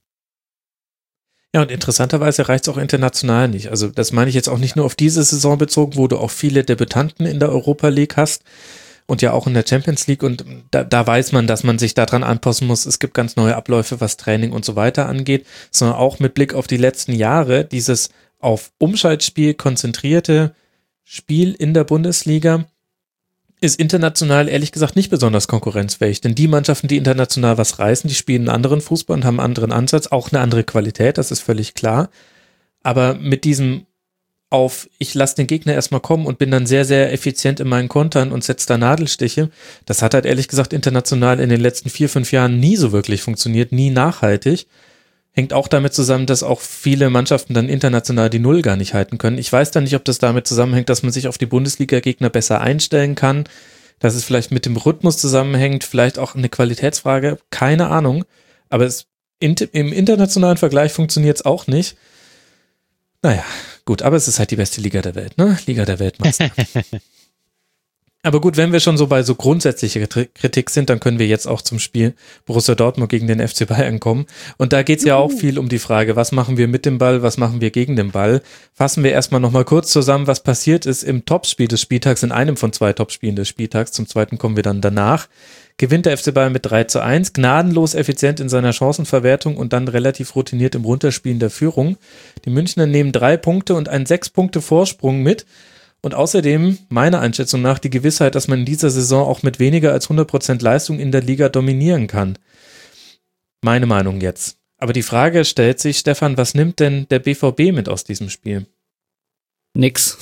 Ja, und interessanterweise reicht es auch international nicht. Also das meine ich jetzt auch nicht nur auf diese Saison bezogen, wo du auch viele Debütanten in der Europa League hast und ja auch in der Champions League und da weiß man, dass man sich daran anpassen muss. Es gibt ganz neue Abläufe, was Training und so weiter angeht, sondern auch mit Blick auf die letzten Jahre, dieses auf Umschaltspiel konzentrierte Spiel in der Bundesliga ist international ehrlich gesagt nicht besonders konkurrenzfähig, denn die Mannschaften, die international was reißen, die spielen einen anderen Fußball und haben einen anderen Ansatz, auch eine andere Qualität, das ist völlig klar, aber mit diesem auf, ich lasse den Gegner erstmal kommen und bin dann sehr, sehr effizient in meinen Kontern und setze da Nadelstiche. Das hat halt ehrlich gesagt international in den letzten 4-5 Jahren nie so wirklich funktioniert, nie nachhaltig. Hängt auch damit zusammen, dass auch viele Mannschaften dann international die Null gar nicht halten können. Ich weiß dann nicht, ob das damit zusammenhängt, dass man sich auf die Bundesliga-Gegner besser einstellen kann, dass es vielleicht mit dem Rhythmus zusammenhängt, vielleicht auch eine Qualitätsfrage, keine Ahnung. Aber im internationalen Vergleich funktioniert es auch nicht. Naja, gut, aber es ist halt die beste Liga der Welt, ne? Liga der Weltmeister. Aber gut, wenn wir schon so bei so grundsätzlicher Kritik sind, dann können wir jetzt auch zum Spiel Borussia Dortmund gegen den FC Bayern kommen. Und da geht's ja auch viel um die Frage, was machen wir mit dem Ball, was machen wir gegen den Ball? Fassen wir erstmal nochmal kurz zusammen, was passiert ist im Topspiel des Spieltags, in einem von 2 Topspielen des Spieltags. Zum zweiten kommen wir dann danach. Gewinnt der FC Bayern mit 3:1, gnadenlos effizient in seiner Chancenverwertung und dann relativ routiniert im Runterspielen der Führung. Die Münchner nehmen 3 Punkte und einen 6 Punkte Vorsprung mit. Und außerdem, meiner Einschätzung nach, die Gewissheit, dass man in dieser Saison auch mit weniger als 100% Leistung in der Liga dominieren kann. Meine Meinung jetzt. Aber die Frage stellt sich, Stefan, was nimmt denn der BVB mit aus diesem Spiel? Nix.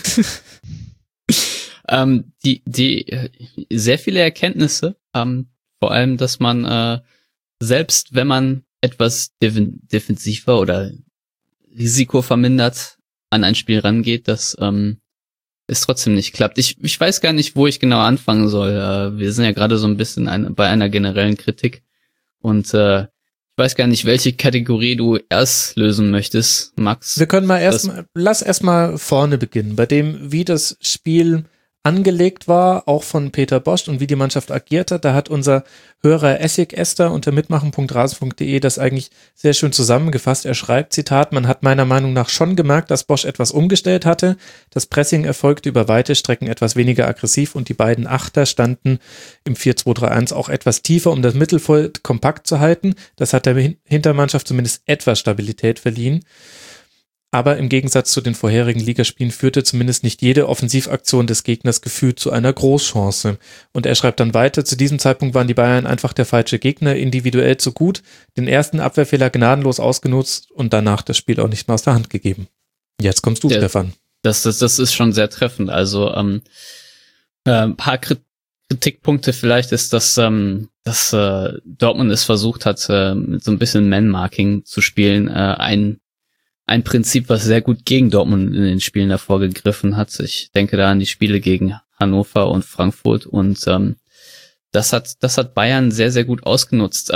Die sehr viele Erkenntnisse, vor allem, dass man selbst wenn man etwas defensiver oder risikovermindert an ein Spiel rangeht, dass es trotzdem nicht klappt. Ich weiß gar nicht, wo ich genau anfangen soll. Wir sind ja gerade so ein bisschen bei einer generellen Kritik und ich weiß gar nicht, welche Kategorie du erst lösen möchtest, Max. Wir können mal lass erstmal vorne beginnen, bei dem, wie das Spiel angelegt war, auch von Peter Bosz und wie die Mannschaft agiert hat. Da hat unser Hörer Essig Esther unter mitmachen.rasen.de das eigentlich sehr schön zusammengefasst. Er schreibt, Zitat, man hat meiner Meinung nach schon gemerkt, dass Bosz etwas umgestellt hatte. Das Pressing erfolgte über weite Strecken etwas weniger aggressiv und die beiden Achter standen im 4-2-3-1 auch etwas tiefer, um das Mittelfeld kompakt zu halten. Das hat der Hintermannschaft zumindest etwas Stabilität verliehen. Aber im Gegensatz zu den vorherigen Ligaspielen führte zumindest nicht jede Offensivaktion des Gegners gefühlt zu einer Großchance. Und er schreibt dann weiter, zu diesem Zeitpunkt waren die Bayern einfach der falsche Gegner, individuell zu gut, den ersten Abwehrfehler gnadenlos ausgenutzt und danach das Spiel auch nicht mehr aus der Hand gegeben. Jetzt kommst du, Stefan. Das ist schon sehr treffend. Also ein paar Kritikpunkte vielleicht ist, dass Dortmund es versucht hat, mit so ein bisschen Man-Marking zu spielen, ein Prinzip, was sehr gut gegen Dortmund in den Spielen davor gegriffen hat. Ich denke da an die Spiele gegen Hannover und Frankfurt und das hat Bayern sehr, sehr gut ausgenutzt.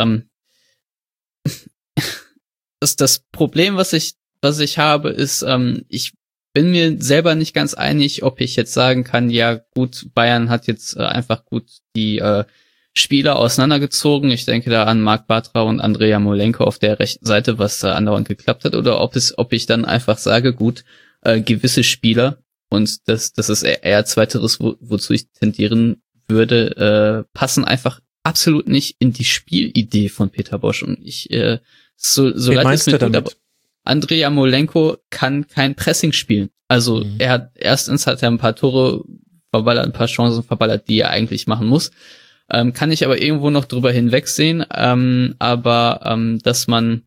Das Problem, was ich habe, ist, ich bin mir selber nicht ganz einig, ob ich jetzt sagen kann, ja gut, Bayern hat jetzt einfach gut die Spieler auseinandergezogen. Ich denke da an Marc Bartra und Andrea Molenko auf der rechten Seite, was andauernd geklappt hat, oder ob ich dann einfach sage, gut, gewisse Spieler, und das ist eher zweiteres, wozu ich tendieren würde, passen einfach absolut nicht in die Spielidee von Peter Bosz. Und so leid es mir tut, aber Andrea Molenko kann kein Pressing spielen. Also erstens hat er ein paar Tore verballert, ein paar Chancen verballert, die er eigentlich machen muss. Kann ich aber irgendwo noch drüber hinwegsehen, aber dass man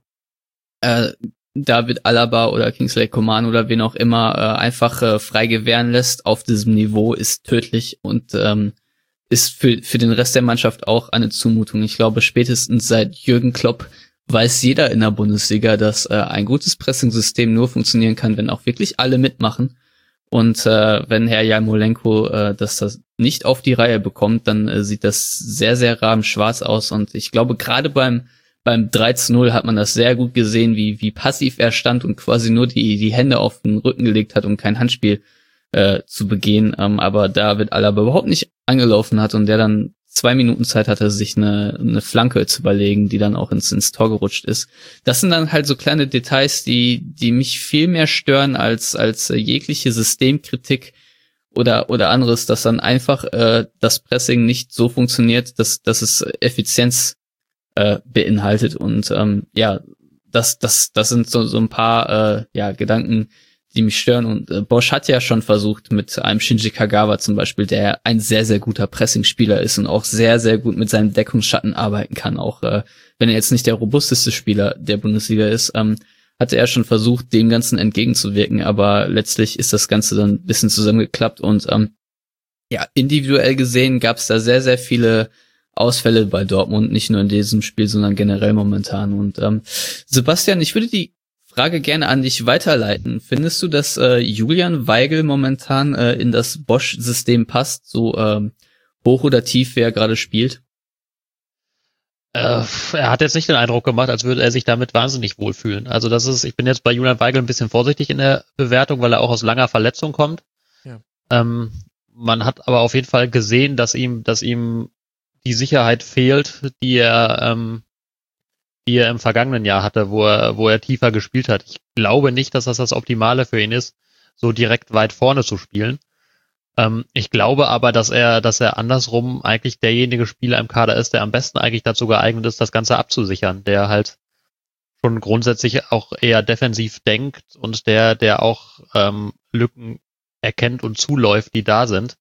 David Alaba oder Kingsley Coman oder wen auch immer einfach frei gewähren lässt auf diesem Niveau, ist tödlich und ist für den Rest der Mannschaft auch eine Zumutung. Ich glaube, spätestens seit Jürgen Klopp weiß jeder in der Bundesliga, dass ein gutes Pressing-System nur funktionieren kann, wenn auch wirklich alle mitmachen. Und wenn Herr Jarmolenko das nicht auf die Reihe bekommt, dann sieht das sehr, sehr rabenschwarz aus. Und ich glaube, gerade beim 3:0 hat man das sehr gut gesehen, wie passiv er stand und quasi nur die Hände auf den Rücken gelegt hat, um kein Handspiel zu begehen. Aber David Alaba überhaupt nicht angelaufen hat und der dann 2 Minuten Zeit hatte, sich eine Flanke zu überlegen, die dann auch ins Tor gerutscht ist. Das sind dann halt so kleine Details, die mich viel mehr stören als jegliche Systemkritik oder anderes, dass dann einfach das Pressing nicht so funktioniert, dass es Effizienz beinhaltet. Und das sind so ein paar Gedanken, die mich stören. Und Bosz hat ja schon versucht mit einem Shinji Kagawa zum Beispiel, der ein sehr, sehr guter Pressingspieler ist und auch sehr, sehr gut mit seinem Deckungsschatten arbeiten kann. Auch wenn er jetzt nicht der robusteste Spieler der Bundesliga ist, hat hatte er schon versucht, dem Ganzen entgegenzuwirken, aber letztlich ist das Ganze dann ein bisschen zusammengeklappt und individuell gesehen gab es da sehr, sehr viele Ausfälle bei Dortmund, nicht nur in diesem Spiel, sondern generell momentan. Und Sebastian, ich würde die Frage gerne an dich weiterleiten. Findest du, dass Julian Weigl momentan in das Bosch-System passt, so hoch oder tief, wie er gerade spielt? Er hat jetzt nicht den Eindruck gemacht, als würde er sich damit wahnsinnig wohlfühlen. Also ich bin jetzt bei Julian Weigl ein bisschen vorsichtig in der Bewertung, weil er auch aus langer Verletzung kommt. Ja. Man hat aber auf jeden Fall gesehen, dass ihm die Sicherheit fehlt, die er im vergangenen Jahr hatte, wo er tiefer gespielt hat. Ich glaube nicht, dass das Optimale für ihn ist, so direkt weit vorne zu spielen. Ich glaube aber, dass er andersrum eigentlich derjenige Spieler im Kader ist, der am besten eigentlich dazu geeignet ist, das Ganze abzusichern, der halt schon grundsätzlich auch eher defensiv denkt und der auch Lücken erkennt und zuläuft, die da sind.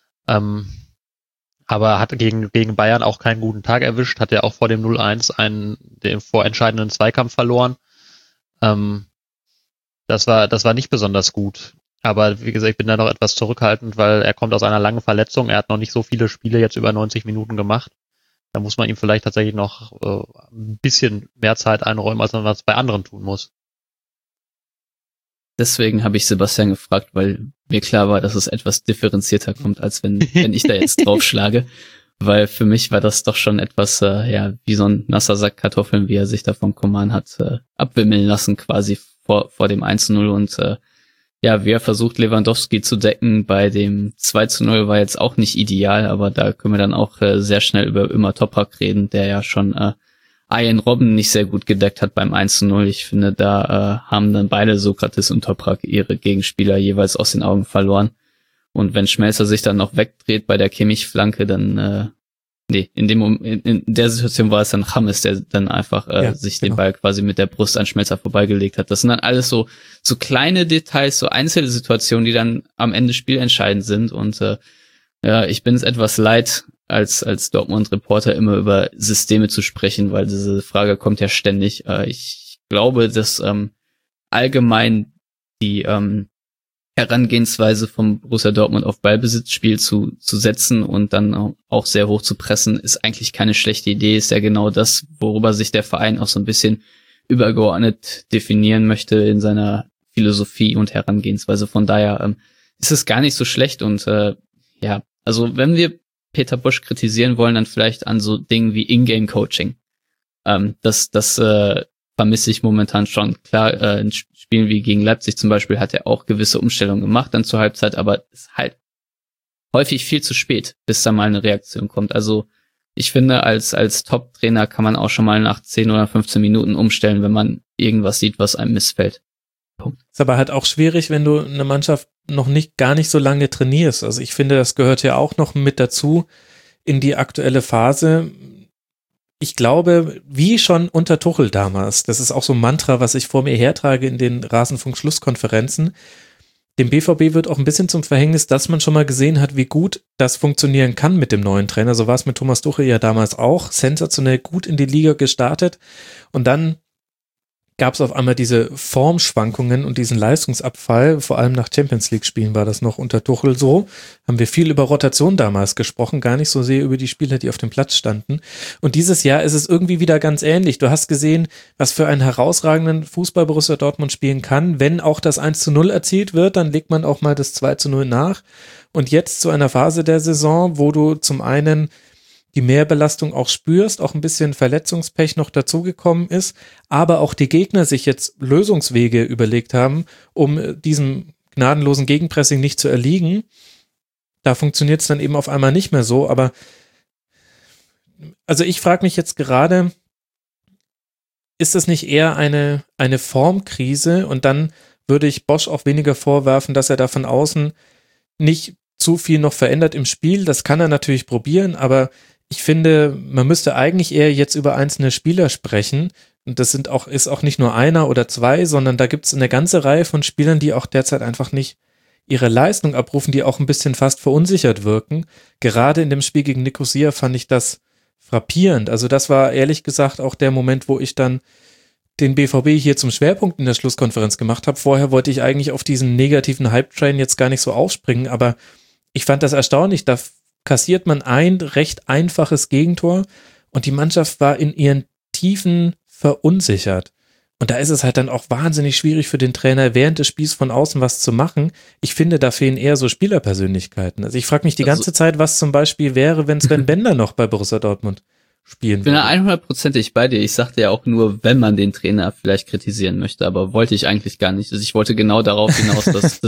Aber hat gegen Bayern auch keinen guten Tag erwischt, hat ja auch vor dem 0-1 den vorentscheidenden Zweikampf verloren. Das war nicht besonders gut. Aber wie gesagt, ich bin da noch etwas zurückhaltend, weil er kommt aus einer langen Verletzung. Er hat noch nicht so viele Spiele jetzt über 90 Minuten gemacht. Da muss man ihm vielleicht tatsächlich noch ein bisschen mehr Zeit einräumen, als man das bei anderen tun muss. Deswegen habe ich Sebastian gefragt, weil mir klar war, dass es etwas differenzierter kommt, als wenn ich da jetzt draufschlage. Weil für mich war das doch schon etwas, wie so ein nasser Sack Kartoffeln, wie er sich da vom Coman hat abwimmeln lassen, quasi vor dem 1-0 und wie er versucht, Lewandowski zu decken. Bei dem 2-0 war jetzt auch nicht ideal, aber da können wir dann auch sehr schnell über Ömer Toprak reden, der ja schon Arjen Robben nicht sehr gut gedeckt hat beim 1-0. Ich finde, da haben dann beide, Sokrates und Toprak, ihre Gegenspieler jeweils aus den Augen verloren. Und wenn Schmelzer sich dann noch wegdreht bei der Kimmich-Flanke, dann in der Situation war es dann James, der dann einfach den Ball quasi mit der Brust an Schmelzer vorbeigelegt hat. Das sind dann alles so kleine Details, so einzelne Situationen, die dann am Ende spielentscheidend sind. Und ich bin es etwas leid, als Dortmund-Reporter immer über Systeme zu sprechen, weil diese Frage kommt ja ständig. Ich glaube, dass allgemein die Herangehensweise vom Borussia Dortmund auf Ballbesitzspiel zu setzen und dann auch sehr hoch zu pressen, ist eigentlich keine schlechte Idee. Ist ja genau das, worüber sich der Verein auch so ein bisschen übergeordnet definieren möchte in seiner Philosophie und Herangehensweise. Von daher ist es gar nicht so schlecht. Und also wenn wir Peter Bosz kritisieren wollen, dann vielleicht an so Dingen wie Ingame-Coaching. Das vermisse ich momentan schon. Klar, in Spielen wie gegen Leipzig zum Beispiel hat er auch gewisse Umstellungen gemacht dann zur Halbzeit, aber es ist halt häufig viel zu spät, bis da mal eine Reaktion kommt. Also ich finde, als Top-Trainer kann man auch schon mal nach 10 oder 15 Minuten umstellen, wenn man irgendwas sieht, was einem missfällt. Punkt. Ist aber halt auch schwierig, wenn du eine Mannschaft noch gar nicht so lange trainierst. Also ich finde, das gehört ja auch noch mit dazu in die aktuelle Phase. Ich glaube, wie schon unter Tuchel damals, das ist auch so ein Mantra, was ich vor mir hertrage in den Rasenfunk-Schlusskonferenzen, dem BVB wird auch ein bisschen zum Verhängnis, dass man schon mal gesehen hat, wie gut das funktionieren kann mit dem neuen Trainer. So war es mit Thomas Tuchel ja damals auch, sensationell gut in die Liga gestartet und dann gab es auf einmal diese Formschwankungen und diesen Leistungsabfall, vor allem nach Champions-League-Spielen war das noch unter Tuchel so, haben wir viel über Rotation damals gesprochen, gar nicht so sehr über die Spieler, die auf dem Platz standen. Und dieses Jahr ist es irgendwie wieder ganz ähnlich. Du hast gesehen, was für einen herausragenden Fußball Borussia Dortmund spielen kann. Wenn auch das 1-0 erzielt wird, dann legt man auch mal das 2-0 nach. Und jetzt zu einer Phase der Saison, wo du zum einen die Mehrbelastung auch spürst, auch ein bisschen Verletzungspech noch dazugekommen ist, aber auch die Gegner sich jetzt Lösungswege überlegt haben, um diesem gnadenlosen Gegenpressing nicht zu erliegen. Da funktioniert es dann eben auf einmal nicht mehr so, aber also ich frage mich jetzt gerade, ist das nicht eher eine Formkrise und dann würde ich Bosz auch weniger vorwerfen, dass er da von außen nicht zu viel noch verändert im Spiel. Das kann er natürlich probieren, aber ich finde, man müsste eigentlich eher jetzt über einzelne Spieler sprechen. Und das ist auch nicht nur einer oder zwei, sondern da gibt es eine ganze Reihe von Spielern, die auch derzeit einfach nicht ihre Leistung abrufen, die auch ein bisschen fast verunsichert wirken. Gerade in dem Spiel gegen Nicosia fand ich das frappierend. Also das war ehrlich gesagt auch der Moment, wo ich dann den BVB hier zum Schwerpunkt in der Schlusskonferenz gemacht habe. Vorher wollte ich eigentlich auf diesen negativen Hype-Train jetzt gar nicht so aufspringen, aber ich fand das erstaunlich. Da kassiert man ein recht einfaches Gegentor und die Mannschaft war in ihren Tiefen verunsichert. Und da ist es halt dann auch wahnsinnig schwierig für den Trainer, während des Spiels von außen was zu machen. Ich finde, da fehlen eher so Spielerpersönlichkeiten. Also ich frage mich die ganze Zeit, was zum Beispiel wäre, wenn Sven Bender noch bei Borussia Dortmund spielen würde. Ich bin da 100%ig bei dir. Ich sagte ja auch nur, wenn man den Trainer vielleicht kritisieren möchte, aber wollte ich eigentlich gar nicht. Also ich wollte genau darauf hinaus,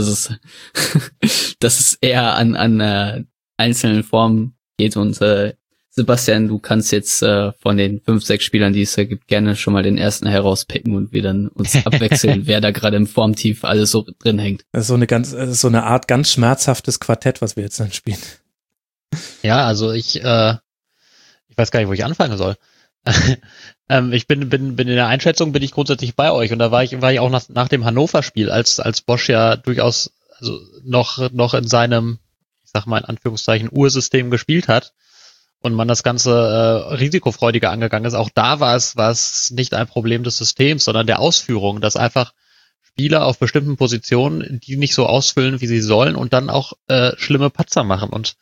dass es eher an einzelnen Formen geht und Sebastian, du kannst jetzt von den 5, 6 Spielern, die es da gibt, gerne schon mal den ersten herauspicken und wir dann uns abwechseln, wer da gerade im Formtief alles so drin hängt. Das ist so eine Art ganz schmerzhaftes Quartett, was wir jetzt dann spielen. Ja, also ich weiß gar nicht, wo ich anfangen soll. Ich bin in der Einschätzung bin ich grundsätzlich bei euch und da war ich auch nach dem Hannover-Spiel, als Bosz ja durchaus also noch in seinem, ich sag mal in Anführungszeichen, Ursystem gespielt hat und man das Ganze risikofreudiger angegangen ist. Auch da war es nicht ein Problem des Systems, sondern der Ausführung, dass einfach Spieler auf bestimmten Positionen, die nicht so ausfüllen, wie sie sollen und dann auch schlimme Patzer machen. Und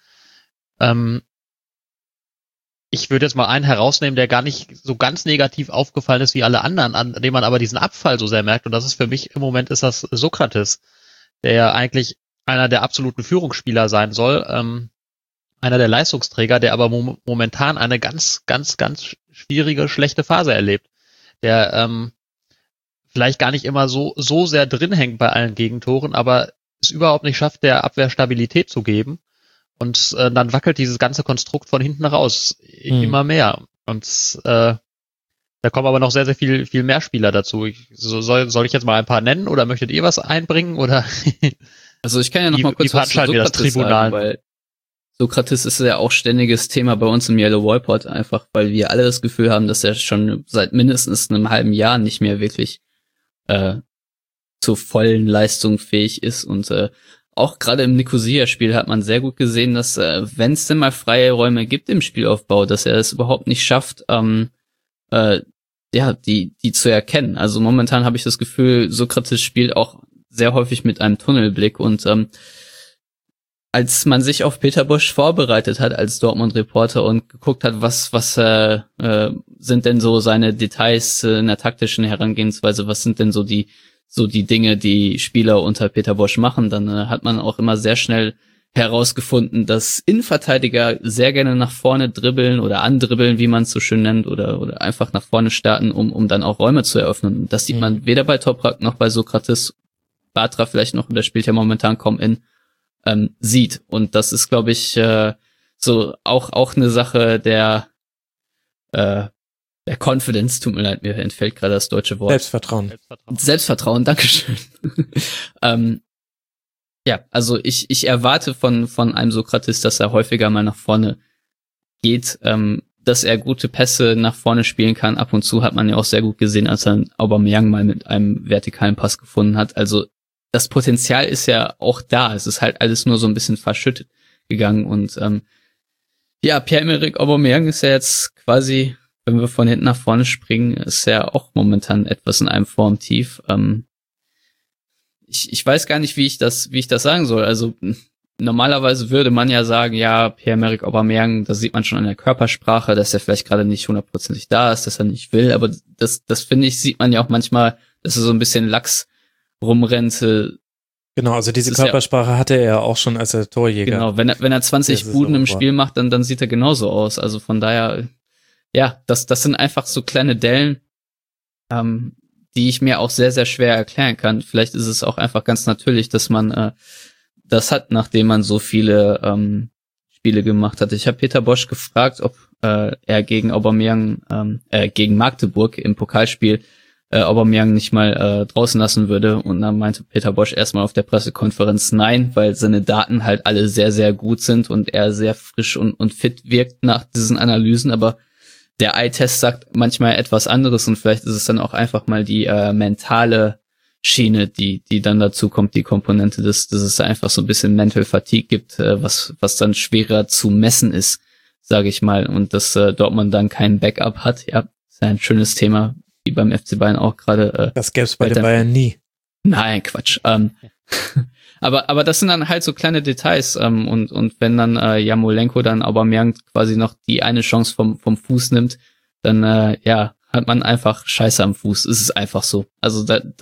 ich würde jetzt mal einen herausnehmen, der gar nicht so ganz negativ aufgefallen ist wie alle anderen, an dem man aber diesen Abfall so sehr merkt. Und das ist für mich im Moment ist das Sokrates, der ja eigentlich einer der absoluten Führungsspieler sein soll, einer der Leistungsträger, der aber momentan eine ganz, ganz, ganz schwierige, schlechte Phase erlebt. Der vielleicht gar nicht immer so sehr drin hängt bei allen Gegentoren, aber es überhaupt nicht schafft, der Abwehr Stabilität zu geben. Und dann wackelt dieses ganze Konstrukt von hinten raus immer mehr. Und da kommen aber noch sehr, sehr viel mehr Spieler dazu. Soll ich jetzt mal ein paar nennen oder möchtet ihr was einbringen? Oder also ich kann ja noch mal kurz was zu Sokrates sagen, weil Sokrates ist ja auch ständiges Thema bei uns im Yellow Wallpod, einfach weil wir alle das Gefühl haben, dass er schon seit mindestens einem halben Jahr nicht mehr wirklich zur vollen Leistung fähig ist und auch gerade im Nicosia-Spiel hat man sehr gut gesehen, dass wenn es denn mal freie Räume gibt im Spielaufbau, dass er es überhaupt nicht schafft, die zu erkennen. Also momentan habe ich das Gefühl, Sokrates spielt auch sehr häufig mit einem Tunnelblick und als man sich auf Peter Bosz vorbereitet hat als Dortmund-Reporter und geguckt hat, was sind denn so seine Details in der taktischen Herangehensweise, was sind denn so die Dinge, die Spieler unter Peter Bosz machen, dann hat man auch immer sehr schnell herausgefunden, dass Innenverteidiger sehr gerne nach vorne dribbeln oder andribbeln, wie man es so schön nennt, oder einfach nach vorne starten, um dann auch Räume zu eröffnen. Das sieht man weder bei Toprak noch bei Sokrates, Bartra vielleicht noch, der spielt ja momentan kaum sieht. Und das ist, glaube ich, so auch eine Sache der Confidence, tut mir leid, mir entfällt gerade das deutsche Wort. Selbstvertrauen, Dankeschön. Ja, also ich erwarte von einem Sokrates, dass er häufiger mal nach vorne geht, dass er gute Pässe nach vorne spielen kann. Ab und zu hat man ja auch sehr gut gesehen, als er Aubameyang mal mit einem vertikalen Pass gefunden hat. Also das Potenzial ist ja auch da. Es ist halt alles nur so ein bisschen verschüttet gegangen. Und Pierre-Emerick Aubameyang ist ja jetzt quasi, wenn wir von hinten nach vorne springen, ist ja auch momentan etwas in einem Formtief. Ich weiß gar nicht, wie ich das sagen soll. Also normalerweise würde man ja sagen, ja, Pierre-Emerick Aubameyang, da sieht man schon an der Körpersprache, dass er vielleicht gerade nicht 100%ig da ist, dass er nicht will. Aber das finde ich, sieht man ja auch manchmal, dass er so ein bisschen lax rumrennt. Genau, also diese Körpersprache hatte er auch schon als er Torjäger. Genau, wenn er 20 Buden im Spiel macht, dann sieht er genauso aus. Also von daher, ja, das sind einfach so kleine Dellen, die ich mir auch sehr, sehr schwer erklären kann. Vielleicht ist es auch einfach ganz natürlich, dass man das hat, nachdem man so viele Spiele gemacht hat. Ich habe Peter Bosz gefragt, ob er gegen Aubameyang, gegen Magdeburg im Pokalspiel Aubameyang nicht mal draußen lassen würde. Und dann meinte Peter Bosz erstmal auf der Pressekonferenz nein, weil seine Daten halt alle sehr, sehr gut sind und er sehr frisch und fit wirkt nach diesen Analysen. Aber der Eye-Test sagt manchmal etwas anderes und vielleicht ist es dann auch einfach mal die mentale Schiene, die dann dazu kommt, die Komponente, dass es einfach so ein bisschen Mental Fatigue gibt, was dann schwerer zu messen ist, sage ich mal. Und dass Dortmund dann kein Backup hat, ja, ist ja ein schönes Thema, wie beim FC Bayern auch gerade. Das gäbe es bei den Bayern nie. Nein, Quatsch. Aber das sind dann halt so kleine Details. Und wenn dann Yarmolenko dann Aubameyang quasi noch die eine Chance vom Fuß nimmt, dann hat man einfach Scheiße am Fuß. Es ist einfach so. Also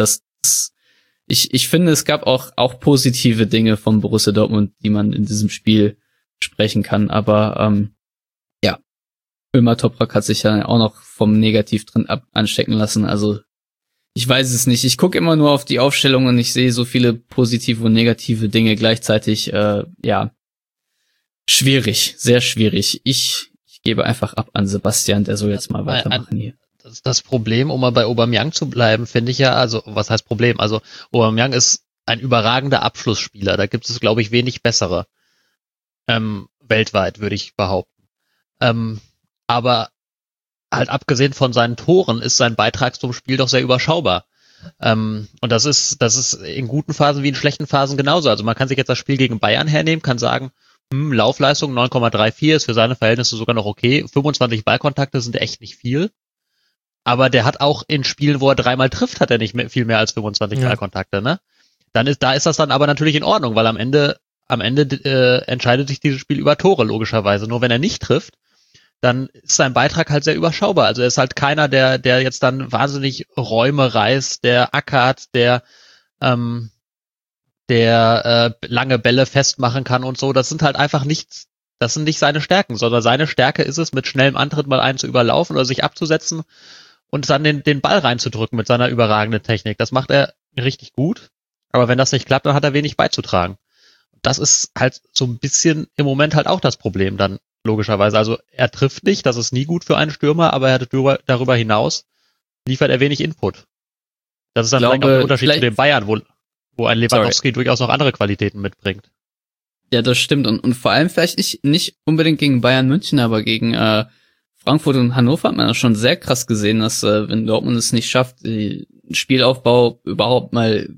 ich finde, es gab auch positive Dinge von Borussia Dortmund, die man in diesem Spiel sprechen kann. Aber Ömer Toprak hat sich ja auch noch vom Negativtrend anstecken lassen. Also ich weiß es nicht. Ich gucke immer nur auf die Aufstellung und ich sehe so viele positive und negative Dinge gleichzeitig. Schwierig, sehr schwierig. Ich gebe einfach ab an Sebastian, der soll jetzt mal weitermachen hier. Das Problem, um mal bei Aubameyang zu bleiben, finde ich ja, also was heißt Problem? Also Aubameyang ist ein überragender Abschlussspieler. Da gibt es, glaube ich, wenig bessere weltweit, würde ich behaupten. Aber halt abgesehen von seinen Toren ist sein Beitrag zum Spiel doch sehr überschaubar. Und das ist in guten Phasen wie in schlechten Phasen genauso. Also man kann sich jetzt das Spiel gegen Bayern hernehmen, kann sagen, Laufleistung 9,34 ist für seine Verhältnisse sogar noch okay. 25 Ballkontakte sind echt nicht viel. Aber der hat auch in Spielen, wo er 3-mal trifft, hat er nicht viel mehr als 25 Ballkontakte, ne? Da ist das dann aber natürlich in Ordnung, weil am Ende entscheidet sich dieses Spiel über Tore, logischerweise. Nur wenn er nicht trifft, dann ist sein Beitrag halt sehr überschaubar. Also er ist halt keiner, der jetzt dann wahnsinnig Räume reißt, der ackert, der lange Bälle festmachen kann und so. Das sind halt einfach das sind nicht seine Stärken, sondern seine Stärke ist es, mit schnellem Antritt mal einen zu überlaufen oder sich abzusetzen und dann den Ball reinzudrücken mit seiner überragenden Technik. Das macht er richtig gut. Aber wenn das nicht klappt, dann hat er wenig beizutragen. Das ist halt so ein bisschen im Moment halt auch das Problem dann, logischerweise. Also er trifft nicht, das ist nie gut für einen Stürmer, aber darüber hinaus liefert er wenig Input. Das ist dann vielleicht auch der Unterschied zu den Bayern, wo ein Lewandowski durchaus noch andere Qualitäten mitbringt. Ja, das stimmt. Und vor allem vielleicht nicht unbedingt gegen Bayern München, aber gegen Frankfurt und Hannover hat man das schon sehr krass gesehen, dass wenn Dortmund es nicht schafft, den Spielaufbau überhaupt mal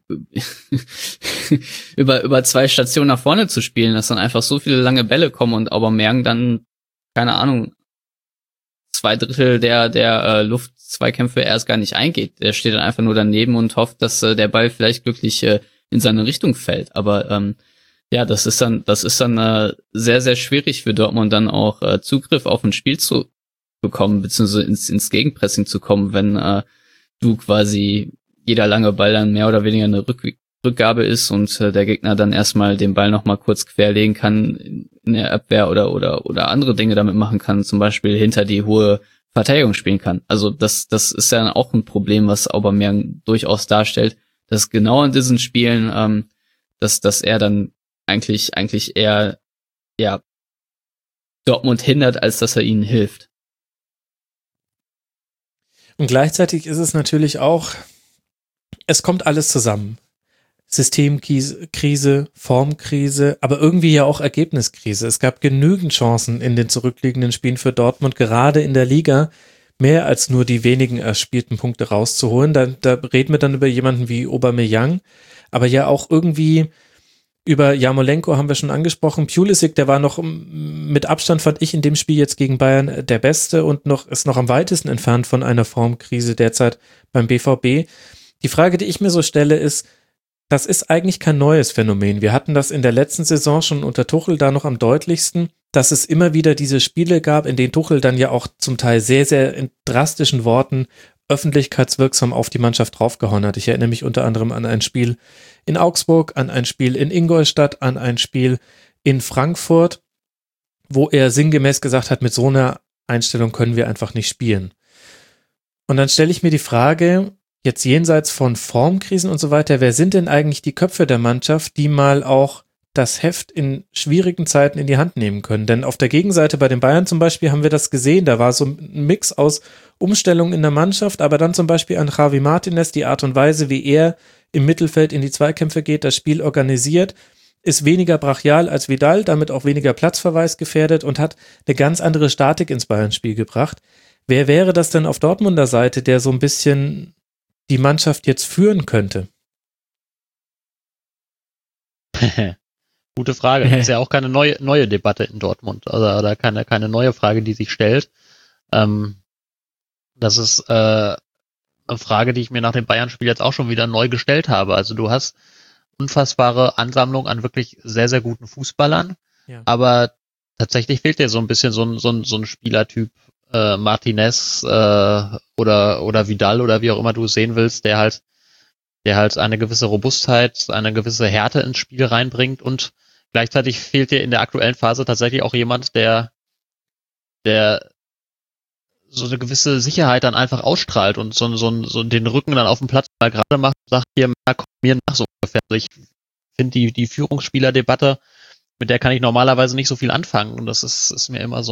über 2 Stationen nach vorne zu spielen, dass dann einfach so viele lange Bälle kommen und Aubameyang dann, keine Ahnung, 2/3 der Luftzweikämpfe erst gar nicht eingeht. Der steht dann einfach nur daneben und hofft, dass der Ball vielleicht glücklich in seine Richtung fällt. Aber das ist dann sehr, sehr schwierig für Dortmund dann auch Zugriff auf ein Spiel zu bekommen, beziehungsweise ins Gegenpressing zu kommen, wenn du quasi jeder lange Ball dann mehr oder weniger eine Rückgabe ist und der Gegner dann erstmal den Ball nochmal kurz querlegen kann in der Abwehr oder andere Dinge damit machen kann, zum Beispiel hinter die hohe Verteidigung spielen kann. Also das ist ja auch ein Problem, was Aubameyang durchaus darstellt, dass genau in diesen Spielen, dass er dann eigentlich eher Dortmund hindert, als dass er ihnen hilft. Und gleichzeitig ist es natürlich auch, es kommt alles zusammen. Systemkrise, Formkrise, aber irgendwie ja auch Ergebniskrise. Es gab genügend Chancen in den zurückliegenden Spielen für Dortmund, gerade in der Liga, mehr als nur die wenigen erspielten Punkte rauszuholen. Da reden wir dann über jemanden wie Aubameyang, aber ja auch irgendwie über Yarmolenko haben wir schon angesprochen. Pulisic, der war noch mit Abstand, fand ich, in dem Spiel jetzt gegen Bayern der Beste und ist noch am weitesten entfernt von einer Formkrise derzeit beim BVB. Die Frage, die ich mir so stelle, ist, das ist eigentlich kein neues Phänomen. Wir hatten das in der letzten Saison schon unter Tuchel da noch am deutlichsten, dass es immer wieder diese Spiele gab, in denen Tuchel dann ja auch zum Teil sehr, sehr in drastischen Worten öffentlichkeitswirksam auf die Mannschaft draufgehauen hat. Ich erinnere mich unter anderem an ein Spiel in Augsburg, an ein Spiel in Ingolstadt, an ein Spiel in Frankfurt, wo er sinngemäß gesagt hat, mit so einer Einstellung können wir einfach nicht spielen. Und dann stelle ich mir die Frage, jetzt jenseits von Formkrisen und so weiter, wer sind denn eigentlich die Köpfe der Mannschaft, die mal auch das Heft in schwierigen Zeiten in die Hand nehmen können? Denn auf der Gegenseite bei den Bayern zum Beispiel haben wir das gesehen, da war so ein Mix aus Umstellungen in der Mannschaft, aber dann zum Beispiel an Javi Martinez, die Art und Weise, wie er im Mittelfeld in die Zweikämpfe geht, das Spiel organisiert, ist weniger brachial als Vidal, damit auch weniger Platzverweis gefährdet und hat eine ganz andere Statik ins Bayern-Spiel gebracht. Wer wäre das denn auf Dortmunder Seite, der so ein bisschen die Mannschaft jetzt führen könnte? Gute Frage. Das ist ja auch keine neue Debatte in Dortmund, oder keine neue Frage, die sich stellt. Das ist eine Frage, die ich mir nach dem Bayern-Spiel jetzt auch schon wieder neu gestellt habe. Also du hast unfassbare Ansammlung an wirklich sehr, sehr guten Fußballern, aber tatsächlich fehlt dir so ein bisschen so ein Spielertyp, Martinez oder Vidal oder wie auch immer du es sehen willst, der halt eine gewisse Robustheit, eine gewisse Härte ins Spiel reinbringt, und gleichzeitig fehlt dir in der aktuellen Phase tatsächlich auch jemand, der so eine gewisse Sicherheit dann einfach ausstrahlt und so den Rücken dann auf dem Platz mal gerade macht und sagt, hier, komm mir nach, so ungefähr. Also ich finde die Führungsspielerdebatte, mit der kann ich normalerweise nicht so viel anfangen, und das ist mir immer so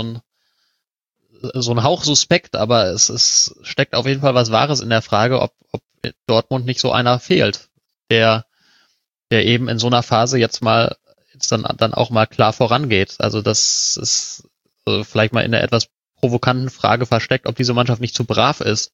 ein Hauch suspekt, aber es steckt auf jeden Fall was Wahres in der Frage, ob Dortmund nicht so einer fehlt, der eben in so einer Phase jetzt dann auch mal klar vorangeht. Also das ist vielleicht mal in der etwas provokanten Frage versteckt, ob diese Mannschaft nicht zu brav ist,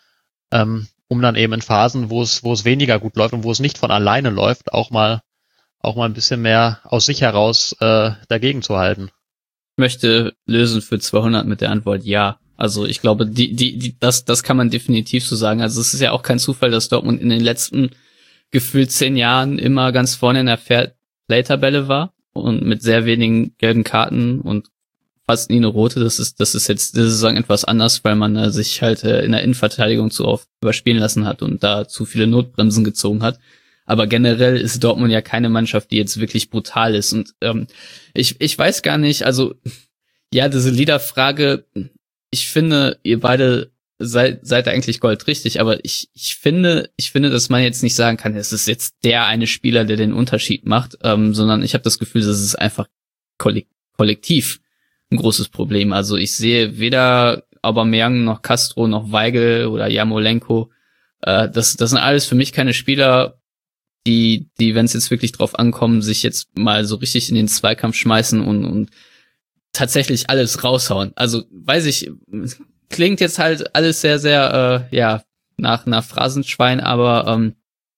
um dann eben in Phasen, wo es weniger gut läuft und wo es nicht von alleine läuft, auch mal ein bisschen mehr aus sich heraus dagegen zu halten. Ich möchte lösen für 200 mit der Antwort ja. Also ich glaube, das kann man definitiv so sagen. Also es ist ja auch kein Zufall, dass Dortmund in den letzten gefühlt 10 Jahren immer ganz vorne in der Fairplay-Tabelle war und mit sehr wenigen gelben Karten und fast nie eine rote. Das ist jetzt diese Saison etwas anders, weil man sich halt in der Innenverteidigung zu oft überspielen lassen hat und da zu viele Notbremsen gezogen hat. Aber generell ist Dortmund ja keine Mannschaft, die jetzt wirklich brutal ist. Und ich weiß gar nicht, also ja, diese Liederfrage, ich finde, ihr beide seid eigentlich goldrichtig, aber ich finde, dass man jetzt nicht sagen kann, es ist jetzt der eine Spieler, der den Unterschied macht, sondern ich habe das Gefühl, dass es einfach kollektiv ein großes Problem. Also ich sehe weder Aubameyang noch Castro noch Weigl oder Yarmolenko. Das sind alles für mich keine Spieler, die, wenn es jetzt wirklich drauf ankommen, sich jetzt mal so richtig in den Zweikampf schmeißen und tatsächlich alles raushauen. Also, weiß ich, klingt jetzt halt alles sehr, sehr, nach Phrasenschwein, aber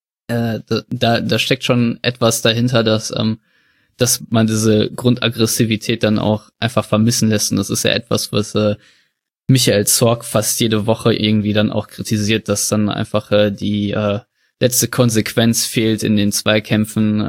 da steckt schon etwas dahinter, dass man diese Grundaggressivität dann auch einfach vermissen lässt. Und das ist ja etwas, was Michael Zorc fast jede Woche irgendwie dann auch kritisiert, dass dann einfach die letzte Konsequenz fehlt in den Zweikämpfen,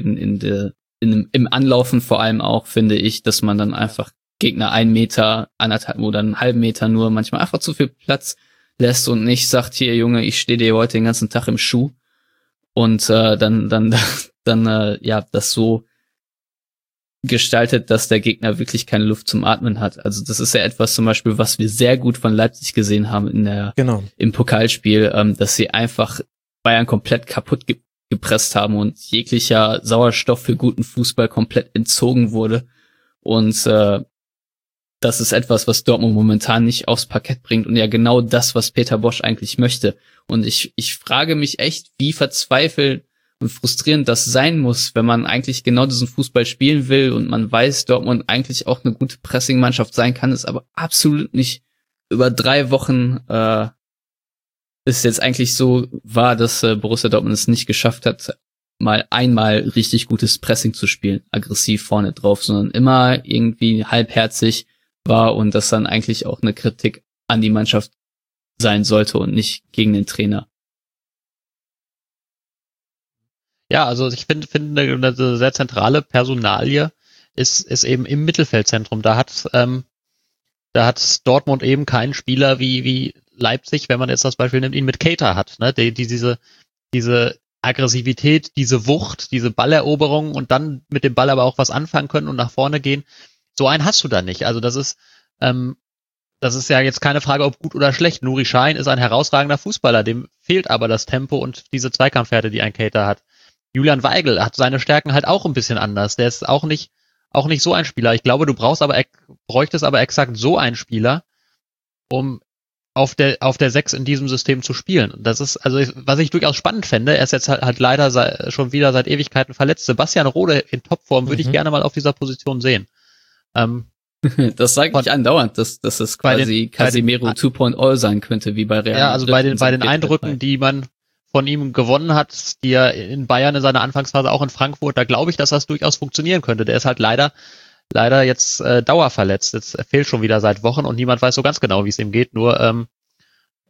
im Anlaufen vor allem auch, finde ich, dass man dann einfach Gegner 1 Meter, 1,5 oder einen halben Meter nur manchmal einfach zu viel Platz lässt und nicht sagt, hier Junge, ich stehe dir heute den ganzen Tag im Schuh, und dann das so gestaltet, dass der Gegner wirklich keine Luft zum Atmen hat. Also das ist ja etwas zum Beispiel, was wir sehr gut von Leipzig gesehen haben im Pokalspiel, dass sie einfach Bayern komplett kaputt gepresst haben und jeglicher Sauerstoff für guten Fußball komplett entzogen wurde. Und das ist etwas, was Dortmund momentan nicht aufs Parkett bringt, und ja genau das, was Peter Bosz eigentlich möchte. Und ich frage mich echt, wie verzweifelt und frustrierend das sein muss, wenn man eigentlich genau diesen Fußball spielen will und man weiß, Dortmund eigentlich auch eine gute Pressing-Mannschaft sein kann, es aber absolut nicht über 3 Wochen ist jetzt eigentlich so war, dass Borussia Dortmund es nicht geschafft hat, mal einmal richtig gutes Pressing zu spielen, aggressiv vorne drauf, sondern immer irgendwie halbherzig war, und das dann eigentlich auch eine Kritik an die Mannschaft sein sollte und nicht gegen den Trainer. Ja, also ich finde eine sehr zentrale Personalie ist eben im Mittelfeldzentrum. Da hat Dortmund eben keinen Spieler wie Leipzig, wenn man jetzt das Beispiel nimmt, ihn mit Keita hat, ne? Die diese Aggressivität, diese Wucht, diese Balleroberung und dann mit dem Ball aber auch was anfangen können und nach vorne gehen. So einen hast du da nicht. Also das ist ja jetzt keine Frage, ob gut oder schlecht. Nuri Sahin ist ein herausragender Fußballer, dem fehlt aber das Tempo und diese Zweikampfhärte, die ein Keita hat. Julian Weigl hat seine Stärken halt auch ein bisschen anders. Der ist auch nicht so ein Spieler. Ich glaube, du bräuchtest aber exakt so einen Spieler, um auf der 6 in diesem System zu spielen. Das ist, also, was ich durchaus spannend fände, er ist jetzt halt leider schon wieder seit Ewigkeiten verletzt. Sebastian Rode in Topform würde ich gerne mal auf dieser Position sehen. Das sage ich andauernd, dass es quasi Casemiro 2.0 sein könnte, wie bei Real. Ja, also bei den Eindrücken, die man von ihm gewonnen hat, die er in Bayern in seiner Anfangsphase, auch in Frankfurt, da glaube ich, dass das durchaus funktionieren könnte. Der ist halt leider jetzt dauerverletzt. Jetzt fehlt schon wieder seit Wochen und niemand weiß so ganz genau, wie es ihm geht. Nur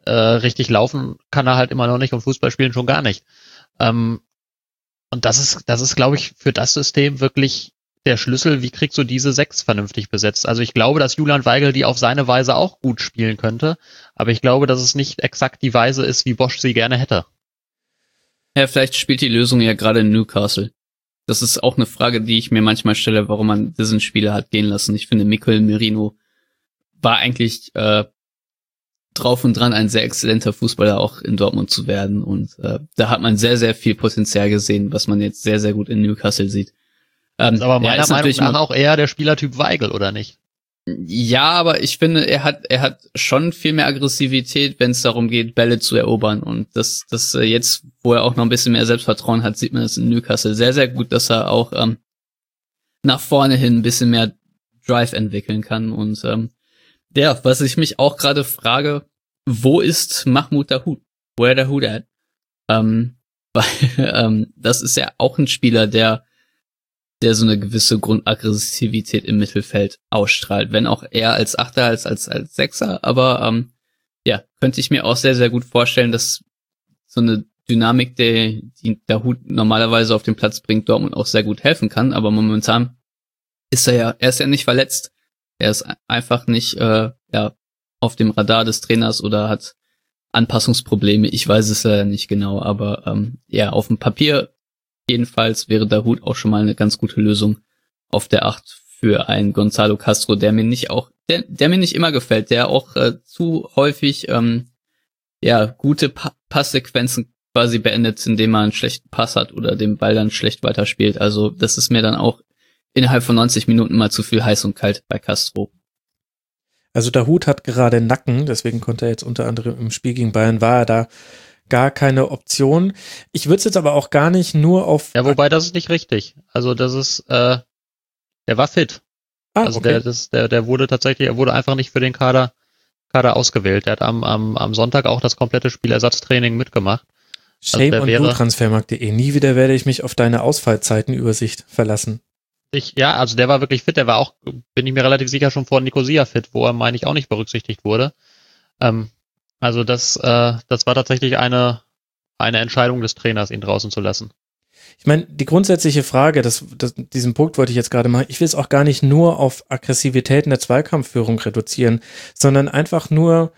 richtig laufen kann er halt immer noch nicht und Fußball spielen schon gar nicht. Und das ist, glaube ich, für das System wirklich der Schlüssel, wie kriegst du diese 6 vernünftig besetzt. Also ich glaube, dass Julian Weigl die auf seine Weise auch gut spielen könnte, aber ich glaube, dass es nicht exakt die Weise ist, wie Bosch sie gerne hätte. Ja, vielleicht spielt die Lösung ja gerade in Newcastle. Das ist auch eine Frage, die ich mir manchmal stelle, warum man diesen Spieler hat gehen lassen. Ich finde, Mikel Merino war eigentlich drauf und dran, ein sehr exzellenter Fußballer auch in Dortmund zu werden. Und da hat man sehr, sehr viel Potenzial gesehen, was man jetzt sehr, sehr gut in Newcastle sieht. Aber meiner Meinung nach auch eher der Spielertyp Weigl, oder nicht? Ja, aber ich finde, er hat schon viel mehr Aggressivität, wenn es darum geht, Bälle zu erobern. Und das jetzt, wo er auch noch ein bisschen mehr Selbstvertrauen hat, sieht man das in Newcastle sehr, sehr gut, dass er auch nach vorne hin ein bisschen mehr Drive entwickeln kann. Und ja, was ich mich auch gerade frage, wo ist Mahmoud Dahoud? Where Dahoud at? Weil das ist ja auch ein Spieler, der so eine gewisse Grundaggressivität im Mittelfeld ausstrahlt, wenn auch eher als Achter als Sechser, aber ja, könnte ich mir auch sehr, sehr gut vorstellen, dass so eine Dynamik, die Dahoud normalerweise auf den Platz bringt, Dortmund auch sehr gut helfen kann, aber momentan ist er ist ja nicht verletzt, er ist einfach nicht auf dem Radar des Trainers oder hat Anpassungsprobleme, ich weiß es ja nicht genau, aber ja, auf dem Papier jedenfalls wäre Dahoud auch schon mal eine ganz gute Lösung auf der 8 für einen Gonzalo Castro, der mir nicht immer gefällt, der auch zu häufig gute Passsequenzen quasi beendet, indem man einen schlechten Pass hat oder den Ball dann schlecht weiterspielt. Also das ist mir dann auch innerhalb von 90 Minuten mal zu viel heiß und kalt bei Castro. Also Dahoud hat gerade Nacken, deswegen konnte er jetzt unter anderem im Spiel gegen Bayern, war er da gar keine Option. Ich würde es jetzt aber auch gar nicht nur auf... Ja, wobei das ist nicht richtig. Also das ist, der war fit. Also okay. der wurde tatsächlich, er wurde einfach nicht für den Kader ausgewählt. Der hat am Sonntag auch das komplette Spielersatztraining mitgemacht. Shame on you, Transfermarkt.de. Nie wieder werde ich mich auf deine Ausfallzeitenübersicht verlassen. Also der war wirklich fit. Der war auch, bin ich mir relativ sicher, schon vor Nicosia fit, wo er, meine ich, auch nicht berücksichtigt wurde. Also das war tatsächlich eine Entscheidung des Trainers, ihn draußen zu lassen. Ich meine, die grundsätzliche Frage, diesen Punkt wollte ich jetzt gerade machen, ich will es auch gar nicht nur auf Aggressivität in der Zweikampfführung reduzieren, sondern einfach nur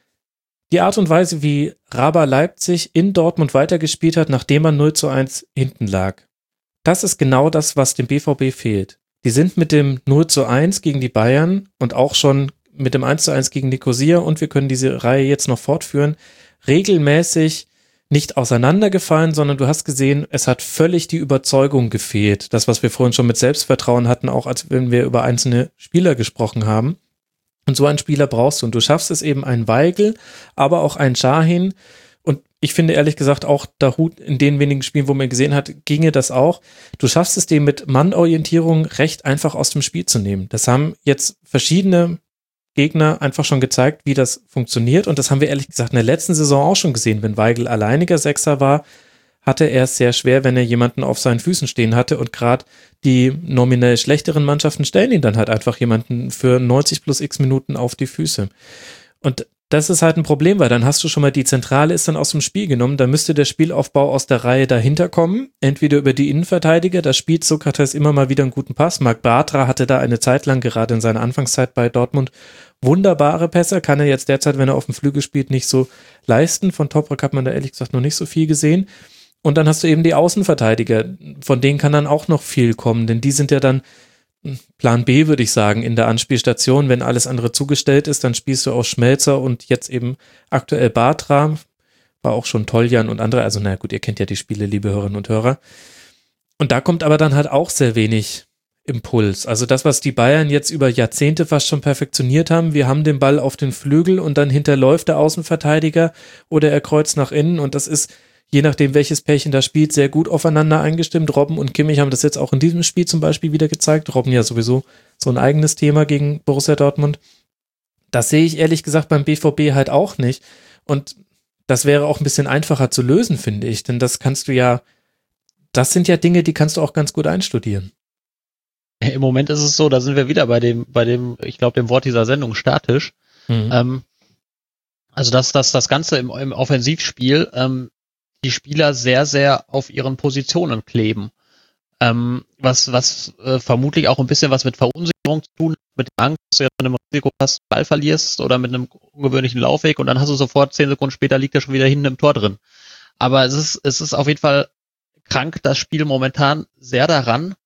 die Art und Weise, wie RB Leipzig in Dortmund weitergespielt hat, nachdem man 0:1 hinten lag. Das ist genau das, was dem BVB fehlt. Die sind mit dem 0:1 gegen die Bayern und auch schon mit dem 1:1 gegen Nicosia, und wir können diese Reihe jetzt noch fortführen, regelmäßig nicht auseinandergefallen, sondern du hast gesehen, es hat völlig die Überzeugung gefehlt. Das, was wir vorhin schon mit Selbstvertrauen hatten, auch als wenn wir über einzelne Spieler gesprochen haben. Und so einen Spieler brauchst du. Und du schaffst es eben, einen Weigl, aber auch einen Şahin. Und ich finde ehrlich gesagt auch Dahoud in den wenigen Spielen, wo man gesehen hat, ginge das auch. Du schaffst es, den mit Mannorientierung recht einfach aus dem Spiel zu nehmen. Das haben jetzt verschiedene Gegner einfach schon gezeigt, wie das funktioniert, und das haben wir ehrlich gesagt in der letzten Saison auch schon gesehen. Wenn Weigl alleiniger Sechser war, hatte er es sehr schwer, wenn er jemanden auf seinen Füßen stehen hatte, und gerade die nominell schlechteren Mannschaften stellen ihn dann halt einfach jemanden für 90 plus x Minuten auf die Füße. Und das ist halt ein Problem, weil dann hast du schon mal, die Zentrale ist dann aus dem Spiel genommen, da müsste der Spielaufbau aus der Reihe dahinter kommen, entweder über die Innenverteidiger, da spielt Sokrates immer mal wieder einen guten Pass, Marc Bartra hatte da eine Zeit lang, gerade in seiner Anfangszeit bei Dortmund, wunderbare Pässe, kann er jetzt derzeit, wenn er auf dem Flügel spielt, nicht so leisten. Von Toprak hat man da ehrlich gesagt noch nicht so viel gesehen. Und dann hast du eben die Außenverteidiger, von denen kann dann auch noch viel kommen, denn die sind ja dann Plan B, würde ich sagen, in der Anspielstation. Wenn alles andere zugestellt ist, dann spielst du auch Schmelzer und jetzt eben aktuell Bartra, war auch schon Toljan und andere. Also na gut, ihr kennt ja die Spiele, liebe Hörerinnen und Hörer. Und da kommt aber dann halt auch sehr wenig Impuls. Also das, was die Bayern jetzt über Jahrzehnte fast schon perfektioniert haben, wir haben den Ball auf den Flügel und dann hinterläuft der Außenverteidiger oder er kreuzt nach innen, und das ist, je nachdem welches Pärchen da spielt, sehr gut aufeinander eingestimmt. Robben und Kimmich haben das jetzt auch in diesem Spiel zum Beispiel wieder gezeigt. Robben ja sowieso so ein eigenes Thema gegen Borussia Dortmund. Das sehe ich ehrlich gesagt beim BVB halt auch nicht, und das wäre auch ein bisschen einfacher zu lösen, finde ich, denn das sind ja Dinge, die kannst du auch ganz gut einstudieren. Im Moment ist es so, da sind wir wieder bei dem, ich glaube, dem Wort dieser Sendung statisch. Also dass das Ganze im Offensivspiel die Spieler sehr, sehr auf ihren Positionen kleben. Was vermutlich auch ein bisschen was mit Verunsicherung zu tun hat, mit der Angst, dass du jetzt mit einem Risiko fast den Ball verlierst oder mit einem ungewöhnlichen Laufweg und dann hast du sofort 10 Sekunden später liegt er schon wieder hinten im Tor drin. Aber es ist auf jeden Fall krank, das Spiel momentan sehr daran.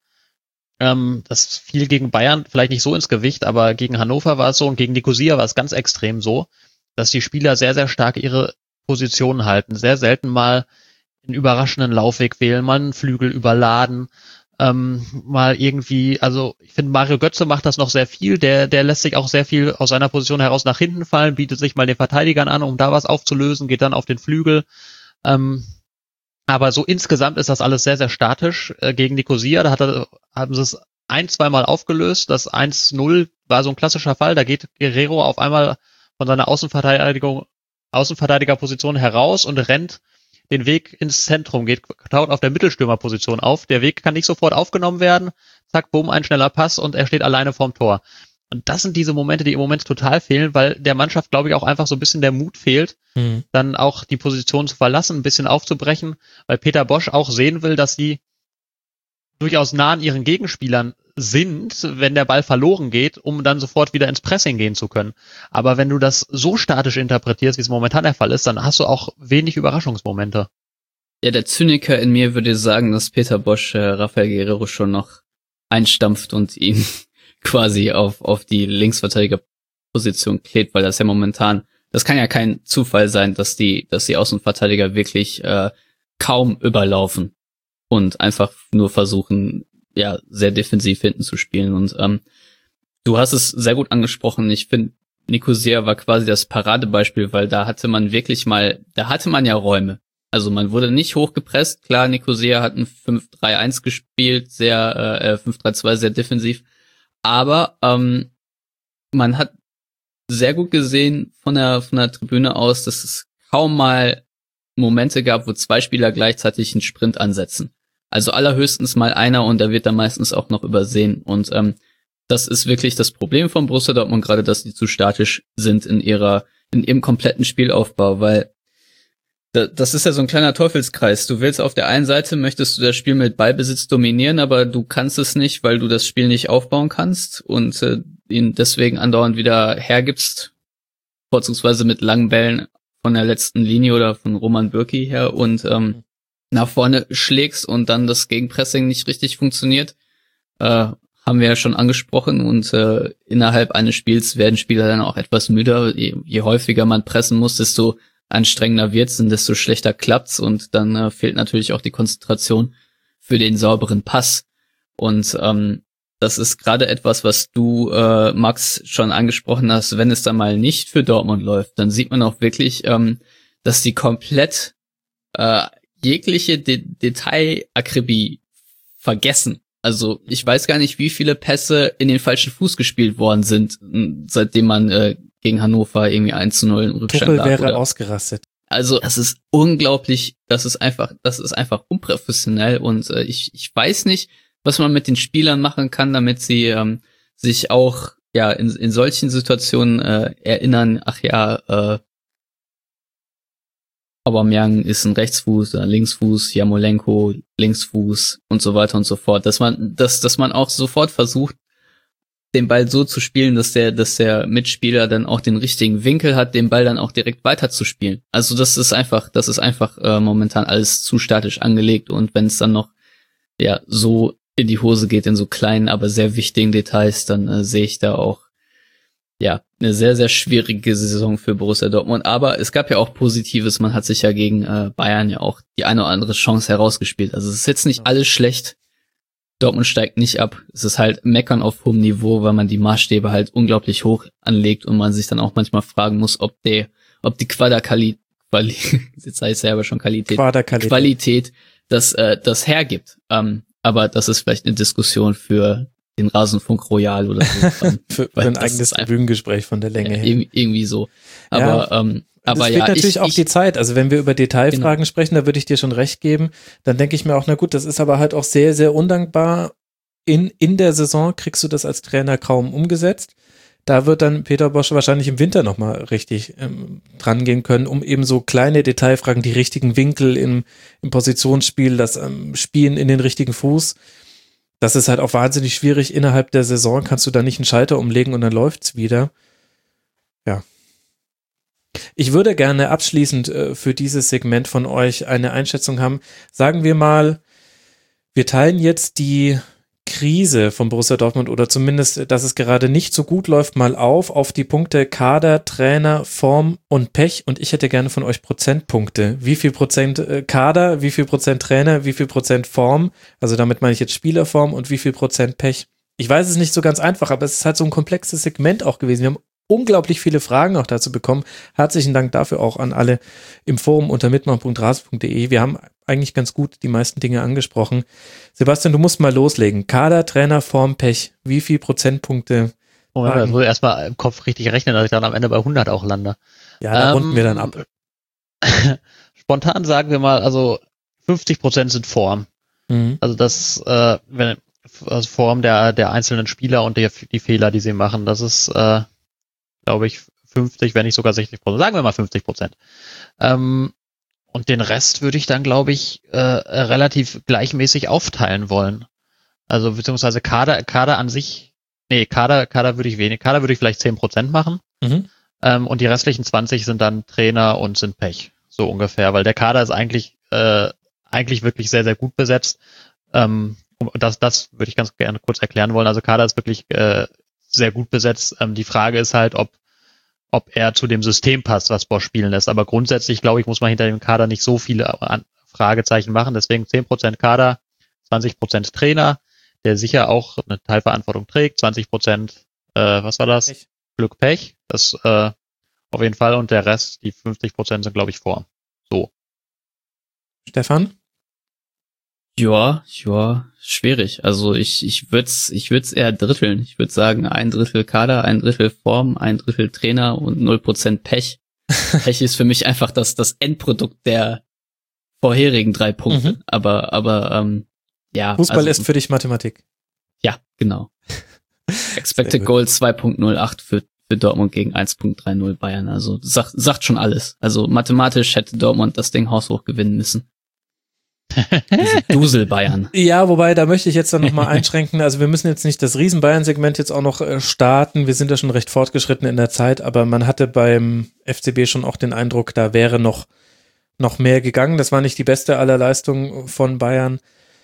Das fiel gegen Bayern vielleicht nicht so ins Gewicht, aber gegen Hannover war es so und gegen Nicosia war es ganz extrem so, dass die Spieler sehr, sehr stark ihre Positionen halten. Sehr selten mal einen überraschenden Laufweg wählen, mal einen Flügel überladen, mal irgendwie, also ich finde Mario Götze macht das noch sehr viel, der lässt sich auch sehr viel aus seiner Position heraus nach hinten fallen, bietet sich mal den Verteidigern an, um da was aufzulösen, geht dann auf den Flügel. Aber so insgesamt ist das alles sehr, sehr statisch. Gegen Nicosia, da haben sie es 1-2 Mal aufgelöst. Das 1-0 war so ein klassischer Fall. Da geht Guerrero auf einmal von seiner Außenverteidigerposition heraus und rennt den Weg ins Zentrum, taucht auf der Mittelstürmerposition auf. Der Weg kann nicht sofort aufgenommen werden. Zack, bumm, ein schneller Pass und er steht alleine vorm Tor. Und das sind diese Momente, die im Moment total fehlen, weil der Mannschaft, glaube ich, auch einfach so ein bisschen der Mut fehlt, dann auch die Position zu verlassen, ein bisschen aufzubrechen, weil Peter Bosz auch sehen will, dass sie durchaus nah an ihren Gegenspielern sind, wenn der Ball verloren geht, um dann sofort wieder ins Pressing gehen zu können. Aber wenn du das so statisch interpretierst, wie es momentan der Fall ist, dann hast du auch wenig Überraschungsmomente. Ja, der Zyniker in mir würde sagen, dass Peter Bosz Rafael Guerrero schon noch einstampft und ihn quasi auf die Linksverteidigerposition klebt, weil das ja momentan, das kann ja kein Zufall sein, dass die Außenverteidiger wirklich kaum überlaufen und einfach nur versuchen, ja, sehr defensiv hinten zu spielen. Und du hast es sehr gut angesprochen. Ich finde, Nicosia war quasi das Paradebeispiel, weil da hatte man ja Räume. Also man wurde nicht hochgepresst. Klar, Nicosia hat ein 5-3-1 gespielt, sehr 5-3-2, sehr defensiv. Aber man hat sehr gut gesehen von der Tribüne aus, dass es kaum mal Momente gab, wo zwei Spieler gleichzeitig einen Sprint ansetzen. Also allerhöchstens mal einer und der wird dann meistens auch noch übersehen. Und das ist wirklich das Problem von Borussia Dortmund, gerade dass die zu statisch sind in ihrem kompletten Spielaufbau, weil das ist ja so ein kleiner Teufelskreis. Du willst auf der einen Seite, möchtest du das Spiel mit Ballbesitz dominieren, aber du kannst es nicht, weil du das Spiel nicht aufbauen kannst und ihn deswegen andauernd wieder hergibst, vorzugsweise mit langen Bällen von der letzten Linie oder von Roman Bürki her und nach vorne schlägst und dann das Gegenpressing nicht richtig funktioniert. Haben wir ja schon angesprochen und innerhalb eines Spiels werden Spieler dann auch etwas müder. Je häufiger man pressen muss, desto anstrengender wird's und desto schlechter klappt's und dann fehlt natürlich auch die Konzentration für den sauberen Pass. Und das ist gerade etwas, was du, Max, schon angesprochen hast. Wenn es dann mal nicht für Dortmund läuft, dann sieht man auch wirklich, dass die komplett jegliche Detailakribie vergessen. Also ich weiß gar nicht, wie viele Pässe in den falschen Fuß gespielt worden sind, seitdem man gegen Hannover irgendwie 1-0 im Rückstand lag. Tuchel wäre ausgerastet. Also das ist unglaublich, das ist einfach unprofessionell und ich weiß nicht, was man mit den Spielern machen kann, damit sie sich auch ja in solchen Situationen erinnern, ach ja, Aubameyang ist ein Rechtsfuß, ein Linksfuß, Jarmolenko Linksfuß und so weiter und so fort, dass man auch sofort versucht, den Ball so zu spielen, dass der Mitspieler dann auch den richtigen Winkel hat, den Ball dann auch direkt weiterzuspielen. Also das ist einfach momentan alles zu statisch angelegt und wenn es dann noch ja so in die Hose geht in so kleinen, aber sehr wichtigen Details, dann sehe ich da auch ja eine sehr, sehr schwierige Saison für Borussia Dortmund. Aber es gab ja auch Positives, man hat sich ja gegen Bayern ja auch die eine oder andere Chance herausgespielt. Also es ist jetzt nicht alles schlecht. Dortmund steigt nicht ab. Es ist halt Meckern auf hohem Niveau, weil man die Maßstäbe halt unglaublich hoch anlegt und man sich dann auch manchmal fragen muss, ob die Qualität das hergibt. Aber das ist vielleicht eine Diskussion für den Rasenfunk Royal oder so. für ein eigenes Bühnengespräch von der Länge her. Irgendwie so. Aber das fehlt natürlich auch die Zeit. Also wenn wir über Detailfragen sprechen, da würde ich dir schon recht geben. Dann denke ich mir auch, na gut, das ist aber halt auch sehr, sehr undankbar. In der Saison kriegst du das als Trainer kaum umgesetzt. Da wird dann Peter Bosz wahrscheinlich im Winter nochmal richtig dran gehen können, um eben so kleine Detailfragen, die richtigen Winkel im Positionsspiel, das Spielen in den richtigen Fuß. Das ist halt auch wahnsinnig schwierig. Innerhalb der Saison kannst du da nicht einen Schalter umlegen und dann läuft's wieder. Ja. Ich würde gerne abschließend für dieses Segment von euch eine Einschätzung haben. Sagen wir mal, wir teilen jetzt die Krise von Borussia Dortmund oder zumindest, dass es gerade nicht so gut läuft, mal auf die Punkte Kader, Trainer, Form und Pech, und ich hätte gerne von euch Prozentpunkte. Wie viel Prozent Kader, wie viel Prozent Trainer, wie viel Prozent Form, also damit meine ich jetzt Spielerform, und wie viel Prozent Pech. Ich weiß, es ist nicht so ganz einfach, aber es ist halt so ein komplexes Segment auch gewesen. Wir haben unglaublich viele Fragen auch dazu bekommen. Herzlichen Dank dafür auch an alle im Forum unter mitmachen.rasen.de. Wir haben eigentlich ganz gut die meisten Dinge angesprochen. Sebastian, du musst mal loslegen. Kader, Trainer, Form, Pech. Wie viel Prozentpunkte? Moment, das muss ich erstmal im Kopf richtig rechnen, dass ich dann am Ende bei 100 auch lande. Ja, da runden wir dann ab. Spontan sagen wir mal, also 50% sind Form. Mhm. Also das, also Form der einzelnen Spieler und die Fehler, die sie machen. Das ist, glaube ich, 50, wenn nicht sogar 60%. Sagen wir mal 50%. Und den Rest würde ich dann, glaube ich, relativ gleichmäßig aufteilen wollen. Also beziehungsweise Kader an sich, Kader würde ich wenig. Kader würde ich vielleicht 10% machen. Mhm. Und die restlichen 20 sind dann Trainer und sind Pech. So ungefähr, weil der Kader ist eigentlich wirklich sehr, sehr gut besetzt. Das würde ich ganz gerne kurz erklären wollen. Also Kader ist wirklich sehr gut besetzt. Die Frage ist halt, ob er zu dem System passt, was Bosz spielen lässt. Aber grundsätzlich, glaube ich, muss man hinter dem Kader nicht so viele Fragezeichen machen. Deswegen 10% Kader, 20% Trainer, der sicher auch eine Teilverantwortung trägt. 20%, was war das? Pech. Glück, Pech. Das auf jeden Fall. Und der Rest, die 50% sind, glaube ich, Form. So. Stefan? Ja, schwierig. Also ich würd's eher dritteln. Ich würde sagen, 1/3 Kader, 1/3 Form, 1/3 Trainer und 0% Pech. Pech ist für mich einfach das Endprodukt der vorherigen 3 Punkte. Mhm. Aber ja. Fußball also, ist für dich Mathematik. Ja, genau. Expected Goals 2.08 für Dortmund gegen 1.30 Bayern. Also sagt schon alles. Also mathematisch hätte Dortmund das Ding haushoch gewinnen müssen. Diese Dusel Bayern. Ja, wobei, da möchte ich jetzt dann nochmal einschränken. Also wir müssen jetzt nicht das Riesen-Bayern-Segment jetzt auch noch starten. Wir sind ja schon recht fortgeschritten in der Zeit, aber man hatte beim FCB schon auch den Eindruck, da wäre noch mehr gegangen. Das war nicht die beste aller Leistungen von Bayern.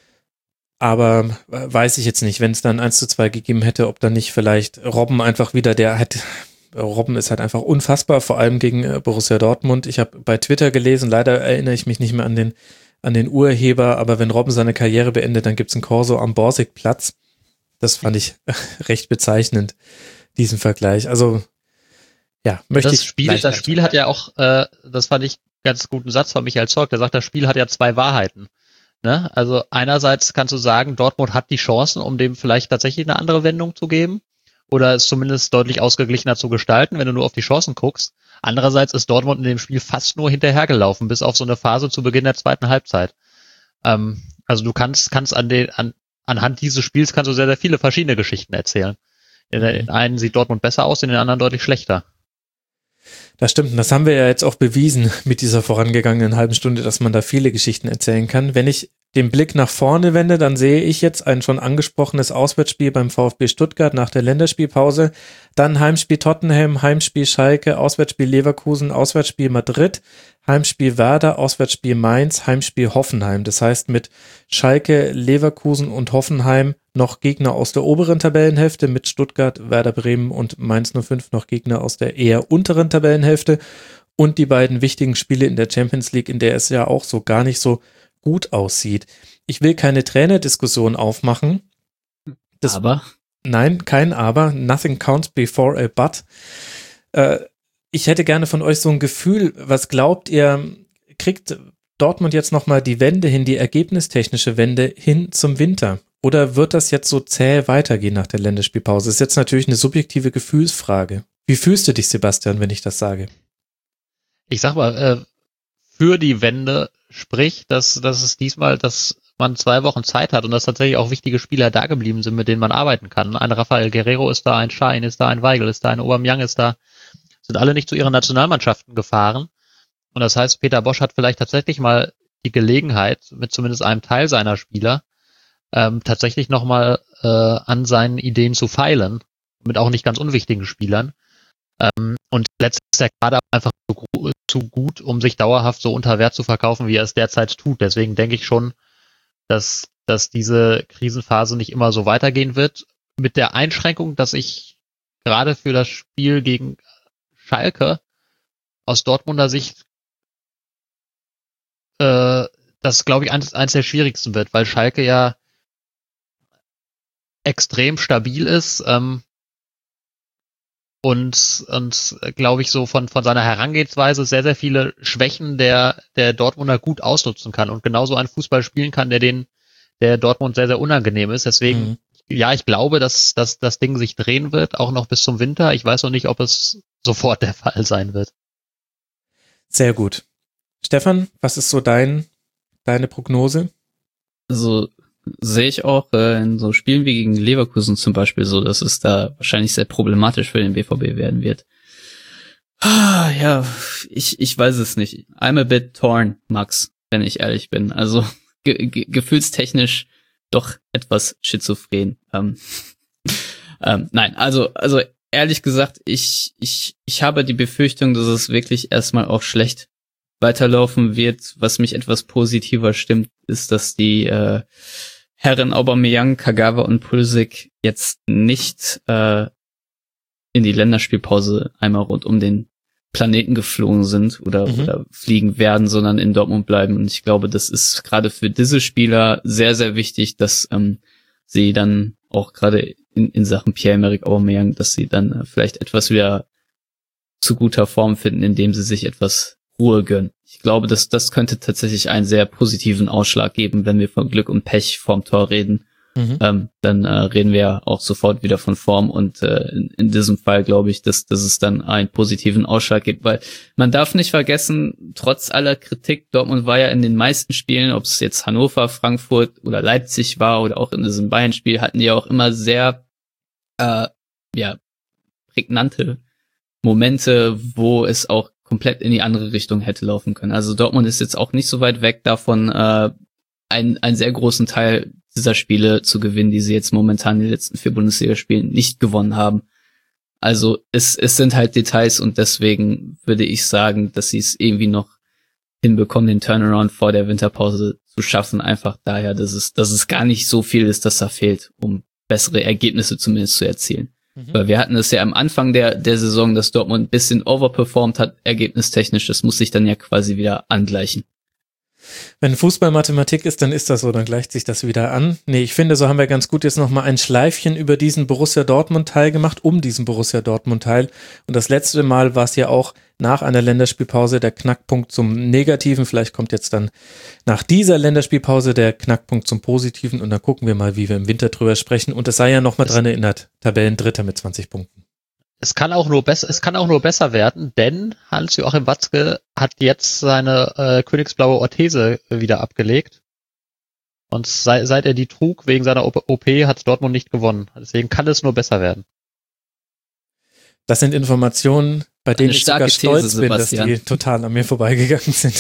Aber weiß ich jetzt nicht, wenn es dann 1:2 gegeben hätte, ob dann nicht vielleicht Robben einfach wieder Robben ist halt einfach unfassbar, vor allem gegen Borussia Dortmund. Ich habe bei Twitter gelesen, leider erinnere ich mich nicht mehr an den Urheber, aber wenn Robben seine Karriere beendet, dann gibt's einen Corso am Borsigplatz. Das fand ich recht bezeichnend, diesen Vergleich. Also, ja, Das Spiel hat ja auch, das fand ich ganz guten Satz von Michael Zorc, der sagt, das Spiel hat ja 2 Wahrheiten. Ne? Also einerseits kannst du sagen, Dortmund hat die Chancen, um dem vielleicht tatsächlich eine andere Wendung zu geben oder es zumindest deutlich ausgeglichener zu gestalten, wenn du nur auf die Chancen guckst. Andererseits ist Dortmund in dem Spiel fast nur hinterhergelaufen, bis auf so eine Phase zu Beginn der zweiten Halbzeit. Also du kannst anhand dieses Spiels kannst du sehr, sehr viele verschiedene Geschichten erzählen. In den einen sieht Dortmund besser aus, in den anderen deutlich schlechter. Das stimmt, und das haben wir ja jetzt auch bewiesen mit dieser vorangegangenen halben Stunde, dass man da viele Geschichten erzählen kann. Wenn ich den Blick nach vorne wende, dann sehe ich jetzt ein schon angesprochenes Auswärtsspiel beim VfB Stuttgart nach der Länderspielpause, dann Heimspiel Tottenham, Heimspiel Schalke, Auswärtsspiel Leverkusen, Auswärtsspiel Madrid, Heimspiel Werder, Auswärtsspiel Mainz, Heimspiel Hoffenheim. Das heißt, mit Schalke, Leverkusen und Hoffenheim noch Gegner aus der oberen Tabellenhälfte, mit Stuttgart, Werder Bremen und Mainz 05 noch Gegner aus der eher unteren Tabellenhälfte und die beiden wichtigen Spiele in der Champions League, in der es ja auch so gar nicht so gut aussieht. Ich will keine Trainerdiskussion aufmachen. Aber? Nein, kein Aber. Nothing counts before a but. Ich hätte gerne von euch so ein Gefühl, was glaubt ihr, kriegt Dortmund jetzt nochmal die Wende hin, die ergebnistechnische Wende hin zum Winter? Oder wird das jetzt so zäh weitergehen nach der Länderspielpause? Das ist jetzt natürlich eine subjektive Gefühlsfrage. Wie fühlst du dich, Sebastian, wenn ich das sage? Ich sag mal, für die Wende spricht, dass es diesmal, dass man 2 Wochen Zeit hat und dass tatsächlich auch wichtige Spieler da geblieben sind, mit denen man arbeiten kann. Ein Rafael Guerrero ist da, ein Şahin ist da, ein Weigl ist da, ein Aubameyang ist da. Sind alle nicht zu ihren Nationalmannschaften gefahren. Und das heißt, Peter Bosz hat vielleicht tatsächlich mal die Gelegenheit, mit zumindest einem Teil seiner Spieler, tatsächlich nochmal an seinen Ideen zu feilen, mit auch nicht ganz unwichtigen Spielern. Und letztlich ist der Kader einfach zu gut, um sich dauerhaft so unter Wert zu verkaufen, wie er es derzeit tut. Deswegen denke ich schon, dass diese Krisenphase nicht immer so weitergehen wird. Mit der Einschränkung, dass ich gerade für das Spiel gegen Schalke aus Dortmunder Sicht das, glaube ich, eins der schwierigsten wird, weil Schalke ja extrem stabil ist und glaube ich, so von seiner Herangehensweise sehr, sehr viele Schwächen der Dortmunder gut ausnutzen kann und genauso einen Fußball spielen kann, der Dortmund sehr, sehr unangenehm ist. Deswegen, ja, ich glaube, dass das Ding sich drehen wird, auch noch bis zum Winter. Ich weiß noch nicht, ob es sofort der Fall sein wird. Sehr gut. Stefan, was ist so deine Prognose? Also sehe ich auch in so Spielen wie gegen Leverkusen zum Beispiel so, dass es da wahrscheinlich sehr problematisch für den BVB werden wird. Ja, ich weiß es nicht. I'm a bit torn, Max, wenn ich ehrlich bin. Also gefühlstechnisch doch etwas schizophren. Nein, also ehrlich gesagt, ich habe die Befürchtung, dass es wirklich erstmal auch schlecht weiterlaufen wird. Was mich etwas positiver stimmt, ist, dass die Herren Aubameyang, Kagawa und Pulisic jetzt nicht in die Länderspielpause einmal rund um den Planeten geflogen sind oder fliegen werden, sondern in Dortmund bleiben. Und ich glaube, das ist gerade für diese Spieler sehr, sehr wichtig, dass sie dann auch gerade in Sachen Pierre-Emerick Aubameyang, dass sie dann vielleicht etwas wieder zu guter Form finden, indem sie sich etwas Ruhe gönnen. Ich glaube, das könnte tatsächlich einen sehr positiven Ausschlag geben, wenn wir von Glück und Pech vorm Tor reden. Dann reden wir ja auch sofort wieder von Form und in diesem Fall glaube ich, dass es dann einen positiven Ausschlag gibt, weil man darf nicht vergessen, trotz aller Kritik, Dortmund war ja in den meisten Spielen, ob es jetzt Hannover, Frankfurt oder Leipzig war oder auch in diesem Bayern-Spiel, hatten die ja auch immer sehr prägnante Momente, wo es auch komplett in die andere Richtung hätte laufen können. Also Dortmund ist jetzt auch nicht so weit weg davon, einen sehr großen Teil dieser Spiele zu gewinnen, die sie jetzt momentan in den letzten 4 Bundesligaspielen nicht gewonnen haben. Also es sind halt Details und deswegen würde ich sagen, dass sie es irgendwie noch hinbekommen, den Turnaround vor der Winterpause zu schaffen, einfach daher, dass es gar nicht so viel ist, dass da fehlt, um bessere Ergebnisse zumindest zu erzielen. Weil wir hatten es ja am Anfang der Saison, dass Dortmund ein bisschen overperformed hat, ergebnistechnisch. Das muss sich dann ja quasi wieder angleichen. Wenn Fußball Mathematik ist, dann ist das so, dann gleicht sich das wieder an. Nee, ich finde, so haben wir ganz gut jetzt nochmal ein Schleifchen über diesen Borussia Dortmund-Teil gemacht, um diesen Borussia Dortmund-Teil. Und das letzte Mal war es ja auch nach einer Länderspielpause der Knackpunkt zum Negativen. Vielleicht kommt jetzt dann nach dieser Länderspielpause der Knackpunkt zum Positiven und dann gucken wir mal, wie wir im Winter drüber sprechen. Und es sei ja nochmal dran erinnert, Tabellendritter mit 20 Punkten. Es kann auch nur besser werden, denn Hans-Joachim Watzke hat jetzt seine königsblaue Orthese wieder abgelegt. Und seit er die trug, wegen seiner OP, hat Dortmund nicht gewonnen. Deswegen kann es nur besser werden. Das sind Informationen, bei denen ich sogar stolz bin, dass die total an mir vorbeigegangen sind.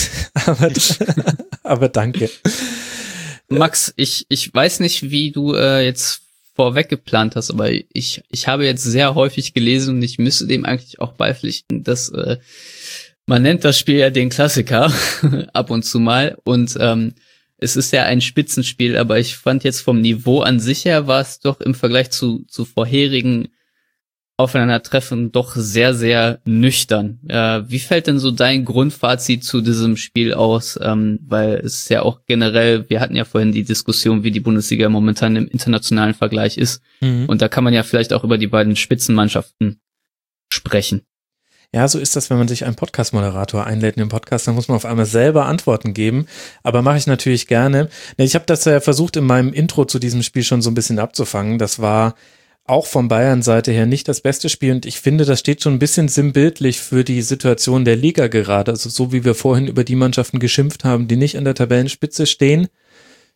Aber danke. Max, ich weiß nicht, wie du jetzt vorweg geplant hast, aber ich habe jetzt sehr häufig gelesen und ich müsste dem eigentlich auch beipflichten, dass man nennt das Spiel ja den Klassiker ab und zu mal und es ist ja ein Spitzenspiel, aber ich fand jetzt vom Niveau an sich her war es doch im Vergleich zu vorherigen Aufeinandertreffen doch sehr, sehr nüchtern. Wie fällt denn so dein Grundfazit zu diesem Spiel aus? Weil es ja auch generell, wir hatten ja vorhin die Diskussion, wie die Bundesliga momentan im internationalen Vergleich ist. Und da kann man ja vielleicht auch über die beiden Spitzenmannschaften sprechen. Ja, so ist das, wenn man sich einen Podcast-Moderator einlädt in den Podcast, dann muss man auf einmal selber Antworten geben, aber mache ich natürlich gerne. Ich habe das ja versucht, in meinem Intro zu diesem Spiel schon so ein bisschen abzufangen. Das war auch von Bayern-Seite her nicht das beste Spiel und ich finde, das steht schon ein bisschen sinnbildlich für die Situation der Liga gerade, also so wie wir vorhin über die Mannschaften geschimpft haben, die nicht an der Tabellenspitze stehen,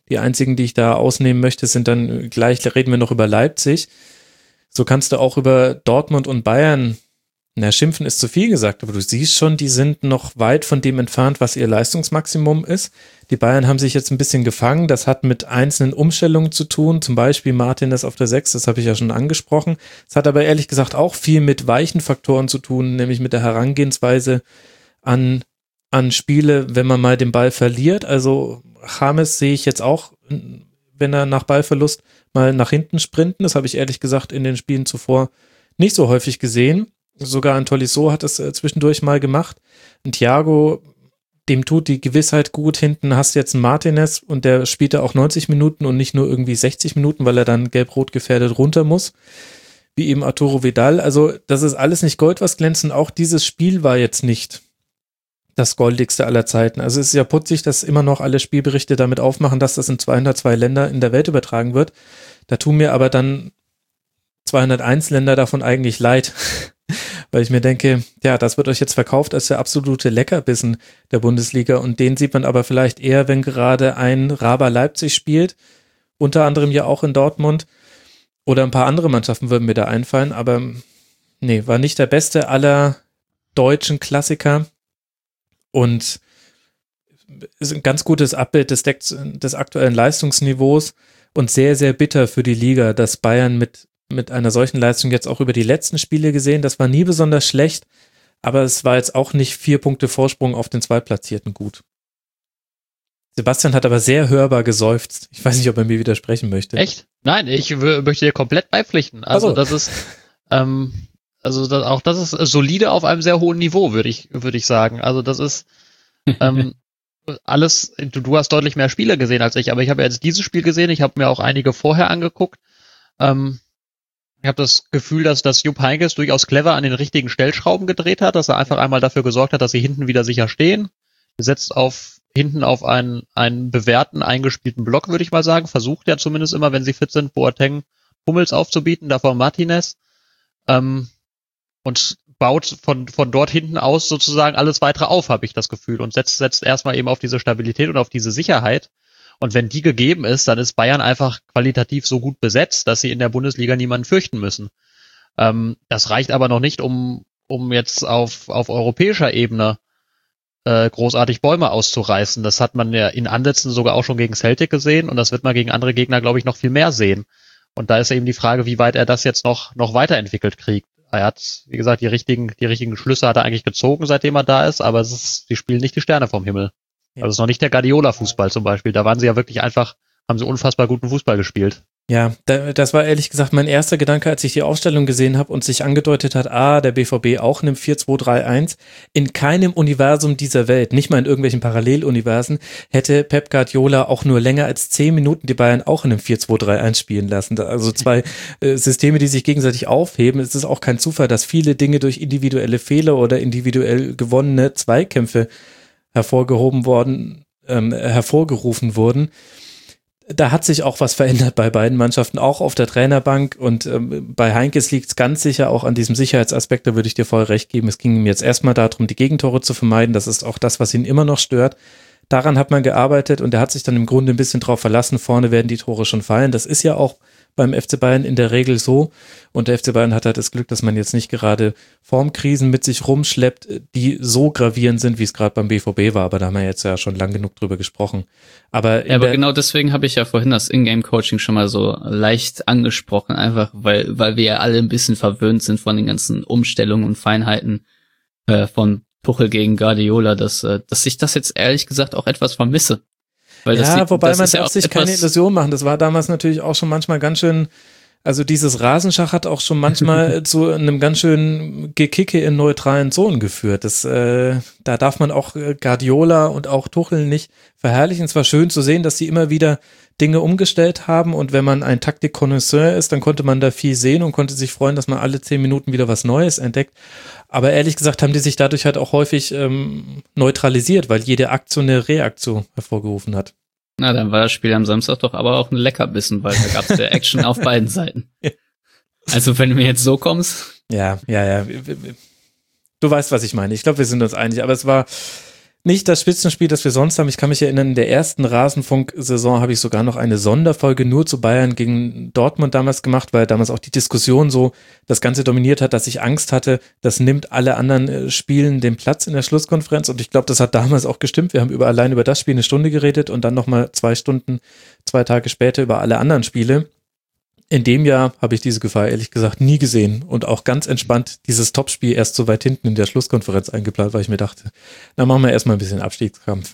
Die einzigen, die ich da ausnehmen möchte, sind dann, gleich reden wir noch über Leipzig. So kannst du auch über Dortmund und Bayern, schimpfen ist zu viel gesagt, aber du siehst schon, die sind noch weit von dem entfernt, was ihr Leistungsmaximum ist. Die Bayern haben sich jetzt ein bisschen gefangen, das hat mit einzelnen Umstellungen zu tun, zum Beispiel Martinez auf der 6, das habe ich ja schon angesprochen. Es hat aber ehrlich gesagt auch viel mit weichen Faktoren zu tun, nämlich mit der Herangehensweise an Spiele, wenn man mal den Ball verliert. Also James sehe ich jetzt auch, wenn er nach Ballverlust mal nach hinten sprinten, das habe ich ehrlich gesagt in den Spielen zuvor nicht so häufig gesehen. Sogar ein Tolisso hat es zwischendurch mal gemacht. Ein Thiago, dem tut die Gewissheit gut. Hinten hast du jetzt einen Martinez und der spielt da auch 90 Minuten und nicht nur irgendwie 60 Minuten, weil er dann gelb-rot gefährdet runter muss. Wie eben Arturo Vidal. Also das ist alles nicht Gold, was glänzt. Auch dieses Spiel war jetzt nicht das goldigste aller Zeiten. Also es ist ja putzig, dass immer noch alle Spielberichte damit aufmachen, dass das in 202 Länder in der Welt übertragen wird. Da tun mir aber dann 201 Länder davon eigentlich leid. Weil ich mir denke, ja, das wird euch jetzt verkauft als der absolute Leckerbissen der Bundesliga und den sieht man aber vielleicht eher, wenn gerade ein Raba Leipzig spielt, unter anderem ja auch in Dortmund oder ein paar andere Mannschaften würden mir da einfallen, aber nee, war nicht der beste aller deutschen Klassiker und ist ein ganz gutes Abbild des aktuellen Leistungsniveaus und sehr, sehr bitter für die Liga, dass Bayern mit einer solchen Leistung jetzt auch über die letzten Spiele gesehen. Das war nie besonders schlecht, aber es war jetzt auch nicht 4 Punkte Vorsprung auf den Zweitplatzierten gut. Sebastian hat aber sehr hörbar geseufzt. Ich weiß nicht, ob er mir widersprechen möchte. Echt? Nein, ich möchte dir komplett beipflichten. Also das ist, das ist solide auf einem sehr hohen Niveau, würde ich sagen. Also das ist alles, du hast deutlich mehr Spiele gesehen als ich, aber ich habe jetzt dieses Spiel gesehen, ich habe mir auch einige vorher angeguckt. Ich habe das Gefühl, dass Jupp Heynckes durchaus clever an den richtigen Stellschrauben gedreht hat, dass er einfach einmal dafür gesorgt hat, dass sie hinten wieder sicher stehen. Er setzt hinten auf einen bewährten, eingespielten Block, würde ich mal sagen. Versucht ja zumindest immer, wenn sie fit sind, Boateng Hummels aufzubieten, davor Martinez. Und baut von dort hinten aus sozusagen alles weitere auf, habe ich das Gefühl. Und setzt erstmal eben auf diese Stabilität und auf diese Sicherheit. Und wenn die gegeben ist, dann ist Bayern einfach qualitativ so gut besetzt, dass sie in der Bundesliga niemanden fürchten müssen. Das reicht aber noch nicht, um jetzt auf europäischer Ebene großartig Bäume auszureißen. Das hat man ja in Ansätzen sogar auch schon gegen Celtic gesehen und das wird man gegen andere Gegner, glaube ich, noch viel mehr sehen. Und da ist eben die Frage, wie weit er das jetzt noch weiterentwickelt kriegt. Er hat, wie gesagt, die richtigen Schlüsse hat er eigentlich gezogen, seitdem er da ist, aber die spielen nicht die Sterne vom Himmel. Ja. Also es ist noch nicht der Guardiola-Fußball zum Beispiel. Da waren sie ja wirklich einfach, haben sie unfassbar guten Fußball gespielt. Ja, das war ehrlich gesagt mein erster Gedanke, als ich die Aufstellung gesehen habe und sich angedeutet hat, der BVB auch nimmt 4-2-3-1. In keinem Universum dieser Welt, nicht mal in irgendwelchen Paralleluniversen, hätte Pep Guardiola auch nur länger als 10 Minuten die Bayern auch in einem 4-2-3-1 spielen lassen. Also zwei Systeme, die sich gegenseitig aufheben. Es ist auch kein Zufall, dass viele Dinge durch individuelle Fehler oder individuell gewonnene Zweikämpfe hervorgerufen wurden. Da hat sich auch was verändert bei beiden Mannschaften, auch auf der Trainerbank und bei Heynckes liegt es ganz sicher auch an diesem Sicherheitsaspekt, da würde ich dir voll recht geben. Es ging ihm jetzt erstmal darum, die Gegentore zu vermeiden, das ist auch das, was ihn immer noch stört. Daran hat man gearbeitet und er hat sich dann im Grunde ein bisschen drauf verlassen, vorne werden die Tore schon fallen. Das ist ja auch beim FC Bayern in der Regel so und der FC Bayern hat halt das Glück, dass man jetzt nicht gerade Formkrisen mit sich rumschleppt, die so gravierend sind, wie es gerade beim BVB war, aber da haben wir jetzt ja schon lang genug drüber gesprochen. Aber genau deswegen habe ich ja vorhin das Ingame-Coaching schon mal so leicht angesprochen, einfach weil wir ja alle ein bisschen verwöhnt sind von den ganzen Umstellungen und Feinheiten von Tuchel gegen Guardiola, dass ich das jetzt ehrlich gesagt auch etwas vermisse. Weil wobei man darf sich keine Illusion machen. Das war damals natürlich auch schon manchmal ganz schön, also dieses Rasenschach hat auch schon manchmal zu einem ganz schönen Gekicke in neutralen Zonen geführt. Da darf man auch Guardiola und auch Tuchel nicht verherrlichen. Es war schön zu sehen, dass sie immer wieder Dinge umgestellt haben und wenn man ein Taktik-Konnoisseur ist, dann konnte man da viel sehen und konnte sich freuen, dass man alle 10 Minuten wieder was Neues entdeckt. Aber ehrlich gesagt haben die sich dadurch halt auch häufig neutralisiert, weil jede Aktion eine Reaktion hervorgerufen hat. Na, dann war das Spiel am Samstag doch aber auch ein Leckerbissen, weil da gab es ja Action auf beiden Seiten. Also wenn du mir jetzt so kommst. Ja. Du weißt, was ich meine. Ich glaube, wir sind uns einig, aber es war nicht das Spitzenspiel, das wir sonst haben. Ich kann mich erinnern, in der ersten Rasenfunk-Saison habe ich sogar noch eine Sonderfolge nur zu Bayern gegen Dortmund damals gemacht, weil damals auch die Diskussion so das Ganze dominiert hat, dass ich Angst hatte, das nimmt alle anderen Spielen den Platz in der Schlusskonferenz. Und ich glaube, das hat damals auch gestimmt. Wir haben allein über das Spiel 1 Stunde geredet und dann nochmal 2 Stunden, 2 Tage später über alle anderen Spiele. In dem Jahr habe ich diese Gefahr ehrlich gesagt nie gesehen und auch ganz entspannt dieses Topspiel erst so weit hinten in der Schlusskonferenz eingeplant, weil ich mir dachte, na machen wir erstmal ein bisschen Abstiegskampf.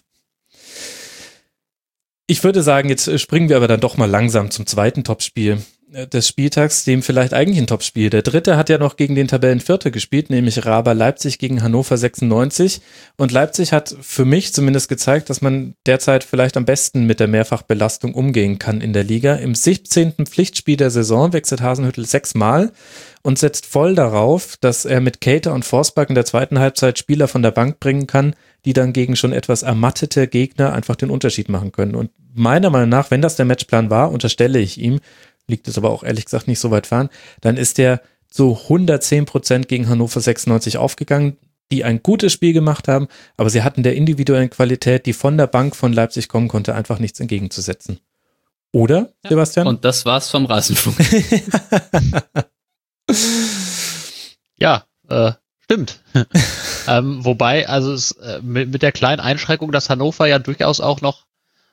Ich würde sagen, jetzt springen wir aber dann doch mal langsam zum zweiten Topspiel des Spieltags, dem vielleicht eigentlich ein Topspiel. Der dritte hat ja noch gegen den Tabellenvierter gespielt, nämlich Raber Leipzig gegen Hannover 96. Und Leipzig hat für mich zumindest gezeigt, dass man derzeit vielleicht am besten mit der Mehrfachbelastung umgehen kann in der Liga. Im 17. Pflichtspiel der Saison wechselt Hasenhüttl 6-mal und setzt voll darauf, dass er mit Keita und Forsberg in der zweiten Halbzeit Spieler von der Bank bringen kann, die dann gegen schon etwas ermattete Gegner einfach den Unterschied machen können. Und meiner Meinung nach, wenn das der Matchplan war, unterstelle ich ihm, liegt es aber auch ehrlich gesagt nicht so weit fern, dann ist der so 110% gegen Hannover 96 aufgegangen, die ein gutes Spiel gemacht haben, aber sie hatten der individuellen Qualität, die von der Bank von Leipzig kommen konnte, einfach nichts entgegenzusetzen. Oder, ja. Sebastian? Und das war's vom Rasenfunk. Ja, stimmt. Wobei, also es, mit der kleinen Einschränkung, dass Hannover ja durchaus auch noch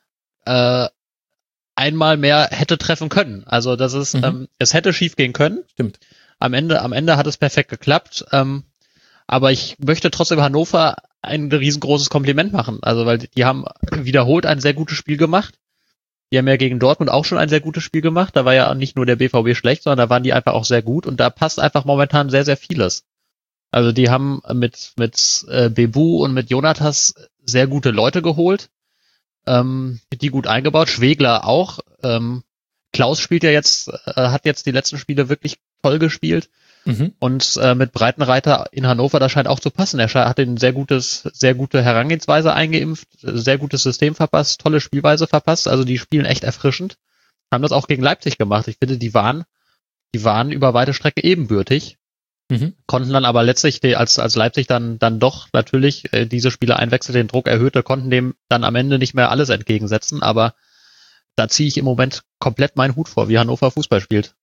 einmal mehr hätte treffen können. Also das ist, es hätte schief gehen können. Stimmt. Am Ende hat es perfekt geklappt. Aber ich möchte trotzdem Hannover ein riesengroßes Kompliment machen. Also weil die haben wiederholt ein sehr gutes Spiel gemacht. Die haben ja gegen Dortmund auch schon ein sehr gutes Spiel gemacht. Da war ja nicht nur der BVB schlecht, sondern da waren die einfach auch sehr gut. Und da passt einfach momentan sehr, sehr vieles. Also die haben mit Bebu und mit Jonatas sehr gute Leute geholt. Die gut eingebaut. Schwegler auch. Klaus spielt ja jetzt, hat jetzt die letzten Spiele wirklich toll gespielt. Und mit Breitenreiter in Hannover, das scheint auch zu passen. Er hat eine sehr gute Herangehensweise eingeimpft, sehr gutes System verpasst, tolle Spielweise verpasst. Also die spielen echt erfrischend. Haben das auch gegen Leipzig gemacht. Ich finde, die waren über weite Strecke ebenbürtig. Konnten dann aber letztlich, als Leipzig dann doch natürlich diese Spieler einwechselte, den Druck erhöhte, konnten dem dann am Ende nicht mehr alles entgegensetzen, aber da ziehe ich im Moment komplett meinen Hut vor, wie Hannover Fußball spielt.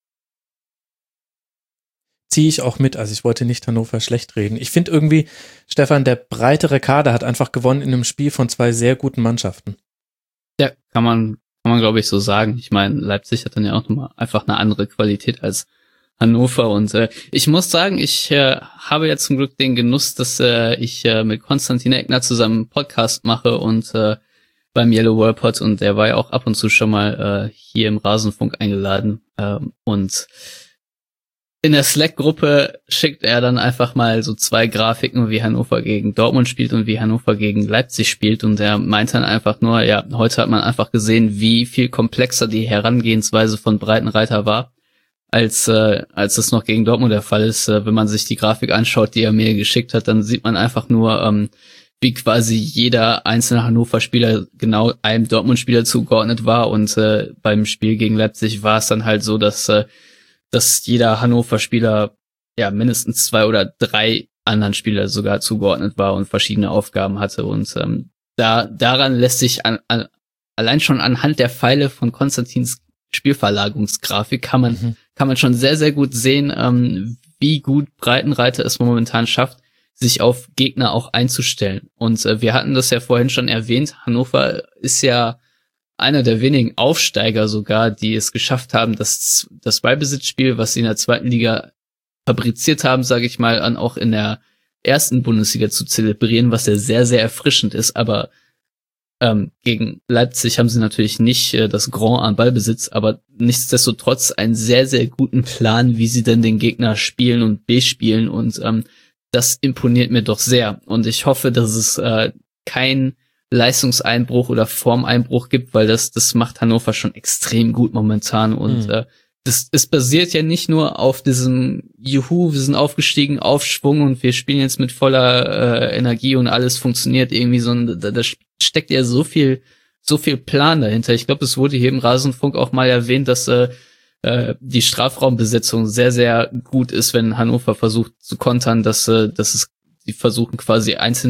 Ziehe ich auch mit, also ich wollte nicht Hannover schlecht reden. Ich finde irgendwie, Stefan, der breitere Kader hat einfach gewonnen in einem Spiel von 2 sehr guten Mannschaften. Ja, kann man glaube ich so sagen. Ich meine, Leipzig hat dann ja auch nochmal einfach eine andere Qualität als Hannover und ich muss sagen, ich habe ja zum Glück den Genuss, dass ich mit Konstantin Eckner zusammen einen Podcast mache und beim Yellow World Pod und der war ja auch ab und zu schon mal hier im Rasenfunk eingeladen und in der Slack-Gruppe schickt er dann einfach mal so 2 Grafiken, wie Hannover gegen Dortmund spielt und wie Hannover gegen Leipzig spielt und er meint dann einfach nur, ja, heute hat man einfach gesehen, wie viel komplexer die Herangehensweise von Breitenreiter war, als es noch gegen Dortmund der Fall ist. Wenn man sich die Grafik anschaut, die er mir geschickt hat, dann sieht man einfach nur, wie quasi jeder einzelne Hannover-Spieler genau einem Dortmund-Spieler zugeordnet war und beim Spiel gegen Leipzig war es dann halt so, dass jeder Hannover-Spieler ja mindestens 2 oder 3 anderen Spieler sogar zugeordnet war und verschiedene Aufgaben hatte und daran lässt sich allein schon anhand der Pfeile von Konstantins Spielverlagerungsgrafik kann man schon sehr, sehr gut sehen, wie gut Breitenreiter es momentan schafft, sich auf Gegner auch einzustellen. Und wir hatten das ja vorhin schon erwähnt, Hannover ist ja einer der wenigen Aufsteiger sogar, die es geschafft haben, das Ballbesitzspiel, was sie in der zweiten Liga fabriziert haben, sage ich mal, auch in der ersten Bundesliga zu zelebrieren, was ja sehr, sehr erfrischend ist, aber gegen Leipzig haben sie natürlich nicht das Grand an Ballbesitz, aber nichtsdestotrotz einen sehr, sehr guten Plan, wie sie denn den Gegner spielen und bespielen und das imponiert mir doch sehr und ich hoffe, dass es kein Leistungseinbruch oder Formeinbruch gibt, weil das macht Hannover schon extrem gut momentan und es basiert ja nicht nur auf diesem Juhu, wir sind aufgestiegen, Aufschwung und wir spielen jetzt mit voller Energie und alles funktioniert irgendwie, sondern da steckt ja so viel Plan dahinter. Ich glaube, es wurde hier im Rasenfunk auch mal erwähnt, dass die Strafraumbesetzung sehr, sehr gut ist, wenn Hannover versucht zu kontern, dass sie versuchen quasi einzelne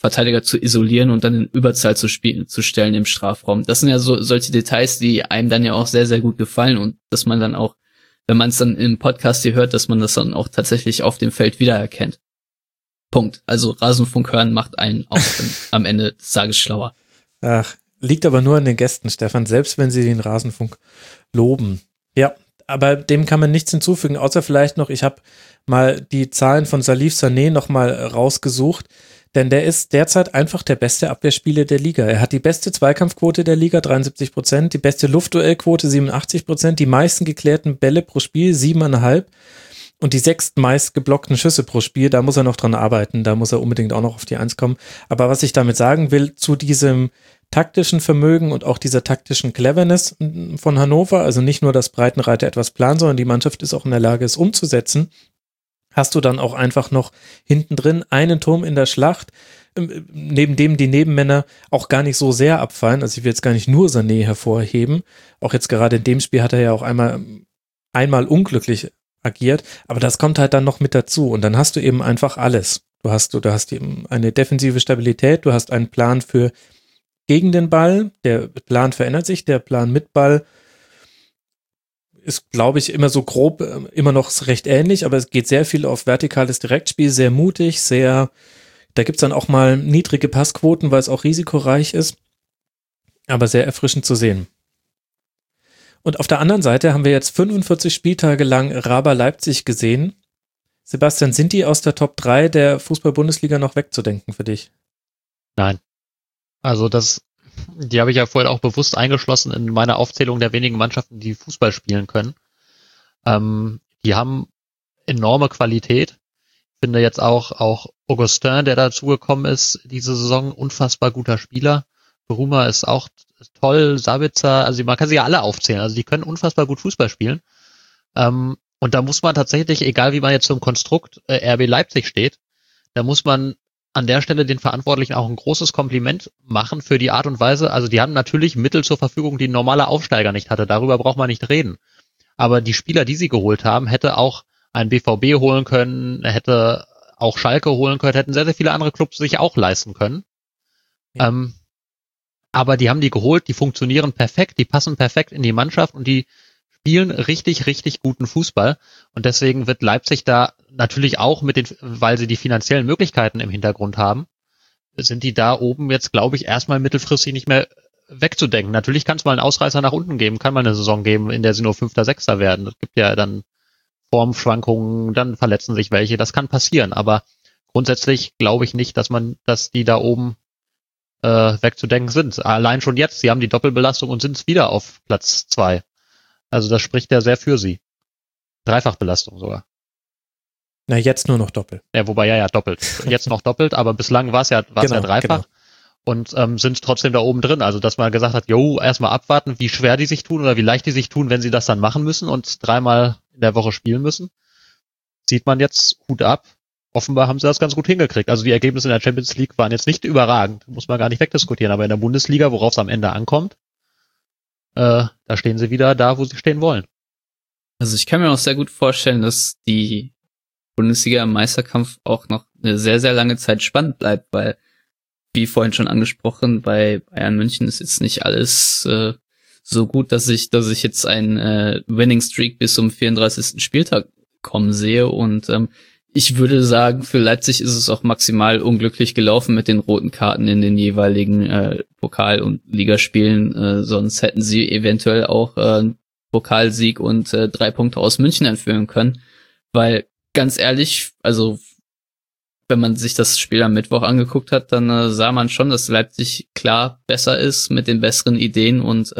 Verteidiger zu isolieren und dann in Überzahl zu stellen im Strafraum. Das sind ja solche Details, die einem dann ja auch sehr, sehr gut gefallen und dass man dann auch, wenn man es dann im Podcast hier hört, dass man das dann auch tatsächlich auf dem Feld wiedererkennt. Punkt. Also Rasenfunk hören macht einen auch am Ende des Tages schlauer. Ach, liegt aber nur an den Gästen, Stefan, selbst wenn sie den Rasenfunk loben. Ja, aber dem kann man nichts hinzufügen, außer vielleicht noch, ich habe mal die Zahlen von Salif Sané nochmal rausgesucht, denn der ist derzeit einfach der beste Abwehrspieler der Liga. Er hat die beste Zweikampfquote der Liga, 73%, die beste Luftduellquote, 87%, die meisten geklärten Bälle pro Spiel, 7,5 und die 6. meist geblockten Schüsse pro Spiel. Da muss er noch dran arbeiten, da muss er unbedingt auch noch auf die 1 kommen. Aber was ich damit sagen will, zu diesem taktischen Vermögen und auch dieser taktischen Cleverness von Hannover, also nicht nur, dass Breitenreiter etwas plant, sondern die Mannschaft ist auch in der Lage, es umzusetzen, hast du dann auch einfach noch hinten drin einen Turm in der Schlacht, neben dem die Nebenmänner auch gar nicht so sehr abfallen. Also ich will jetzt gar nicht nur Sané hervorheben. Auch jetzt gerade in dem Spiel hat er ja auch einmal unglücklich agiert, aber das kommt halt dann noch mit dazu und dann hast du eben einfach alles. Du hast eben eine defensive Stabilität, du hast einen Plan für gegen den Ball, der Plan verändert sich, der Plan mit Ball ist, glaube ich, immer so grob, immer noch recht ähnlich, aber es geht sehr viel auf vertikales Direktspiel, sehr mutig, da gibt's dann auch mal niedrige Passquoten, weil es auch risikoreich ist, aber sehr erfrischend zu sehen. Und auf der anderen Seite haben wir jetzt 45 Spieltage lang Raba Leipzig gesehen. Sebastian, sind die aus der Top 3 der Fußball-Bundesliga noch wegzudenken für dich? Nein. Also die habe ich ja vorher auch bewusst eingeschlossen in meiner Aufzählung der wenigen Mannschaften, die Fußball spielen können. Die haben enorme Qualität. Ich finde jetzt auch Augustin, der dazugekommen ist, diese Saison, unfassbar guter Spieler. Bruma ist auch toll, Sabitzer, also man kann sie ja alle aufzählen. Also die können unfassbar gut Fußball spielen. Und da muss man tatsächlich, egal wie man jetzt zum Konstrukt RB Leipzig steht, da muss man an der Stelle den Verantwortlichen auch ein großes Kompliment machen für die Art und Weise. Also die haben natürlich Mittel zur Verfügung, die ein normaler Aufsteiger nicht hatte. Darüber braucht man nicht reden. Aber die Spieler, die sie geholt haben, hätte auch ein BVB holen können, hätte auch Schalke holen können, hätten sehr, sehr viele andere Clubs sich auch leisten können. Ja. Aber die haben die geholt, die funktionieren perfekt, die passen perfekt in die Mannschaft und die spielen richtig, richtig guten Fußball. Und deswegen wird Leipzig da natürlich auch weil sie die finanziellen Möglichkeiten im Hintergrund haben, sind die da oben jetzt, glaube ich, erstmal mittelfristig nicht mehr wegzudenken. Natürlich kann es mal einen Ausreißer nach unten geben, kann mal eine Saison geben, in der sie nur 5., 6. werden. Es gibt ja dann Formschwankungen, dann verletzen sich welche, das kann passieren. Aber grundsätzlich glaube ich nicht, dass die da oben wegzudenken sind. Allein schon jetzt, sie haben die Doppelbelastung und sind wieder auf Platz 2. Also das spricht ja sehr für sie. Dreifachbelastung sogar. Na, jetzt nur noch doppelt. Ja, wobei, ja, doppelt. Jetzt noch doppelt, aber bislang war es ja dreifach. Genau. Und sind trotzdem da oben drin. Also, dass man gesagt hat, erstmal abwarten, wie schwer die sich tun oder wie leicht die sich tun, wenn sie das dann machen müssen und 3-mal in der Woche spielen müssen. Sieht man jetzt, Hut ab. Offenbar haben sie das ganz gut hingekriegt. Also die Ergebnisse in der Champions League waren jetzt nicht überragend. Muss man gar nicht wegdiskutieren. Aber in der Bundesliga, worauf es am Ende ankommt, da stehen sie wieder da, wo sie stehen wollen. Also ich kann mir auch sehr gut vorstellen, dass die Bundesliga im Meisterkampf auch noch eine sehr, sehr lange Zeit spannend bleibt, weil, wie vorhin schon angesprochen, bei Bayern München ist jetzt nicht alles so gut, dass ich jetzt einen Winning Streak bis zum 34. Spieltag kommen sehe und ich würde sagen, für Leipzig ist es auch maximal unglücklich gelaufen mit den roten Karten in den jeweiligen Pokal- und Ligaspielen. Sonst hätten sie eventuell auch Pokalsieg und 3 Punkte aus München entführen können. Weil, ganz ehrlich, also wenn man sich das Spiel am Mittwoch angeguckt hat, dann sah man schon, dass Leipzig klar besser ist mit den besseren Ideen und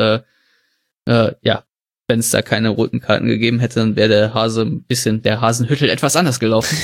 wenn es da keine roten Karten gegeben hätte, dann wäre der Hasenhüttl etwas anders gelaufen.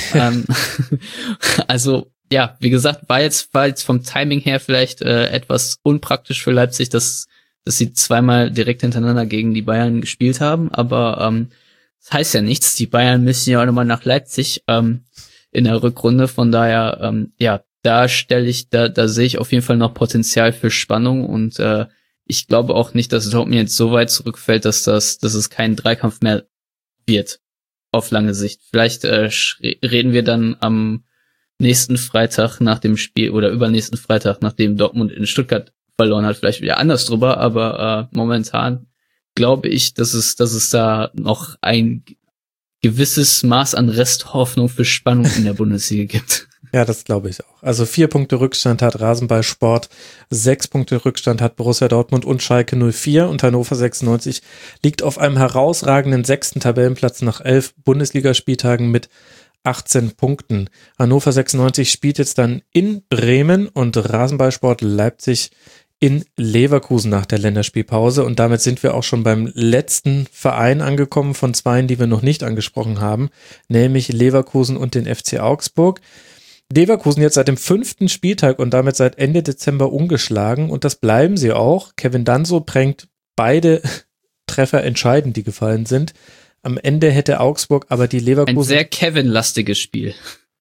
Also, ja, wie gesagt, war jetzt vom Timing her vielleicht etwas unpraktisch für Leipzig, dass sie 2-mal direkt hintereinander gegen die Bayern gespielt haben, aber das heißt ja nichts. Die Bayern müssen ja auch nochmal nach Leipzig in der Rückrunde, von daher, da sehe ich auf jeden Fall noch Potenzial für Spannung und ich glaube auch nicht, dass Dortmund jetzt so weit zurückfällt, dass es kein Dreikampf mehr wird. Auf lange Sicht. Vielleicht reden wir dann am nächsten Freitag nach dem Spiel oder übernächsten Freitag, nachdem Dortmund in Stuttgart verloren hat, vielleicht wieder anders drüber, aber momentan glaube ich, dass es da noch ein gewisses Maß an Resthoffnung für Spannung in der Bundesliga gibt. Ja, das glaube ich auch. Also 4 Punkte Rückstand hat Rasenballsport, 6 Punkte Rückstand hat Borussia Dortmund und Schalke 04 und Hannover 96 liegt auf einem herausragenden 6. Tabellenplatz nach 11 Bundesligaspieltagen mit 18 Punkten. Hannover 96 spielt jetzt dann in Bremen und Rasenballsport Leipzig in Leverkusen nach der Länderspielpause und damit sind wir auch schon beim letzten Verein angekommen von zweien, die wir noch nicht angesprochen haben, nämlich Leverkusen und den FC Augsburg. Leverkusen jetzt seit dem 5. Spieltag und damit seit Ende Dezember ungeschlagen und das bleiben sie auch. Kevin Danso prägt beide Treffer entscheidend, die gefallen sind. Am Ende hätte Augsburg aber die Leverkusen... Ein sehr Kevin-lastiges Spiel.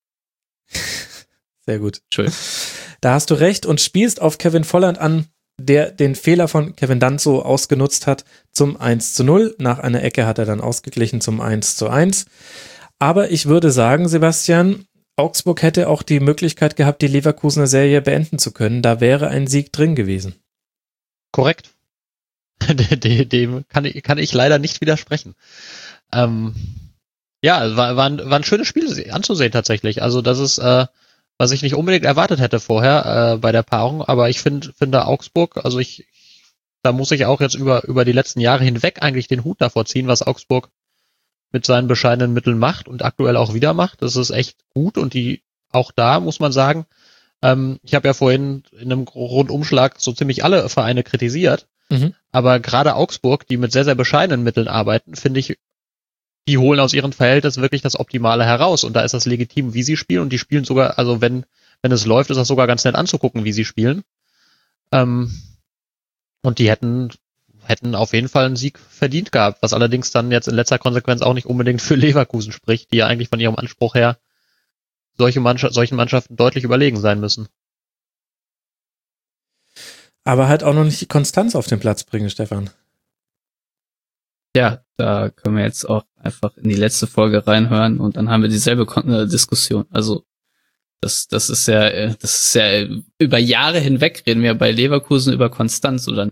Sehr gut. Entschuldigung. Da hast du recht und spielst auf Kevin Volland an, der den Fehler von Kevin Danso ausgenutzt hat zum 1:0. Nach einer Ecke hat er dann ausgeglichen zum 1:1. Aber ich würde sagen, Sebastian, Augsburg hätte auch die Möglichkeit gehabt, die Leverkusener Serie beenden zu können. Da wäre ein Sieg drin gewesen. Korrekt. Dem kann ich leider nicht widersprechen. Ja, war ein schönes Spiel anzusehen tatsächlich. Also das ist, was ich nicht unbedingt erwartet hätte vorher bei der Paarung. Aber ich finde Augsburg, also da muss ich auch jetzt über die letzten Jahre hinweg eigentlich den Hut davor ziehen, was Augsburg mit seinen bescheidenen Mitteln macht und aktuell auch wieder macht. Das ist echt gut und auch da muss man sagen, ich habe ja vorhin in einem Rundumschlag so ziemlich alle Vereine kritisiert, aber gerade Augsburg, die mit sehr, sehr bescheidenen Mitteln arbeiten, finde ich, die holen aus ihren Verhältnissen wirklich das Optimale heraus und da ist das legitim, wie sie spielen und die spielen sogar, also wenn es läuft, ist das sogar ganz nett anzugucken, wie sie spielen. Und die hätten auf jeden Fall einen Sieg verdient gehabt, was allerdings dann jetzt in letzter Konsequenz auch nicht unbedingt für Leverkusen spricht, die ja eigentlich von ihrem Anspruch her solchen Mannschaften deutlich überlegen sein müssen. Aber halt auch noch nicht die Konstanz auf den Platz bringen, Stefan. Ja, da können wir jetzt auch einfach in die letzte Folge reinhören und dann haben wir dieselbe Diskussion. Also das ist ja über Jahre hinweg reden wir bei Leverkusen über Konstanz oder.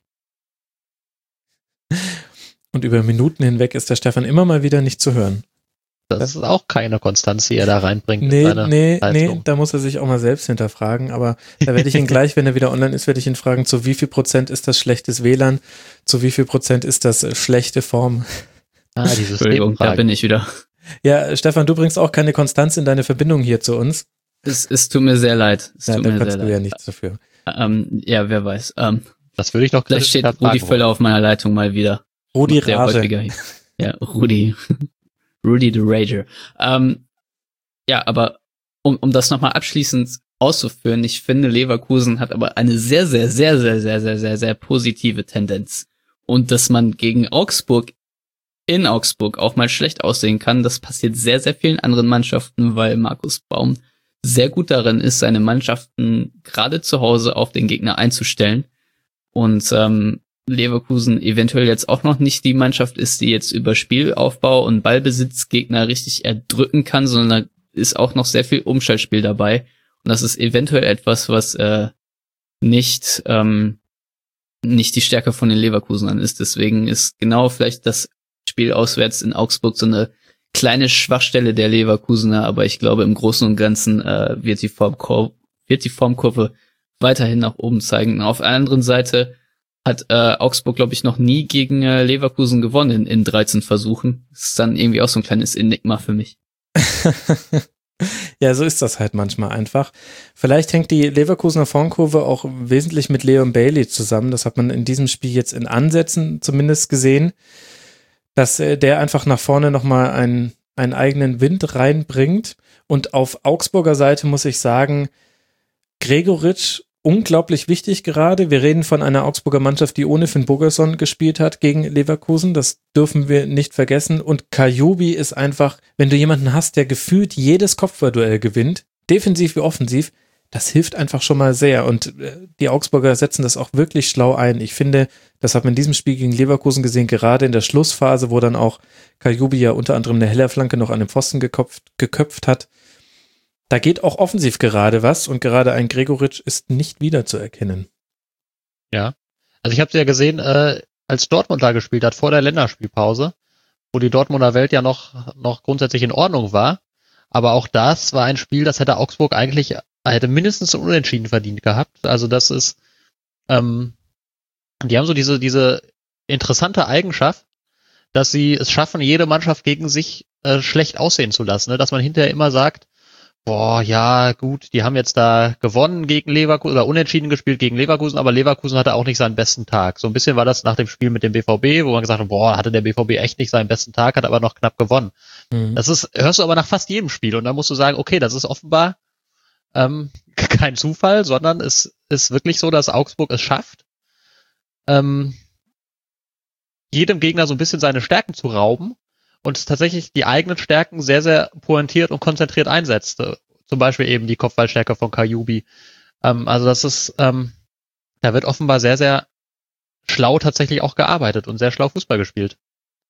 Und über Minuten hinweg ist der Stefan immer mal wieder nicht zu hören. Das ist auch keine Konstanz, die er da reinbringt. Nee, da muss er sich auch mal selbst hinterfragen, aber da werde ich ihn gleich, wenn er wieder online ist, werde ich ihn fragen, zu wie viel Prozent ist das schlechtes WLAN, zu wie viel Prozent ist das schlechte Form. Entschuldigung, da bin ich wieder. Ja, Stefan, du bringst auch keine Konstanz in deine Verbindung hier zu uns. Es tut mir sehr leid. Da kannst du ja nichts dafür. Ja, wer weiß. Das würde ich doch gleich steht Rudi Völler auf meiner Leitung mal wieder. Rudi Rage. Ja, Rudi the Rager. Ja, aber um das nochmal abschließend auszuführen, ich finde, Leverkusen hat aber eine sehr, sehr, sehr, sehr, sehr, sehr, sehr, sehr positive Tendenz. Und dass man gegen Augsburg in Augsburg auch mal schlecht aussehen kann, das passiert sehr, sehr vielen anderen Mannschaften, weil Markus Baum sehr gut darin ist, seine Mannschaften gerade zu Hause auf den Gegner einzustellen. Und Leverkusen eventuell jetzt auch noch nicht die Mannschaft ist, die jetzt über Spielaufbau und Ballbesitz Gegner richtig erdrücken kann, sondern da ist auch noch sehr viel Umschaltspiel dabei. Und das ist eventuell etwas, was nicht die Stärke von den Leverkusenern ist. Deswegen ist genau vielleicht das Spiel auswärts in Augsburg so eine kleine Schwachstelle der Leverkusener, aber ich glaube, im Großen und Ganzen wird die Formkurve weiterhin nach oben zeigen. Auf der anderen Seite hat Augsburg, glaube ich, noch nie gegen Leverkusen gewonnen in 13 Versuchen. Das ist dann irgendwie auch so ein kleines Enigma für mich. Ja, so ist das halt manchmal einfach. Vielleicht hängt die Leverkusener Formkurve auch wesentlich mit Leon Bailey zusammen. Das hat man in diesem Spiel jetzt in Ansätzen zumindest gesehen, dass der einfach nach vorne nochmal einen eigenen Wind reinbringt. Und auf Augsburger Seite muss ich sagen, Gregoritsch unglaublich wichtig gerade. Wir reden von einer Augsburger Mannschaft, die ohne Finn Bogerson gespielt hat gegen Leverkusen. Das dürfen wir nicht vergessen. Und Kajubi ist einfach, wenn du jemanden hast, der gefühlt jedes Kopfballduell gewinnt, defensiv wie offensiv, das hilft einfach schon mal sehr. Und die Augsburger setzen das auch wirklich schlau ein. Ich finde, das hat man in diesem Spiel gegen Leverkusen gesehen, gerade in der Schlussphase, wo dann auch Kajubi ja unter anderem eine Hellerflanke noch an den Pfosten geköpft hat. Da geht auch offensiv gerade was und gerade ein Gregoritsch ist nicht wiederzuerkennen. Ja. Also ich habe es ja gesehen, als Dortmund da gespielt hat, vor der Länderspielpause, wo die Dortmunder Welt ja noch grundsätzlich in Ordnung war. Aber auch das war ein Spiel, das hätte Augsburg eigentlich, hätte mindestens ein Unentschieden verdient gehabt. Also das ist, die haben so diese interessante Eigenschaft, dass sie es schaffen, jede Mannschaft gegen sich schlecht aussehen zu lassen. Ne? Dass man hinterher immer sagt, boah, ja, gut, die haben jetzt da gewonnen gegen Leverkusen oder unentschieden gespielt gegen Leverkusen, aber Leverkusen hatte auch nicht seinen besten Tag. So ein bisschen war das nach dem Spiel mit dem BVB, wo man gesagt hat, boah, hatte der BVB echt nicht seinen besten Tag, hat aber noch knapp gewonnen. Das hörst du aber nach fast jedem Spiel und dann musst du sagen, okay, das ist offenbar kein Zufall, sondern es ist wirklich so, dass Augsburg es schafft, jedem Gegner so ein bisschen seine Stärken zu rauben und tatsächlich die eigenen Stärken sehr, sehr pointiert und konzentriert einsetzt. Zum Beispiel eben die Kopfballstärke von Kajubi. Also das ist, da wird offenbar sehr, sehr schlau tatsächlich auch gearbeitet und sehr schlau Fußball gespielt.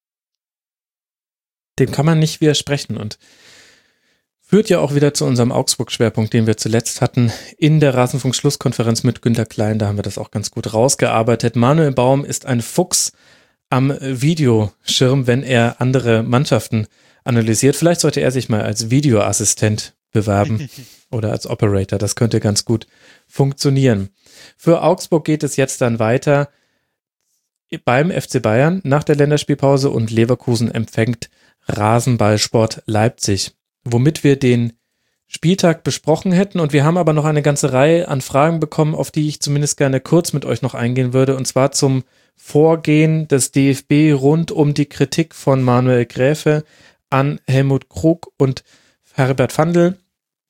Dem kann man nicht widersprechen und führt ja auch wieder zu unserem Augsburg-Schwerpunkt, den wir zuletzt hatten in der Rasenfunk-Schlusskonferenz mit Günter Klein. Da haben wir das auch ganz gut rausgearbeitet. Manuel Baum ist ein Fuchs am Videoschirm, wenn er andere Mannschaften analysiert. Vielleicht sollte er sich mal als Videoassistent bewerben oder als Operator. Das könnte ganz gut funktionieren. Für Augsburg geht es jetzt dann weiter beim FC Bayern nach der Länderspielpause und Leverkusen empfängt Rasenballsport Leipzig, womit wir den Spieltag besprochen hätten. Und wir haben aber noch eine ganze Reihe an Fragen bekommen, auf die ich zumindest gerne kurz mit euch noch eingehen würde, und zwar zum Vorgehen des DFB rund um die Kritik von Manuel Gräfe an Helmut Krug und Herbert Fandl,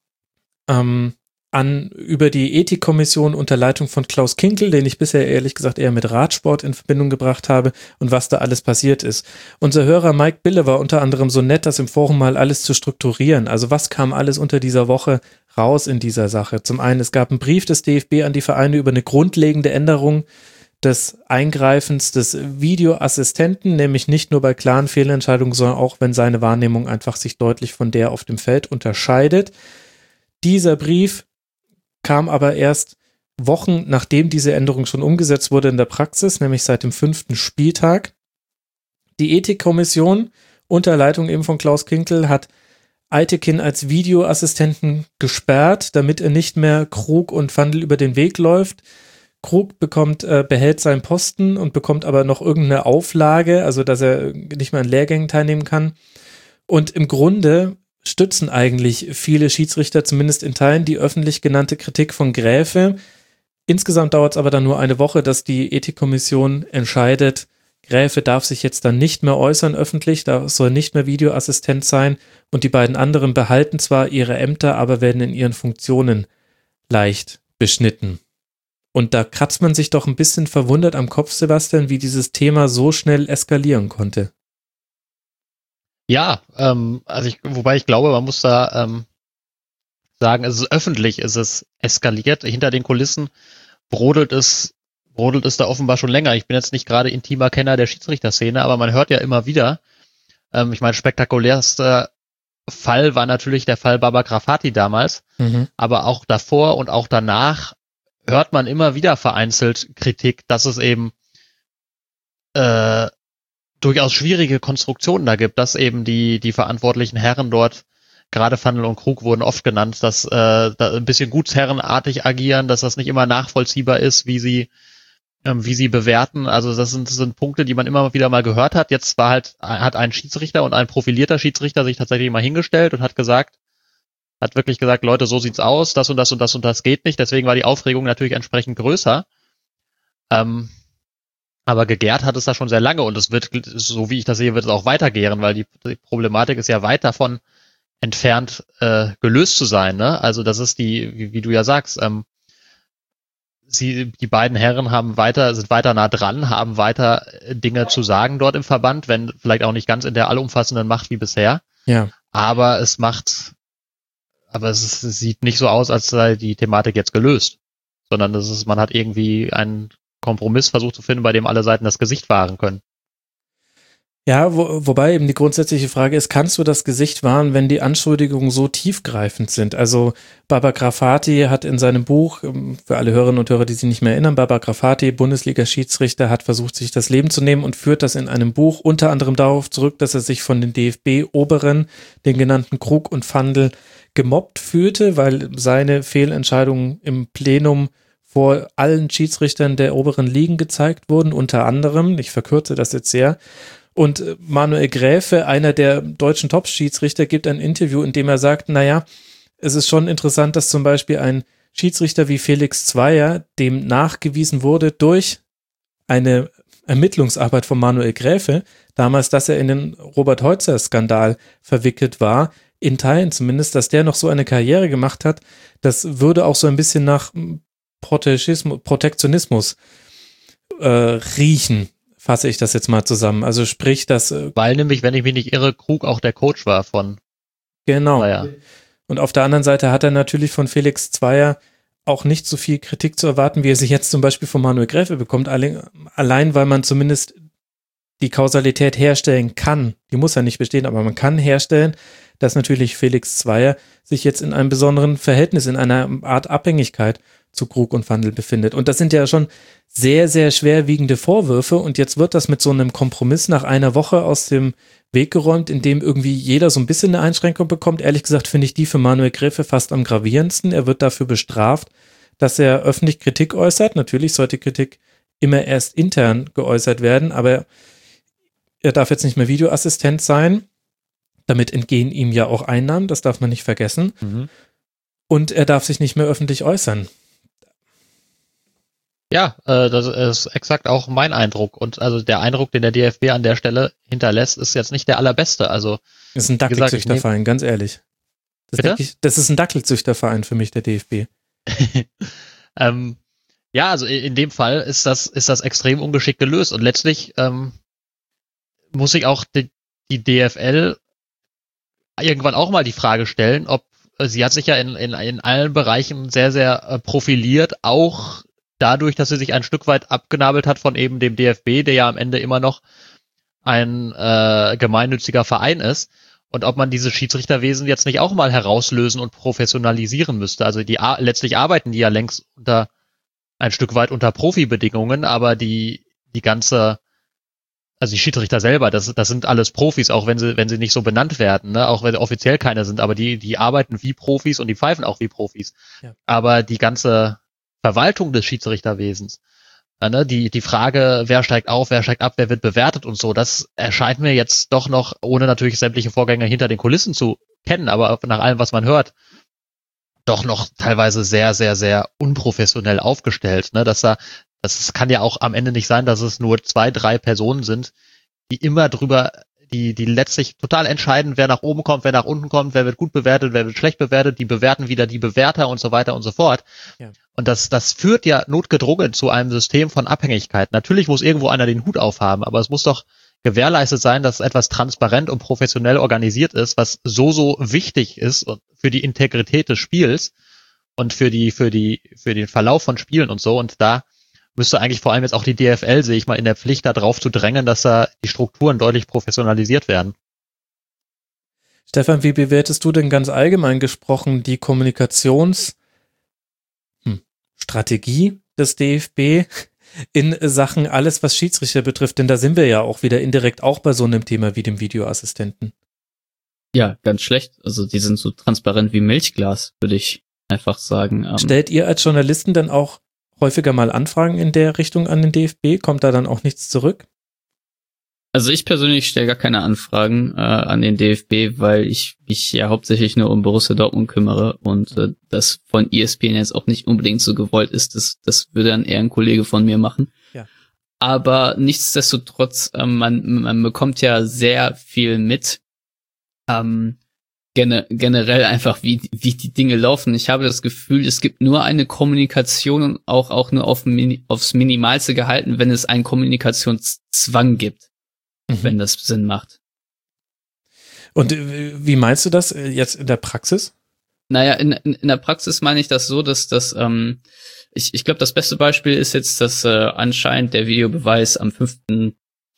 über die Ethikkommission unter Leitung von Klaus Kinkel, den ich bisher ehrlich gesagt eher mit Radsport in Verbindung gebracht habe, und was da alles passiert ist. Unser Hörer Mike Bille war unter anderem so nett, das im Forum mal alles zu strukturieren. Also was kam alles unter dieser Woche raus in dieser Sache? Zum einen, es gab einen Brief des DFB an die Vereine über eine grundlegende Änderung des Eingreifens des Videoassistenten, nämlich nicht nur bei klaren Fehlentscheidungen, sondern auch, wenn seine Wahrnehmung einfach sich deutlich von der auf dem Feld unterscheidet. Dieser Brief kam aber erst Wochen, nachdem diese Änderung schon umgesetzt wurde in der Praxis, nämlich seit dem 5. Spieltag. Die Ethikkommission unter Leitung eben von Klaus Kinkel hat Eitekin als Videoassistenten gesperrt, damit er nicht mehr Krug und Fandl über den Weg läuft. Krug behält seinen Posten und bekommt aber noch irgendeine Auflage, also dass er nicht mehr an Lehrgängen teilnehmen kann. Und im Grunde stützen eigentlich viele Schiedsrichter, zumindest in Teilen, die öffentlich genannte Kritik von Gräfe. Insgesamt dauert es aber dann nur eine Woche, dass die Ethikkommission entscheidet, Gräfe darf sich jetzt dann nicht mehr äußern öffentlich, da soll nicht mehr Videoassistent sein, und die beiden anderen behalten zwar ihre Ämter, aber werden in ihren Funktionen leicht beschnitten. Und da kratzt man sich doch ein bisschen verwundert am Kopf, Sebastian, wie dieses Thema so schnell eskalieren konnte. Ja, wobei ich glaube, man muss da sagen, es ist öffentlich, es ist eskaliert. Hinter den Kulissen brodelt es da offenbar schon länger. Ich bin jetzt nicht gerade intimer Kenner der Schiedsrichterszene, aber man hört ja immer wieder, ich meine, spektakulärster Fall war natürlich der Fall Baba Grafati damals, aber auch davor und auch danach hört man immer wieder vereinzelt Kritik, dass es eben durchaus schwierige Konstruktionen da gibt, dass eben die verantwortlichen Herren dort, gerade Fandl und Krug wurden oft genannt, dass da ein bisschen gutsherrenartig agieren, dass das nicht immer nachvollziehbar ist, wie sie bewerten. Also das sind Punkte, die man immer wieder mal gehört hat. Jetzt hat ein Schiedsrichter und ein profilierter Schiedsrichter sich tatsächlich mal hingestellt und hat wirklich gesagt, Leute, so sieht's aus, das und das und das und das geht nicht. Deswegen war die Aufregung natürlich entsprechend größer. Aber gegärt hat es da schon sehr lange, und es wird, so wie ich das sehe, wird es auch weitergären, weil die Problematik ist ja weit davon entfernt, gelöst zu sein, ne? Also das ist wie du ja sagst, die beiden Herren sind weiter nah dran, haben weiter Dinge zu sagen dort im Verband, wenn vielleicht auch nicht ganz in der allumfassenden Macht wie bisher. Ja. Aber es sieht nicht so aus, als sei die Thematik jetzt gelöst, sondern man hat irgendwie einen Kompromiss versucht zu finden, bei dem alle Seiten das Gesicht wahren können. Ja, wobei eben die grundsätzliche Frage ist, kannst du das Gesicht wahren, wenn die Anschuldigungen so tiefgreifend sind? Also Baba Grafati hat in seinem Buch, für alle Hörerinnen und Hörer, die sich nicht mehr erinnern, Baba Grafati, Bundesliga-Schiedsrichter, hat versucht, sich das Leben zu nehmen und führt das in einem Buch unter anderem darauf zurück, dass er sich von den DFB-Oberen, den genannten Krug und Fandl, gemobbt fühlte, weil seine Fehlentscheidungen im Plenum vor allen Schiedsrichtern der oberen Ligen gezeigt wurden, unter anderem, ich verkürze das jetzt sehr. Und Manuel Gräfe, einer der deutschen Top-Schiedsrichter, gibt ein Interview, in dem er sagt, naja, es ist schon interessant, dass zum Beispiel ein Schiedsrichter wie Felix Zweier, dem nachgewiesen wurde durch eine Ermittlungsarbeit von Manuel Gräfe, damals, dass er in den Robert-Heutzer-Skandal verwickelt war, in Teilen zumindest, dass der noch so eine Karriere gemacht hat, das würde auch so ein bisschen nach Protektionismus riechen. Fasse ich das jetzt mal zusammen. Also sprich, dass... Weil nämlich, wenn ich mich nicht irre, Krug auch der Coach war von Genau. Zweier. Und auf der anderen Seite hat er natürlich von Felix Zweier auch nicht so viel Kritik zu erwarten, wie er sich jetzt zum Beispiel von Manuel Gräfe bekommt, allein weil man zumindest die Kausalität herstellen kann. Die muss ja nicht bestehen, aber man kann herstellen, dass natürlich Felix Zweier sich jetzt in einem besonderen Verhältnis, in einer Art Abhängigkeit zu Krug und Fandl befindet. Und das sind ja schon sehr, sehr schwerwiegende Vorwürfe und jetzt wird das mit so einem Kompromiss nach einer Woche aus dem Weg geräumt, in dem irgendwie jeder so ein bisschen eine Einschränkung bekommt. Ehrlich gesagt finde ich die für Manuel Gräfe fast am gravierendsten. Er wird dafür bestraft, dass er öffentlich Kritik äußert. Natürlich sollte Kritik immer erst intern geäußert werden, aber er darf jetzt nicht mehr Videoassistent sein. Damit entgehen ihm ja auch Einnahmen, das darf man nicht vergessen. Mhm. Und er darf sich nicht mehr öffentlich äußern. Ja, das ist exakt auch mein Eindruck. Und also der Eindruck, den der DFB an der Stelle hinterlässt, ist jetzt nicht der allerbeste. Also Das ist ein Dackelzüchterverein, ganz ehrlich. Das ist ein Dackelzüchterverein für mich, der DFB. Ja, also in dem Fall ist das extrem ungeschickt gelöst. Und letztlich muss sich auch die DFL irgendwann auch mal die Frage stellen, ob sie hat sich ja in allen Bereichen sehr, sehr profiliert, auch dadurch, dass sie sich ein Stück weit abgenabelt hat von eben dem DFB, der ja am Ende immer noch ein gemeinnütziger Verein ist. Und ob man dieses Schiedsrichterwesen jetzt nicht auch mal herauslösen und professionalisieren müsste. Also letztlich arbeiten die ja längst ein Stück weit unter Profibedingungen, aber die Schiedsrichter selber, das sind alles Profis, auch wenn sie nicht so benannt werden, ne? Auch wenn sie offiziell keine sind, aber die arbeiten wie Profis und die pfeifen auch wie Profis. Ja. Aber die ganze Verwaltung des Schiedsrichterwesens, ne? Die Frage, wer steigt auf, wer steigt ab, wer wird bewertet und so, das erscheint mir jetzt doch noch, ohne natürlich sämtliche Vorgänge hinter den Kulissen zu kennen, aber nach allem, was man hört, doch noch teilweise sehr, sehr, sehr unprofessionell aufgestellt, ne? Das kann ja auch am Ende nicht sein, dass es nur 2, 3 Personen sind, die immer die letztlich total entscheiden, wer nach oben kommt, wer nach unten kommt, wer wird gut bewertet, wer wird schlecht bewertet, die bewerten wieder die Bewerter und so weiter und so fort. Ja. Und das führt ja notgedrungen zu einem System von Abhängigkeit. Natürlich muss irgendwo einer den Hut aufhaben, aber es muss doch gewährleistet sein, dass etwas transparent und professionell organisiert ist, was so wichtig ist für die Integrität des Spiels und für den Verlauf von Spielen und so. Und da müsste eigentlich vor allem jetzt auch die DFL, sehe ich mal, in der Pflicht darauf zu drängen, dass da die Strukturen deutlich professionalisiert werden. Stefan, wie bewertest du denn ganz allgemein gesprochen die Kommunikationsstrategie des DFB in Sachen alles, was Schiedsrichter betrifft? Denn da sind wir ja auch wieder indirekt auch bei so einem Thema wie dem Videoassistenten. Ja, ganz schlecht. Also die sind so transparent wie Milchglas, würde ich einfach sagen. Stellt ihr als Journalisten dann auch häufiger mal Anfragen in der Richtung an den DFB? Kommt da dann auch nichts zurück? Also ich persönlich stelle gar keine Anfragen an den DFB, weil ich mich ja hauptsächlich nur um Borussia Dortmund kümmere und das von ESPN jetzt auch nicht unbedingt so gewollt ist. Das würde dann eher ein Kollege von mir machen. Ja. Aber nichtsdestotrotz, man bekommt ja sehr viel mit. Generell einfach, wie die Dinge laufen. Ich habe das Gefühl, es gibt nur eine Kommunikation und auch nur aufs Minimalste gehalten, wenn es einen Kommunikationszwang gibt, wenn das Sinn macht. Und wie meinst du das jetzt in der Praxis? Naja, in der Praxis meine ich das so, dass ich glaube, das beste Beispiel ist jetzt, dass anscheinend der Videobeweis am 5.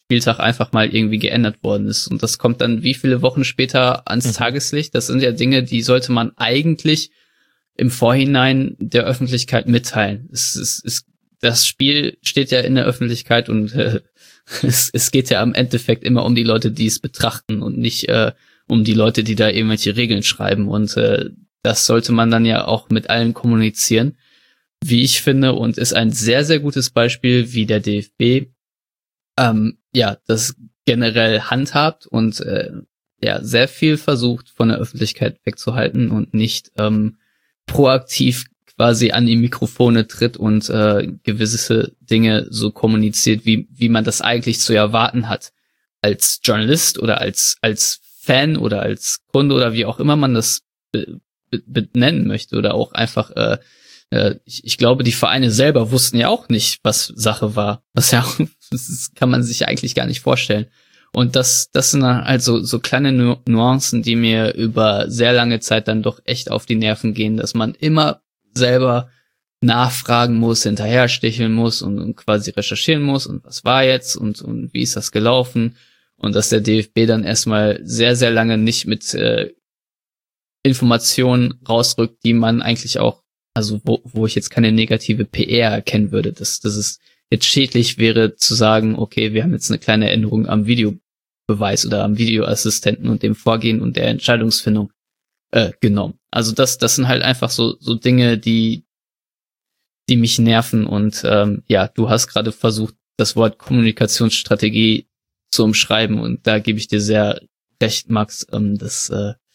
Spieltag einfach mal irgendwie geändert worden ist. Und das kommt dann wie viele Wochen später ans Tageslicht. Das sind ja Dinge, die sollte man eigentlich im Vorhinein der Öffentlichkeit mitteilen. Das Spiel steht ja in der Öffentlichkeit und es geht ja am Endeffekt immer um die Leute, die es betrachten und nicht um die Leute, die da irgendwelche Regeln schreiben. Und das sollte man dann ja auch mit allen kommunizieren, wie ich finde, und ist ein sehr, sehr gutes Beispiel, wie der DFB das generell handhabt und sehr viel versucht, von der Öffentlichkeit wegzuhalten und nicht proaktiv quasi an die Mikrofone tritt und gewisse Dinge so kommuniziert, wie man das eigentlich zu erwarten hat. Als Journalist oder als Fan oder als Kunde oder wie auch immer man das benennen möchte oder auch einfach ich glaube, die Vereine selber wussten ja auch nicht, was Sache war. Das kann man sich eigentlich gar nicht vorstellen. Und das sind also so kleine Nuancen, die mir über sehr lange Zeit dann doch echt auf die Nerven gehen, dass man immer selber nachfragen muss, hinterhersticheln muss und quasi recherchieren muss und was war jetzt und wie ist das gelaufen und dass der DFB dann erstmal sehr, sehr lange nicht mit Informationen rausrückt, die man eigentlich auch, also wo ich jetzt keine negative PR erkennen würde, dass es jetzt schädlich wäre zu sagen, okay, wir haben jetzt eine kleine Änderung am Videobeweis oder am Videoassistenten und dem Vorgehen und der Entscheidungsfindung genommen. Also das sind halt einfach so Dinge, die mich nerven und du hast gerade versucht, das Wort Kommunikationsstrategie zu umschreiben und da gebe ich dir sehr recht, Max. Das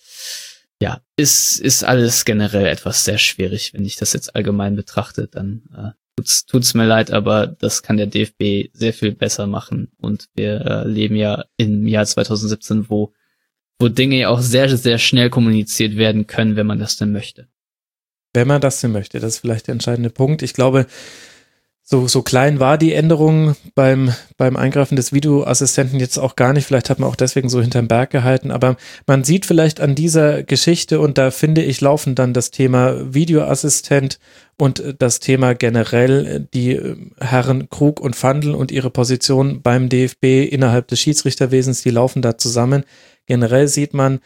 ist alles generell etwas sehr schwierig. Wenn ich das jetzt allgemein betrachte, dann tut's mir leid, aber das kann der DFB sehr viel besser machen und wir leben ja im Jahr 2017, wo Dinge ja auch sehr, sehr schnell kommuniziert werden können, wenn man das denn möchte. Wenn man das denn möchte, das ist vielleicht der entscheidende Punkt. Ich glaube, so klein war die Änderung beim Eingreifen des Videoassistenten jetzt auch gar nicht. Vielleicht hat man auch deswegen so hinterm Berg gehalten. Aber man sieht vielleicht an dieser Geschichte, und da finde ich, laufen dann das Thema Videoassistent und das Thema generell die Herren Krug und Fandl und ihre Position beim DFB innerhalb des Schiedsrichterwesens, die laufen da zusammen. Generell sieht man,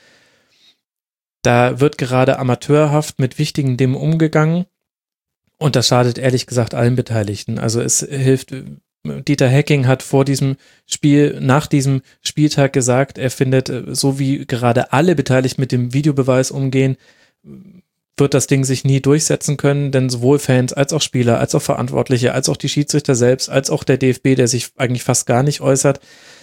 da wird gerade amateurhaft mit wichtigen Dingen umgegangen. Und das schadet ehrlich gesagt allen Beteiligten. Also es hilft, Dieter Hecking hat nach diesem Spieltag gesagt, er findet, so wie gerade alle Beteiligten mit dem Videobeweis umgehen, wird das Ding sich nie durchsetzen können, denn sowohl Fans als auch Spieler, als auch Verantwortliche, als auch die Schiedsrichter selbst, als auch der DFB, der sich eigentlich fast gar nicht äußert,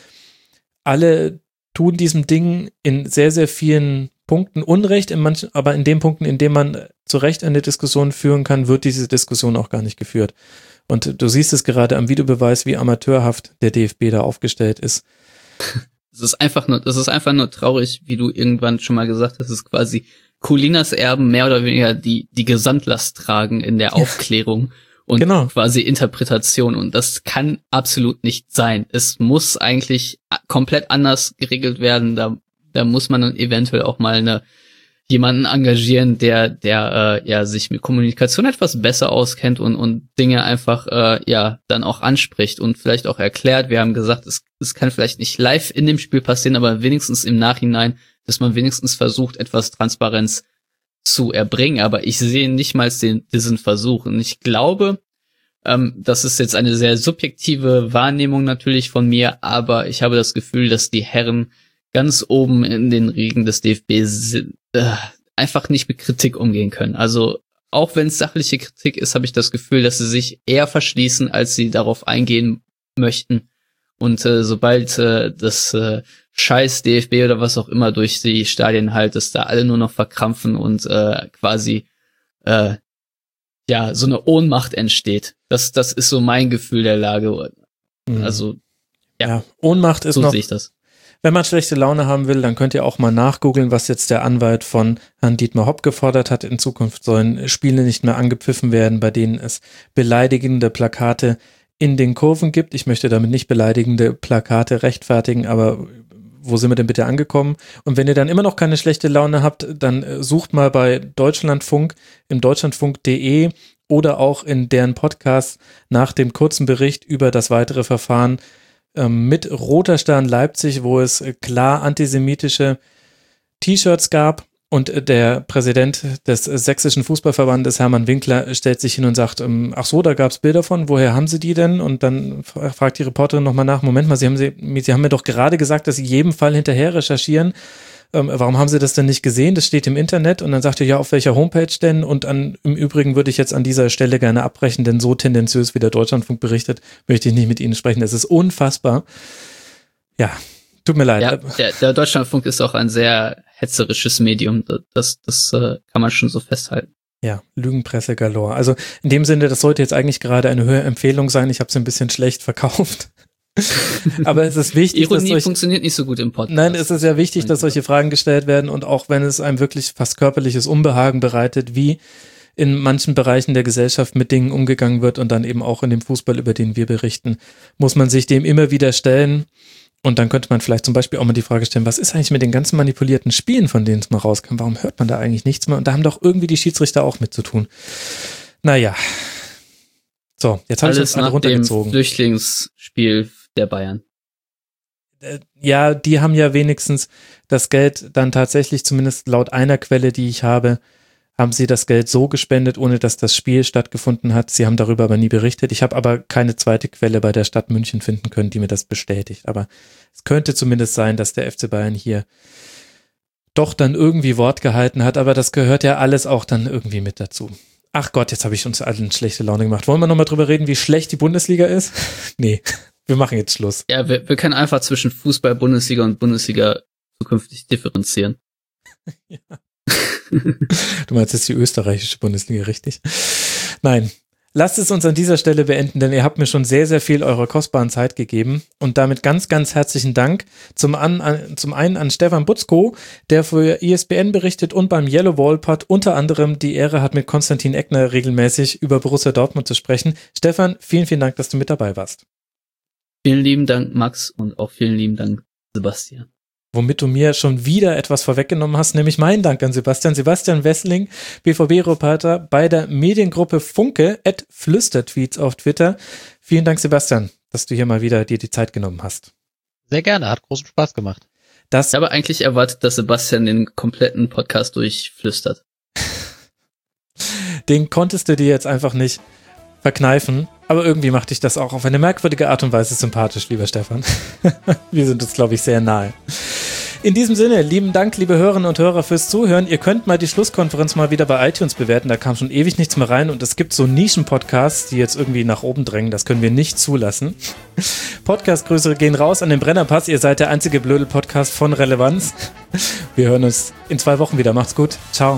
alle tun diesem Ding in sehr, sehr vielen Punkten Unrecht, aber in den Punkten, in denen man zu Recht eine Diskussion führen kann, wird diese Diskussion auch gar nicht geführt. Und du siehst es gerade am Videobeweis, wie amateurhaft der DFB da aufgestellt ist. Das ist einfach nur traurig, wie du irgendwann schon mal gesagt hast, es ist quasi Colinas Erben mehr oder weniger die Gesamtlast tragen in der Aufklärung und quasi Interpretation. Und das kann absolut nicht sein. Es muss eigentlich komplett anders geregelt werden. Da muss man dann eventuell auch mal jemanden engagieren, der sich mit Kommunikation etwas besser auskennt und Dinge einfach dann auch anspricht und vielleicht auch erklärt. Wir haben gesagt, es kann vielleicht nicht live in dem Spiel passieren, aber wenigstens im Nachhinein, dass man wenigstens versucht, etwas Transparenz zu erbringen. Aber ich sehe nicht mal diesen Versuch. Und ich glaube, das ist jetzt eine sehr subjektive Wahrnehmung natürlich von mir, aber ich habe das Gefühl, dass die Herren ganz oben in den Riegen des DFB einfach nicht mit Kritik umgehen können. Also auch wenn es sachliche Kritik ist, habe ich das Gefühl, dass sie sich eher verschließen, als sie darauf eingehen möchten. Und sobald das scheiß DFB oder was auch immer durch die Stadien halt, dass da alle nur noch verkrampfen und quasi so eine Ohnmacht entsteht. Das ist so mein Gefühl der Lage. Also Ohnmacht ist so noch. Sehe ich das. Wenn man schlechte Laune haben will, dann könnt ihr auch mal nachgoogeln, was jetzt der Anwalt von Herrn Dietmar Hopp gefordert hat. In Zukunft sollen Spiele nicht mehr angepfiffen werden, bei denen es beleidigende Plakate in den Kurven gibt. Ich möchte damit nicht beleidigende Plakate rechtfertigen, aber wo sind wir denn bitte angekommen? Und wenn ihr dann immer noch keine schlechte Laune habt, dann sucht mal bei Deutschlandfunk im deutschlandfunk.de oder auch in deren Podcast nach dem kurzen Bericht über das weitere Verfahren mit Roter Stern Leipzig, wo es klar antisemitische T-Shirts gab. Und der Präsident des Sächsischen Fußballverbandes, Hermann Winkler, stellt sich hin und sagt, ach so, da gab es Bilder von, woher haben Sie die denn? Und dann fragt die Reporterin nochmal nach, Moment mal, Sie haben mir doch gerade gesagt, dass Sie jedem Fall hinterher recherchieren. Warum haben Sie das denn nicht gesehen? Das steht im Internet. Und dann sagt er, ja, auf welcher Homepage denn? Und im Übrigen würde ich jetzt an dieser Stelle gerne abbrechen, denn so tendenziös wie der Deutschlandfunk berichtet, möchte ich nicht mit Ihnen sprechen. Es ist unfassbar. Ja, tut mir leid. Ja, der Deutschlandfunk ist auch ein sehr hetzerisches Medium. Das kann man schon so festhalten. Ja, Lügenpresse galore. Also in dem Sinne, das sollte jetzt eigentlich gerade eine Hörempfehlung sein. Ich habe es ein bisschen schlecht verkauft. Aber es ist wichtig, Ironie funktioniert nicht so gut im Podcast. Nein, es ist ja wichtig, dass solche Fragen gestellt werden und auch wenn es einem wirklich fast körperliches Unbehagen bereitet, wie in manchen Bereichen der Gesellschaft mit Dingen umgegangen wird und dann eben auch in dem Fußball, über den wir berichten, muss man sich dem immer wieder stellen. Und dann könnte man vielleicht zum Beispiel auch mal die Frage stellen, was ist eigentlich mit den ganzen manipulierten Spielen, von denen es mal rauskam? Warum hört man da eigentlich nichts mehr? Und da haben doch irgendwie die Schiedsrichter auch mit zu tun. Naja. So, jetzt habe ich das alle runtergezogen. Dem Flüchtlingsspiel der Bayern. Ja, die haben ja wenigstens das Geld dann tatsächlich, zumindest laut einer Quelle, die ich habe, haben sie das Geld so gespendet, ohne dass das Spiel stattgefunden hat. Sie haben darüber aber nie berichtet. Ich habe aber keine zweite Quelle bei der Stadt München finden können, die mir das bestätigt. Aber es könnte zumindest sein, dass der FC Bayern hier doch dann irgendwie Wort gehalten hat. Aber das gehört ja alles auch dann irgendwie mit dazu. Ach Gott, jetzt habe ich uns alle eine schlechte Laune gemacht. Wollen wir nochmal drüber reden, wie schlecht die Bundesliga ist? Nee, wir machen jetzt Schluss. Ja, wir können einfach zwischen Fußball, Bundesliga und Bundesliga zukünftig differenzieren. Ja. Du meinst jetzt die österreichische Bundesliga, richtig? Nein. Lasst es uns an dieser Stelle beenden, denn ihr habt mir schon sehr, sehr viel eurer kostbaren Zeit gegeben und damit ganz, ganz herzlichen Dank zum einen an Stefan Butzko, der für ISBN berichtet und beim Yellow Wall Pod unter anderem die Ehre hat, mit Konstantin Eckner regelmäßig über Borussia Dortmund zu sprechen. Stefan, vielen, vielen Dank, dass du mit dabei warst. Vielen lieben Dank, Max, und auch vielen lieben Dank, Sebastian. Womit du mir schon wieder etwas vorweggenommen hast, nämlich meinen Dank an Sebastian. Sebastian Wessling, BVB-Reporter bei der Mediengruppe Funke, @Flüstertweets auf Twitter. Vielen Dank, Sebastian, dass du hier mal wieder dir die Zeit genommen hast. Sehr gerne, hat großen Spaß gemacht. Ich habe eigentlich erwartet, dass Sebastian den kompletten Podcast durchflüstert. Den konntest du dir jetzt einfach nicht verkneifen, aber irgendwie macht dich das auch auf eine merkwürdige Art und Weise sympathisch, lieber Stefan. Wir sind uns, glaube ich, sehr nahe. In diesem Sinne, lieben Dank, liebe Hörerinnen und Hörer, fürs Zuhören. Ihr könnt mal die Schlusskonferenz mal wieder bei iTunes bewerten. Da kam schon ewig nichts mehr rein und es gibt so Nischen-Podcasts, die jetzt irgendwie nach oben drängen. Das können wir nicht zulassen. Podcast-Grüße gehen raus an den Brennerpass. Ihr seid der einzige Blödel-Podcast von Relevanz. Wir hören uns in 2 Wochen wieder. Macht's gut. Ciao.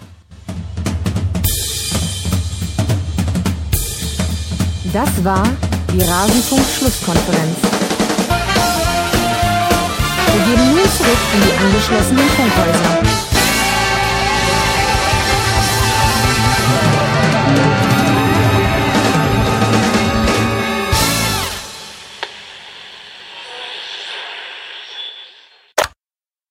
Das war die Rasenfunk-Schlusskonferenz. Wir gehen nun zurück in die angeschlossenen Funkhäuser.